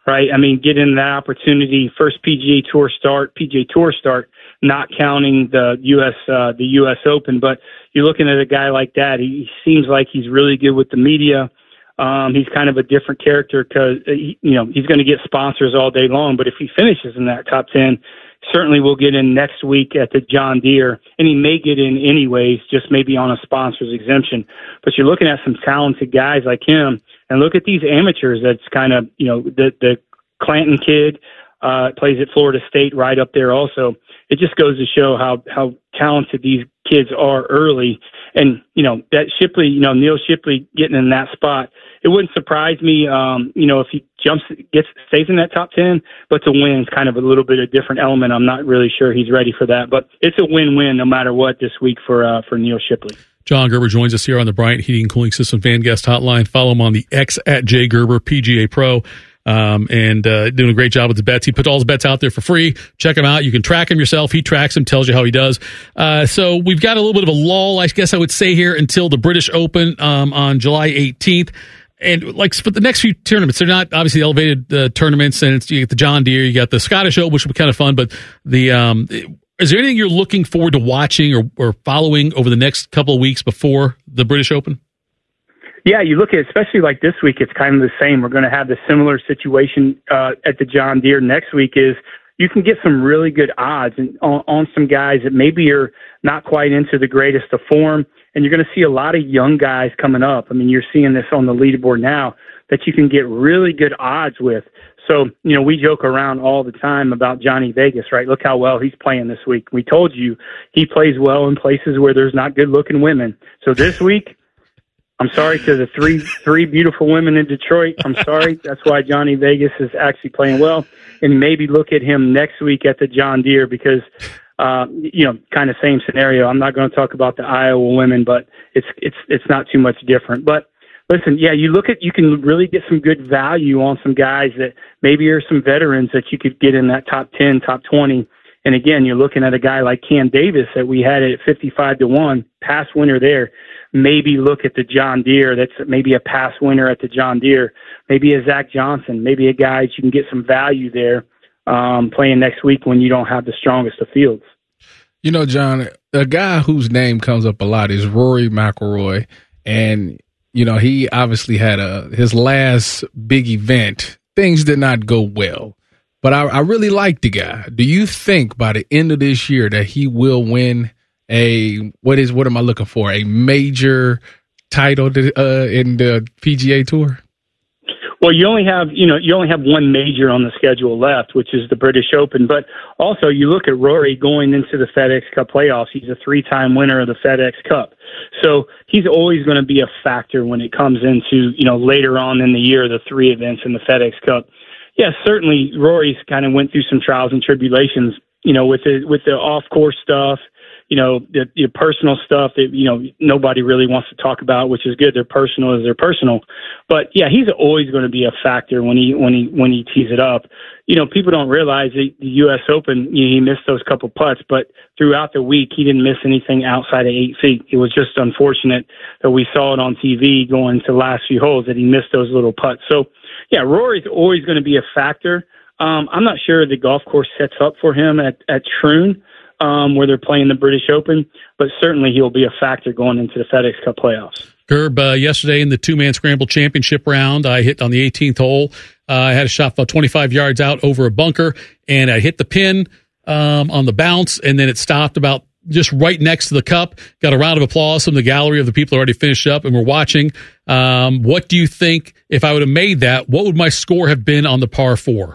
right? I mean, getting that opportunity, first P G A Tour start, P G A Tour start, not counting the U S uh, the U S Open. But you're looking at a guy like that. He, he seems like he's really good with the media. Um, he's kind of a different character because, you know, he's going to get sponsors all day long. But if he finishes in that top ten, certainly we'll get in next week at the John Deere, and he may get in anyways, just maybe on a sponsor's exemption. But you're looking at some talented guys like him, and look at these amateurs. That's kind of, you know, the the Clanton kid uh, plays at Florida State right up there also. It just goes to show how how talented these kids are early. And, you know, that Shipley, you know, Neil Shipley getting in that spot, it wouldn't surprise me, um, you know, if he jumps, gets, stays in that top ten, but to win is kind of a little bit of a different element. I'm not really sure he's ready for that, but it's a win-win no matter what this week for, uh, for Neil Shipley. John Gerber joins us here on the Bryant Heating and Cooling System Fan Guest Hotline. Follow him on the X at J Gerber, P G A Pro. Um, and, uh, doing a great job with the bets. He put all his bets out there for free. Check him out. You can track him yourself. He tracks him, tells you how he does. Uh, so we've got a little bit of a lull, I guess I would say here until the British Open, um, on July eighteenth. And like for the next few tournaments, they're not obviously elevated, uh, tournaments, and it's, you get the John Deere, you got the Scottish Open, which will be kind of fun, but the, um, is there anything you're looking forward to watching or, or following over the next couple of weeks before the British Open? Yeah, you look at, especially like this week, it's kind of the same. We're going to have the similar situation uh, at the John Deere next week. Is you can get some really good odds and, on, on some guys that maybe are not quite into the greatest of form, and you're going to see a lot of young guys coming up. I mean, you're seeing this on the leaderboard now that you can get really good odds with. So, you know, we joke around all the time about Johnny Vegas, right? Look how well he's playing this week. We told you he plays well in places where there's not good-looking women. So this week, I'm sorry to the three three beautiful women in Detroit. I'm sorry. That's why Johnny Vegas is actually playing well. And maybe look at him next week at the John Deere because, uh, you know, kind of same scenario. I'm not going to talk about the Iowa women, but it's it's it's not too much different. But listen, yeah, you look at you can really get some good value on some guys that maybe are some veterans that you could get in that top ten, top twenty. And again, you're looking at a guy like Cam Davis that we had at fifty-five to one, past winner there. Maybe look at the John Deere. That's maybe a past winner at the John Deere. Maybe a Zach Johnson. Maybe a guy that you can get some value there um, playing next week when you don't have the strongest of fields. You know, John, a guy whose name comes up a lot is Rory McIlroy. And, you know, he obviously had a his last big event. Things did not go well. But I, I really like the guy. Do you think by the end of this year that he will win a what is what am I looking for? A major title to, uh, in the P G A Tour? Well, you only have you know you only have one major on the schedule left, which is the British Open. But also, you look at Rory going into the FedEx Cup playoffs. He's a three-time winner of the FedEx Cup, so he's always going to be a factor when it comes into you know later on in the year, the three events in the FedEx Cup. Yeah, certainly Rory's kind of went through some trials and tribulations, you know, with the with the off-course stuff. You know, the, the personal stuff that, you know, nobody really wants to talk about, which is good. They're personal as they're personal. But yeah, he's always going to be a factor when he, when he, when he tees it up. You know, people don't realize that the U S Open, you know, he missed those couple putts, but throughout the week, he didn't miss anything outside of eight feet. It was just unfortunate that we saw it on T V going to the last few holes that he missed those little putts. So yeah, Rory's always going to be a factor. Um, I'm not sure the golf course sets up for him at, at Troon. Um, where they're playing the British Open, but certainly he'll be a factor going into the FedEx Cup playoffs. Gerb, uh, yesterday in the two-man scramble championship round, I hit on the eighteenth hole. Uh, I had a shot about twenty-five yards out over a bunker, and I hit the pin um, on the bounce, and then it stopped about just right next to the cup. Got a round of applause from the gallery of the people who already finished up and were watching. Um, what do you think, if I would have made that, what would my score have been on the par four?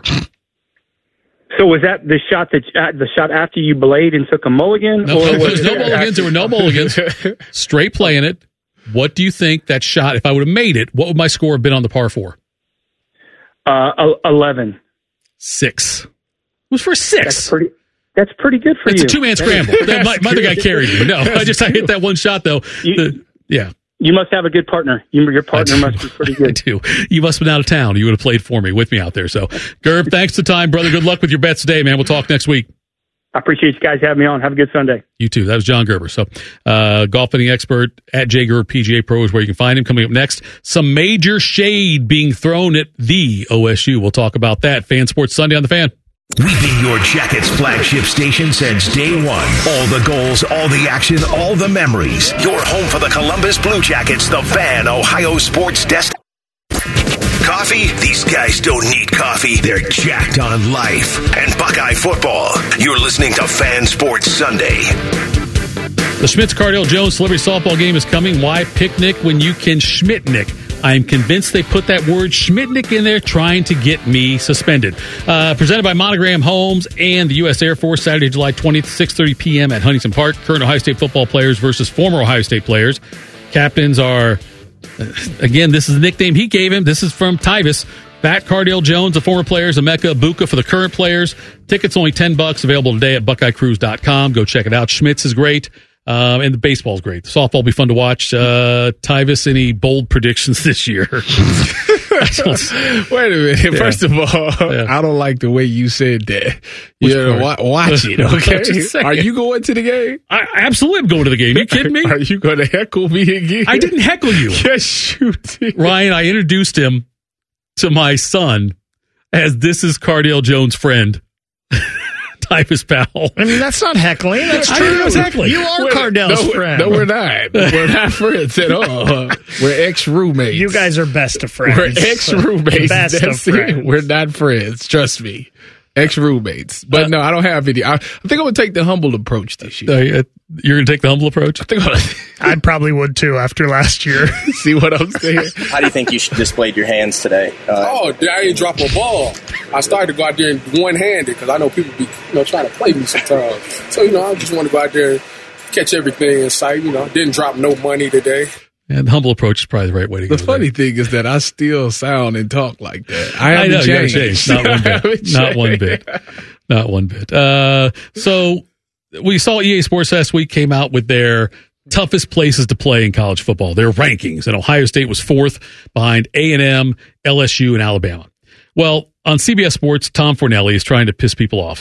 So was that the shot that uh, the shot after you belayed and took a mulligan? No, or there was was no mulligans. There were no mulligans. Straight playing it. What do you think that shot, if I would have made it, what would my score have been on the par four? Uh, eleven. Six. It was for six. That's pretty, that's pretty good for it's you. It's a two-man scramble. my, my other guy carried me. No, I just I hit that one shot, though. You, the, yeah. You must have a good partner. You, your partner must be pretty good. I do. You must have been out of town. You would have played for me, with me out there. So, Gerb, thanks for the time, brother. Good luck with your bets today, man. We'll talk next week. I appreciate you guys having me on. Have a good Sunday. You too. That was John Gerber. So, uh, golf betting expert at Jay Gerber P G A Pro is where you can find him. Coming up next, some major shade being thrown at the O S U. We'll talk about that. Fan Sports Sunday on the Fan. We've been your Jackets flagship station since day one. All the goals, all the action, all the memories. Your home for the Columbus Blue Jackets, the Fan Ohio Sports Desk. Coffee? These guys don't need coffee. They're jacked on life and Buckeye football. You're listening to Fan Sports Sunday. The Schmitz Cardale Jones Celebrity Softball game is coming. Why picnic when you can Schmitnick? I am convinced they put that word Schmitnick in there trying to get me suspended. Uh, presented by Monogram Homes and the U S Air Force, Saturday, July twentieth, six thirty p.m. at Huntington Park. Current Ohio State football players versus former Ohio State players. Captains are... Again, this is the nickname he gave him. This is from Tyvis. Bat Cardale Jones, the former players, Emeka Ibuka for the current players. Tickets only ten bucks, available today at buckeye cruise dot com. Go check it out. Schmitz is great, um, and the baseball's great. The softball will be fun to watch. Uh, Tyvis, any bold predictions this year? Wait a minute. Yeah. First of all, yeah. I don't like the way you said that. You know, wa- watch it, okay? Are you going to the game? I absolutely am going to the game. Are you kidding me? Are you going to heckle me again? I didn't heckle you. Yes, you did. Ryan, I introduced him to my son as this is Cardale Jones' friend. Tyvis Powell. I mean, that's not heckling. That's true. I know it's heckling. You are we're, Cardale's no, friend. No, we're not. We're not friends at all. We're ex-roommates. You guys are best of friends. We're ex-roommates. Best That's of it. friends. We're not friends. Trust me. Ex-roommates. But uh, no, I don't have any. I, I think I'm going to take the humble approach this year. Uh, you're going to take the humble approach? I think I'm gonna, I probably would too after last year. See what I'm saying? How do you think you displayed your hands today? Uh, oh, I didn't drop a ball. I started to go out there and one-handed because I know people be, you know, trying to play me sometimes. So, you know, I just want to go out there and catch everything in sight. You know, didn't drop no money today. And the humble approach is probably the right way to go. The funny there. thing is that I still sound and talk like that. I haven't I know, changed. You changed. Not one bit. Not one bit. Not one bit. Uh, so we saw E A Sports last week came out with their toughest places to play in college football, their rankings, and Ohio State was fourth behind A and M, L S U, and Alabama. Well, on C B S Sports, Tom Fornelli is trying to piss people off.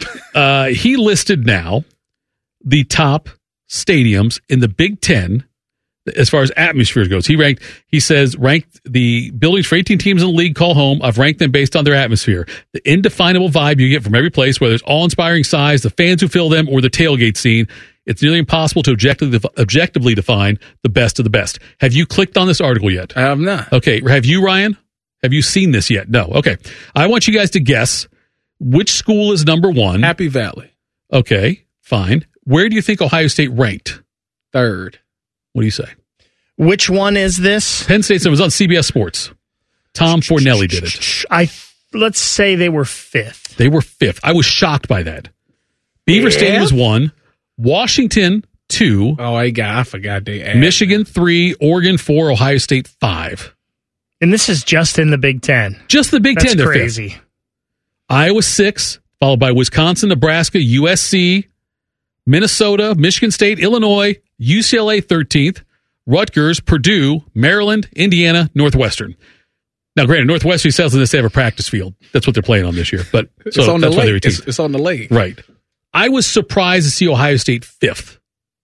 Uh, he listed now the top stadiums in the Big Ten as far as atmosphere goes. He ranked, he says, ranked the buildings for eighteen teams in the league call home. I've ranked them based on their atmosphere. The indefinable vibe you get from every place, whether it's awe-inspiring size, the fans who fill them, or the tailgate scene. It's nearly impossible to objectively, objectively define the best of the best. Have you clicked on this article yet? I have not. Okay. Have you, Ryan? Have you seen this yet? No. Okay. I want you guys to guess which school is number one. Happy Valley. Okay. Fine. Where do you think Ohio State ranked? Third. What do you say? Which one is this? Penn State. It was on C B S Sports. Tom Fornelli did it. I let's say they were fifth. They were fifth. I was shocked by that. Beaver yeah. State was one. Washington two. Oh, I got. I forgot they. Added. Michigan three. Oregon four. Ohio State five. And this is just in the Big Ten. Just the Big That's Ten. They're crazy. Fifth. Iowa six, followed by Wisconsin, Nebraska, U S C, Minnesota, Michigan State, Illinois, U C L A thirteenth, Rutgers, Purdue, Maryland, Indiana, Northwestern. Now, granted, Northwestern says this they have a practice field. That's what they're playing on this year. But so it's on that's the why they were lake. It's, it's on the lake. Right. I was surprised to see Ohio State fifth.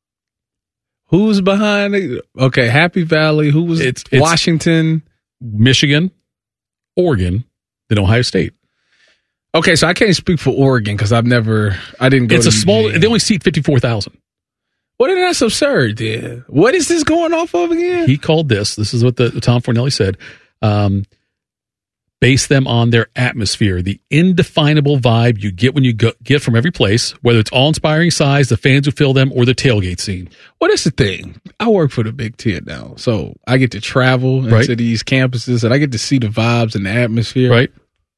Who's behind it? Okay, Happy Valley. Who was it's, it's Washington, Michigan, Oregon, then Ohio State. Okay, so I can't speak for Oregon because I've never, I didn't go. It's to a small. game. They only seat fifty-four thousand. Well, that's absurd. Then what is this going off of again? He called this. This is what the Tom Fornelli said. Um, base them on their atmosphere, the indefinable vibe you get when you go, get from every place, whether it's awe-inspiring size, the fans who fill them, or the tailgate scene. Well, that's the thing. I work for the Big Ten now, so I get to travel right. into these campuses, and I get to see the vibes and the atmosphere. Right.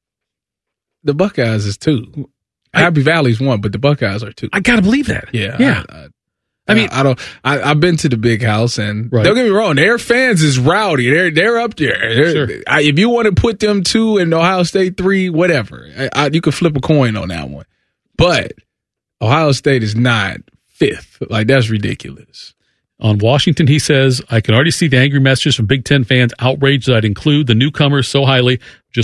The Buckeyes is two. I, Happy Valley's one, but the Buckeyes are two. I gotta believe that. Yeah. Yeah. I, I, I mean, I, I don't. I, I've been to the Big House, and right. don't get me wrong, their fans is rowdy. They're they're up there. They're, sure. I, if you want to put them two and Ohio State three, whatever, I, I, you can flip a coin on that one. But Ohio State is not fifth. Like that's ridiculous. On Washington, he says, I can already see the angry messages from Big Ten fans outraged that I'd include the newcomers so highly. Just tr-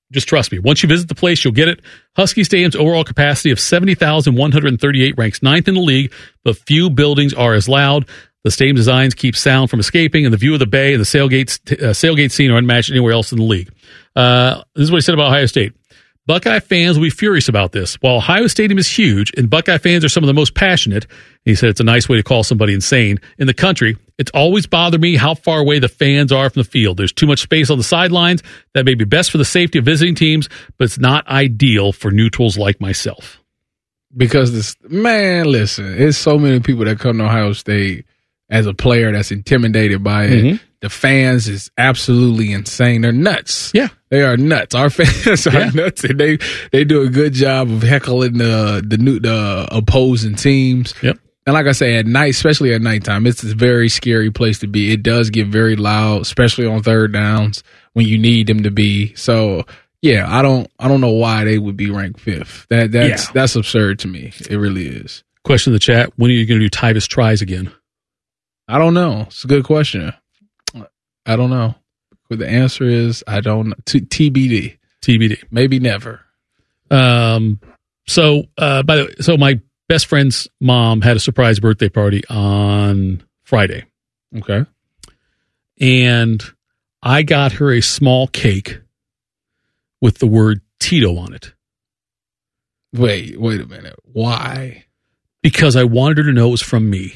Just trust me. Once you visit the place, you'll get it. Husky Stadium's overall capacity of seventy thousand one hundred thirty-eight ranks ninth in the league, but few buildings are as loud. The stadium designs keep sound from escaping, and the view of the bay and the sailgate, uh, sailgate scene are unmatched anywhere else in the league. Uh, this is what he said about Ohio State. Buckeye fans will be furious about this. While Ohio Stadium is huge, and Buckeye fans are some of the most passionate, he said it's a nice way to call somebody insane, in the country, it's always bothered me how far away the fans are from the field. There's too much space on the sidelines. That may be best for the safety of visiting teams, but it's not ideal for neutrals like myself. Because this, man, listen, it's so many people that come to Ohio State as a player that's intimidated by it. Mm-hmm. The fans is absolutely insane. They're nuts. Yeah. They are nuts. Our fans are Yeah. nuts, and they, they do a good job of heckling the the new the opposing teams. Yep. And like I say, at night, especially at nighttime, it's a very scary place to be. It does get very loud, especially on third downs when you need them to be. So yeah, I don't I don't know why they would be ranked fifth. That that's Yeah. that's absurd to me. It really is. Question in the chat: when are you going to do Tyvis tries again? I don't know. It's a good question. I don't know. But the answer is I don't know. T- T B D. T B D. Maybe never. Um. So, uh, by the way, so my best friend's mom had a surprise birthday party on Friday. Okay. And I got her a small cake with the word Tito on it. Wait, wait a minute. Why? Because I wanted her to know it was from me.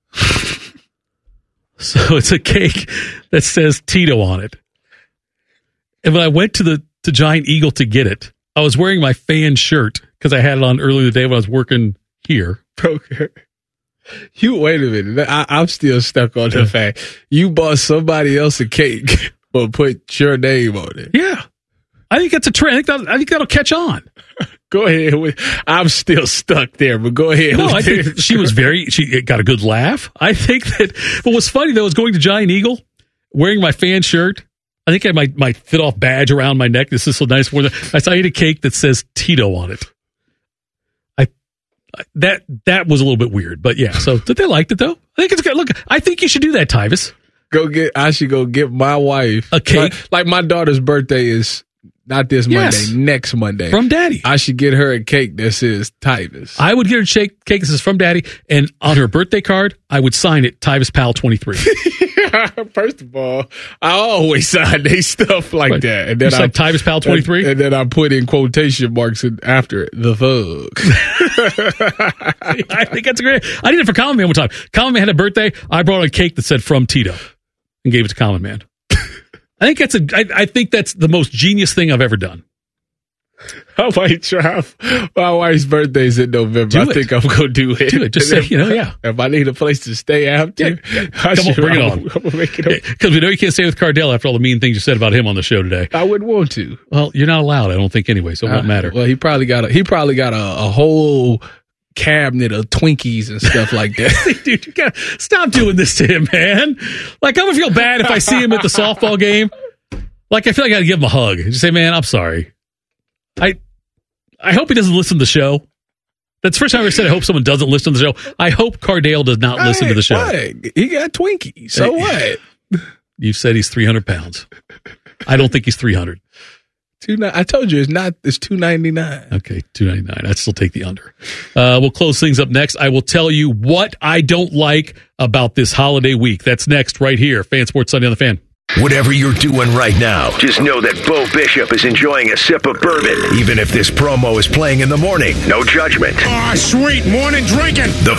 So it's a cake that says Tito on it. And when I went to the to Giant Eagle to get it, I was wearing my fan shirt because I had it on earlier the day when I was working here. Okay. You wait a minute. I, I'm still stuck on the fact you bought somebody else a cake but put your name on it. Yeah. I think that's a trend. I think, that, I think that'll catch on. Go ahead. With, I'm still stuck there, but go ahead. No, with I think this. she was very, she got a good laugh. I think that, but what's funny though is going to Giant Eagle, wearing my fan shirt. I think I had my, my fit off badge around my neck. This is so nice for them. I saw I ate a cake that says Tito on it. I, that, that was a little bit weird, but yeah. So did they liked it though? I think it's good. Look, I think you should do that, Tyvis. Go get, I should go get my wife a cake. Like, like my daughter's birthday is not this Yes. Monday, next Monday. From Daddy. I should get her a cake that says Tyvis. I would get her a shake, cake that says from Daddy, and on her birthday card, I would sign it Tyvis Pal twenty-three. First of all, I always sign they stuff like Right. that. And then You I said Tyvis Pal twenty-three? And, and then I put in quotation marks in, after it, the thug. I think that's a great. I did it for Common Man one time. Common Man had a birthday. I brought a cake that said from Tito and gave it to Common Man. I think that's a. I, I think that's the most genius thing I've ever done. I might try. My wife's birthday's in November. Do I it. think I'm going to do it. Do it. Just And say, you know, yeah. If I need a place to stay after, Yeah, yeah. I Come on, should, bring it I'm, on. I'm going to make it up. Because we know you can't stay with Cardell after all the mean things you said about him on the show today. I wouldn't want to. Well, you're not allowed. I don't think anyway, so it won't Uh, matter. Well, he probably got a he probably got a, a whole cabinet of Twinkies and stuff like that. Dude, you gotta stop doing this to him, man. Like, I'm gonna feel bad if I see him at the softball game. Like, I feel like I gotta give him a hug. Just say, man, I'm sorry. I I hope he doesn't listen to the show. That's the first time I ever said I hope someone doesn't listen to the show. I hope Cardale does not listen to the show. What? He got Twinkies. So Hey. what? You said he's three hundred pounds. I don't think he's three hundred. Two. I told you it's not. It's two ninety nine. Okay, two ninety-nine. I'd still take the under. Uh, we'll close things up next. I will tell you what I don't like about this holiday week. That's next right here. Fan Sports Sunday on the Fan. Whatever you're doing right now, just know that Bo Bishop is enjoying a sip of bourbon, even if this promo is playing in the morning. No judgment. Ah, sweet morning drinking. The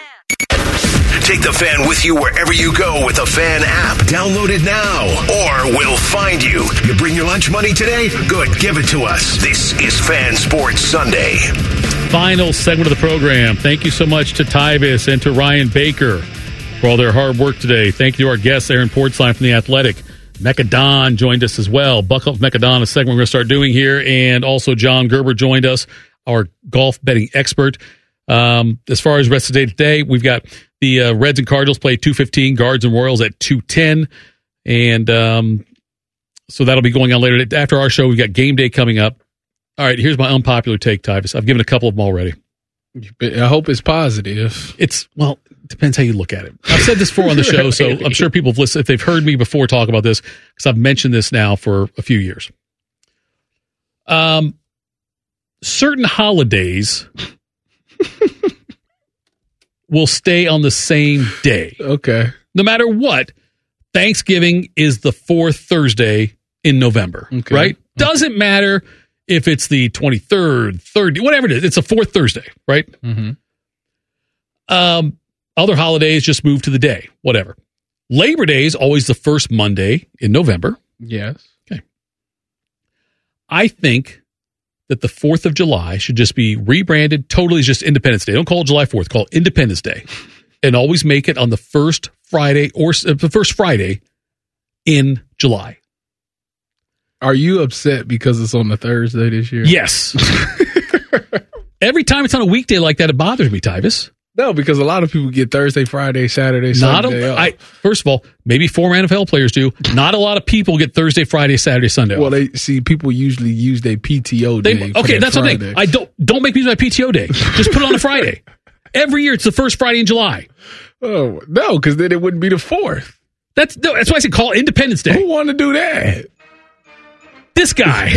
Fan. Take the Fan with you wherever you go with the Fan app. Download it now, or we'll find you. You bring your lunch money today? Good, give it to us. This is Fan Sports Sunday. Final segment of the program. Thank you so much to Tyvis and to Ryan Baker for all their hard work today. Thank you to our guests, Aaron Portzline from The Athletic. Mecca Don joined us as well. Buckle up Mecca Don, a segment we're going to start doing here. And also John Gerber joined us, our golf betting expert. Um, as far as rest of the day today, we've got the uh, Reds and Cardinals play two fifteen, Guards and Royals at two ten. And um, so that'll be going on later. After our show, we've got game day coming up. All right, here's my unpopular take, Tyvis. I've given a couple of them already. I hope it's positive. It's, well, depends how you look at it. I've said this before on the show, so I'm sure people have listened, if they've heard me before talk about this, because I've mentioned this now for a few years. Um, certain holidays will stay on the same day. Okay. No matter what, Thanksgiving is the fourth Thursday in November, Okay. right? Doesn't matter if it's the twenty-third, third, whatever it is. It's a fourth Thursday, right? Mm-hmm. Um, other holidays just move to the day, whatever. Labor Day is always the first Monday in November. Yes. Okay. I think that the fourth of July should just be rebranded totally just Independence Day. Don't call it July fourth, call it Independence Day. And always make it on the first Friday or uh, the first Friday in July. Are you upset because it's on the Thursday this year? Yes. Every time it's on a weekday like that, it bothers me, Tyvis. No, because a lot of people get Thursday, Friday, Saturday, Not Sunday a, off. I, first of all, maybe four N F L players do. Not a lot of people get Thursday, Friday, Saturday, Sunday Well, off. they see people usually use their P T O day. They, for okay, that that's Friday. the thing. I don't don't make me use my P T O day. Just put it on a Friday. Every year, it's the first Friday in July. Oh no, because then it wouldn't be the fourth. That's no, that's why I said call it Independence Day. Who want to do that? This guy.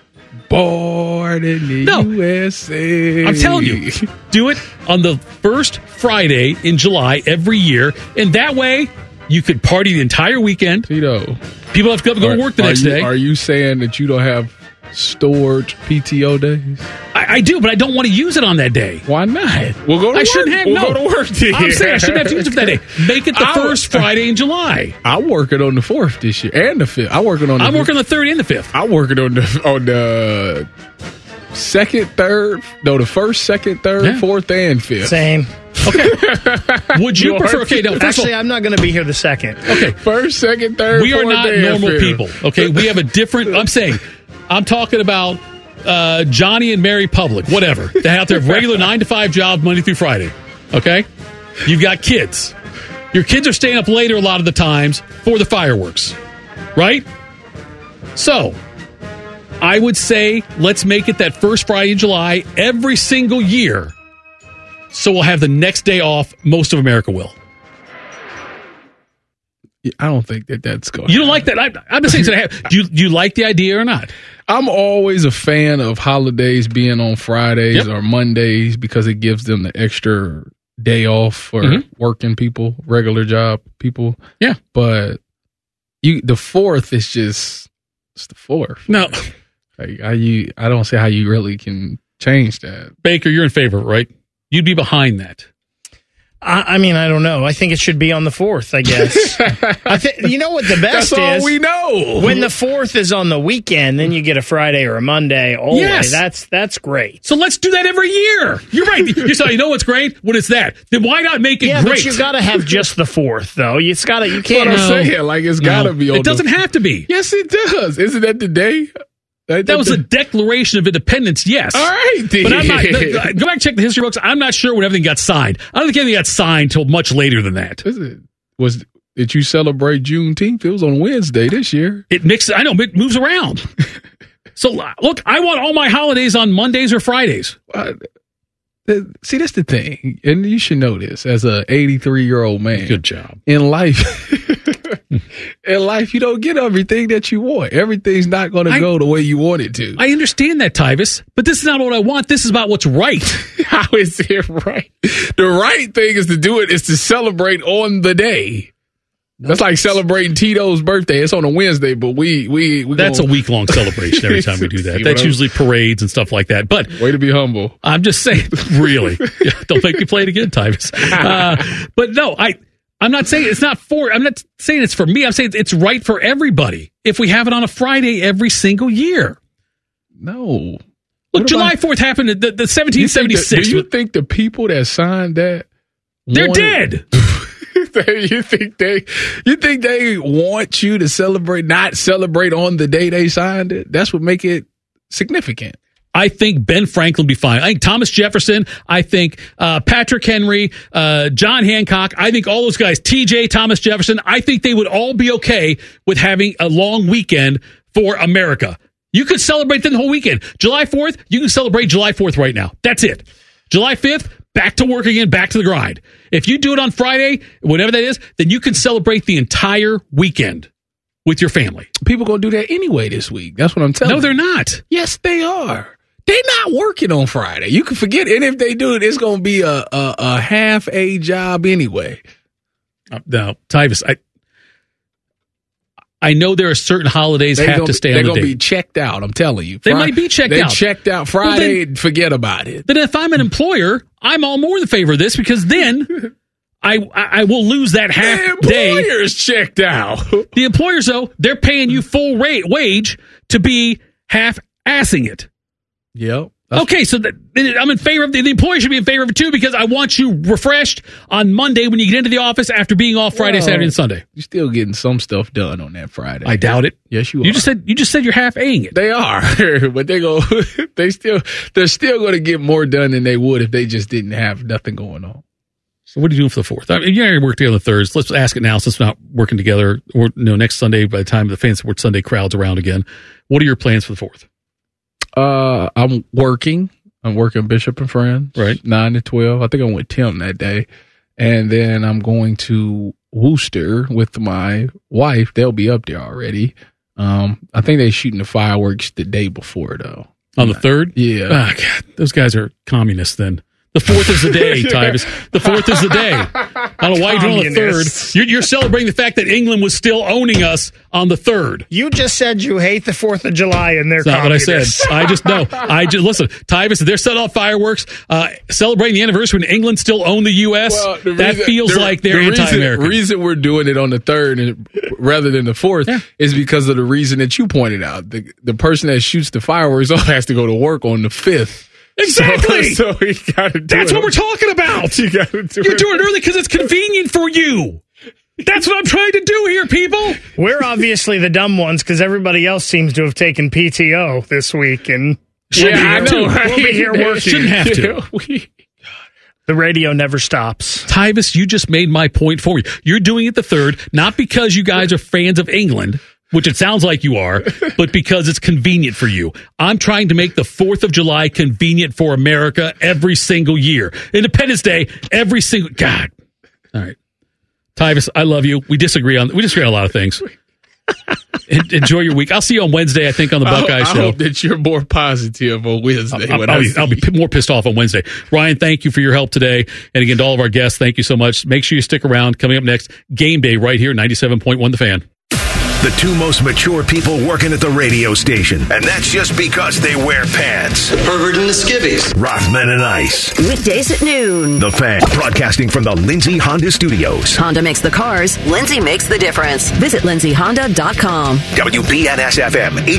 Born in the No. U S A. I'm telling you, do it on the first Friday in July every year, and that way you could party the entire weekend. Tito, people have to go to work the are next you, day. Are you saying that you don't have stored P T O days? I, I do, but I don't want to use it on that day. Why not? We'll go to I work. shouldn't have. We'll no, go to work then. I'm saying I shouldn't have to use it for that day. Make it the I'll- first Friday in July. I'm working on the fourth this year and the fifth. I'm working on. The I'm working on the third and the fifth. I'm working on the on the second, third. No, the first, second, third, Yeah. fourth, and fifth. Same. Okay. Would you You prefer? are- Okay, no. First Actually, of all, I'm not going to be here the second. okay. First, second, third. We are fourth, not and normal fifth. people. Okay, we have a different. I'm saying, I'm talking about uh, Johnny and Mary Public, whatever. They have their regular nine to five job Monday through Friday. Okay, you've got kids. Your kids are staying up later a lot of the times for the fireworks, right? So, I would say let's make it that first Friday in July every single year. So we'll have the next day off. Most of America will. I don't think that that's going. You don't like that? I, I'm just saying. So have, do, you, do you like the idea or not? I'm always a fan of holidays being on Fridays Yep. or Mondays because it gives them the extra day off for Mhm. working people, regular job people. Yeah. But you, the fourth is just it's the fourth. No. Like, I you I don't see how you really can change that. Baker, you're in favor, right? You'd be behind that. I, I mean, I don't know. I think it should be on the fourth, I guess. I think you know what the best That's all is? we know. When the fourth is on the weekend, then you get a Friday or a Monday. Oh, Yes. that's that's great. So let's do that every year. You're right. You say, you know what's great? When it's that, then why not make it Yeah, great? but you got to have just the fourth, though. It's got to. You What can't. I'm have- saying, like it's got to No, be on. it doesn't the, have to be. Yes, it does. Isn't that the day? That was a declaration of independence, yes. All right, then. But I'm not, no, go back and check the history books. I'm not sure when everything got signed. I don't think anything got signed till much later than that. Is it, was did you celebrate Juneteenth? It was on Wednesday this year. It mixes, I know, it moves around. So, look, I want all my holidays on Mondays or Fridays. Uh, the- see, that's the thing, and you should know this as a eighty-three year old man. Good job. In life, in life, you don't get everything that you want. Everything's not going to I- go the way you want it to. I understand that, Tyvis, but this is not what I want. This is about what's right. How is it right? The right thing is to do it is to celebrate on the day. That's like celebrating Tito's birthday. It's on a Wednesday, but we we, we That's gonna, a week long celebration every time we do that. See That's what I'm- usually parades and stuff like that. But way to be humble. I'm just saying, really, Yeah, don't make me play it again, Tyvis. Uh, but no, I, I'm not saying it's not for, I'm not saying it's for me. I'm saying it's right for everybody if we have it on a Friday every single year. No. Look, What July about- fourth happened in the, the You seventeen seventy-six. think that- do you think the people that signed that They're wanted- dead. you think they you think they want you to celebrate not celebrate on the day they signed it? That's what make it significant. I think Ben Franklin will be fine. I think Thomas Jefferson. I think uh, Patrick Henry, uh, John Hancock. I think all those guys, T J, Thomas Jefferson, I think they would all be okay with having a long weekend for America. You could celebrate the whole weekend. July fourth, you can celebrate July fourth right now. That's it. July fifth, back to work again, back to the grind. If you do it on Friday, whatever that is, then you can celebrate the entire weekend. with your family. People going to do that anyway this week. That's what I'm telling you. No, they're not. Yes, they are. They're not working on Friday. You can forget. And if they do it, it's going to be a, a, a half a job anyway. Uh, no, Tyvis, I I know there are certain holidays They're have gonna, to stay they're on the gonna date. be checked out. I'm telling you. They Friday, might be checked they out. checked out Friday. Well, then, forget about it. Then if I'm an employer, I'm all more in favor of this because then I I will lose that half the day. The employer's checked out. The employers, though, they're paying you full rate wage to be half-assing it. Yep. Okay, so that, I'm in favor of the, the employer should be in favor of it too because I want you refreshed on Monday when you get into the office after being off Friday, well, Saturday, and Sunday. You're still getting some stuff done on that Friday. I doubt it. Yes, you are. You just said you just said you're half-aing it. They are, but they go. They still they're still going to get more done than they would if they just didn't have nothing going on. So what are you doing for the fourth? I mean, you're going to work together on the third. So let's ask it now since we're not working together. Or you know, next Sunday by the time the Fan Sports Sunday crowd's around again. What are your plans for the fourth? Uh, I'm working. I'm working Bishop and Friends, right? Nine to twelve. I think I'm with Tim that day, and then I'm going to Worcester with my wife. They'll be up there already. Um, I think they're shooting the fireworks the day before, though. On the third? Yeah. Oh, God, those guys are communists. Then the fourth is the day, Tyvis. The fourth is the day. I don't know why you're doing on the third. You're, you're celebrating the fact that England was still owning us on the third. You just said you hate the Fourth of July, and they're That's not what I communists. said. I just know. I just listen, Tyvis. They're setting off fireworks, uh, celebrating the anniversary when England still owned the U S. Well, the that reason, feels the, like they're the anti-American. The reason we're doing it on the third and, rather than the fourth yeah. is because of the reason that you pointed out. The the person that shoots the fireworks has to go to work on the fifth. Exactly. So, so we gotta do That's it. what we're talking about. You gotta do You're it. doing it early because it's convenient for you. That's what I'm trying to do here, people. We're obviously the dumb ones because everybody else seems to have taken P T O this week, and yeah, I know. Right? We'll be here working. Shouldn't have to. Yeah, we, the radio never stops. Tyvis, you just made my point for you. You're doing it the third, not because you guys are fans of England, which it sounds like you are, but because it's convenient for you. I'm trying to make the fourth of July convenient for America every single year. Independence Day, every single... God. All right. Tyvis, I love you. We disagree on we disagree on a lot of things. Enjoy your week. I'll see you on Wednesday, I think, on the Buckeye I, I Show. I hope that you're more positive on Wednesday. I'll, I'll, be, I'll be more pissed off on Wednesday. Ryan, thank you for your help today. And again, to all of our guests, thank you so much. Make sure you stick around. Coming up next, Game Day right here, ninety-seven point one The Fan. The two most mature people working at the radio station. And that's just because they wear pants. The pervert and the skivvies. Rothman and Ice. Weekdays at noon. The Fan. Broadcasting from the Lindsay Honda Studios. Honda makes the cars. Lindsay makes the difference. Visit lindsay honda dot com. W B N S F M.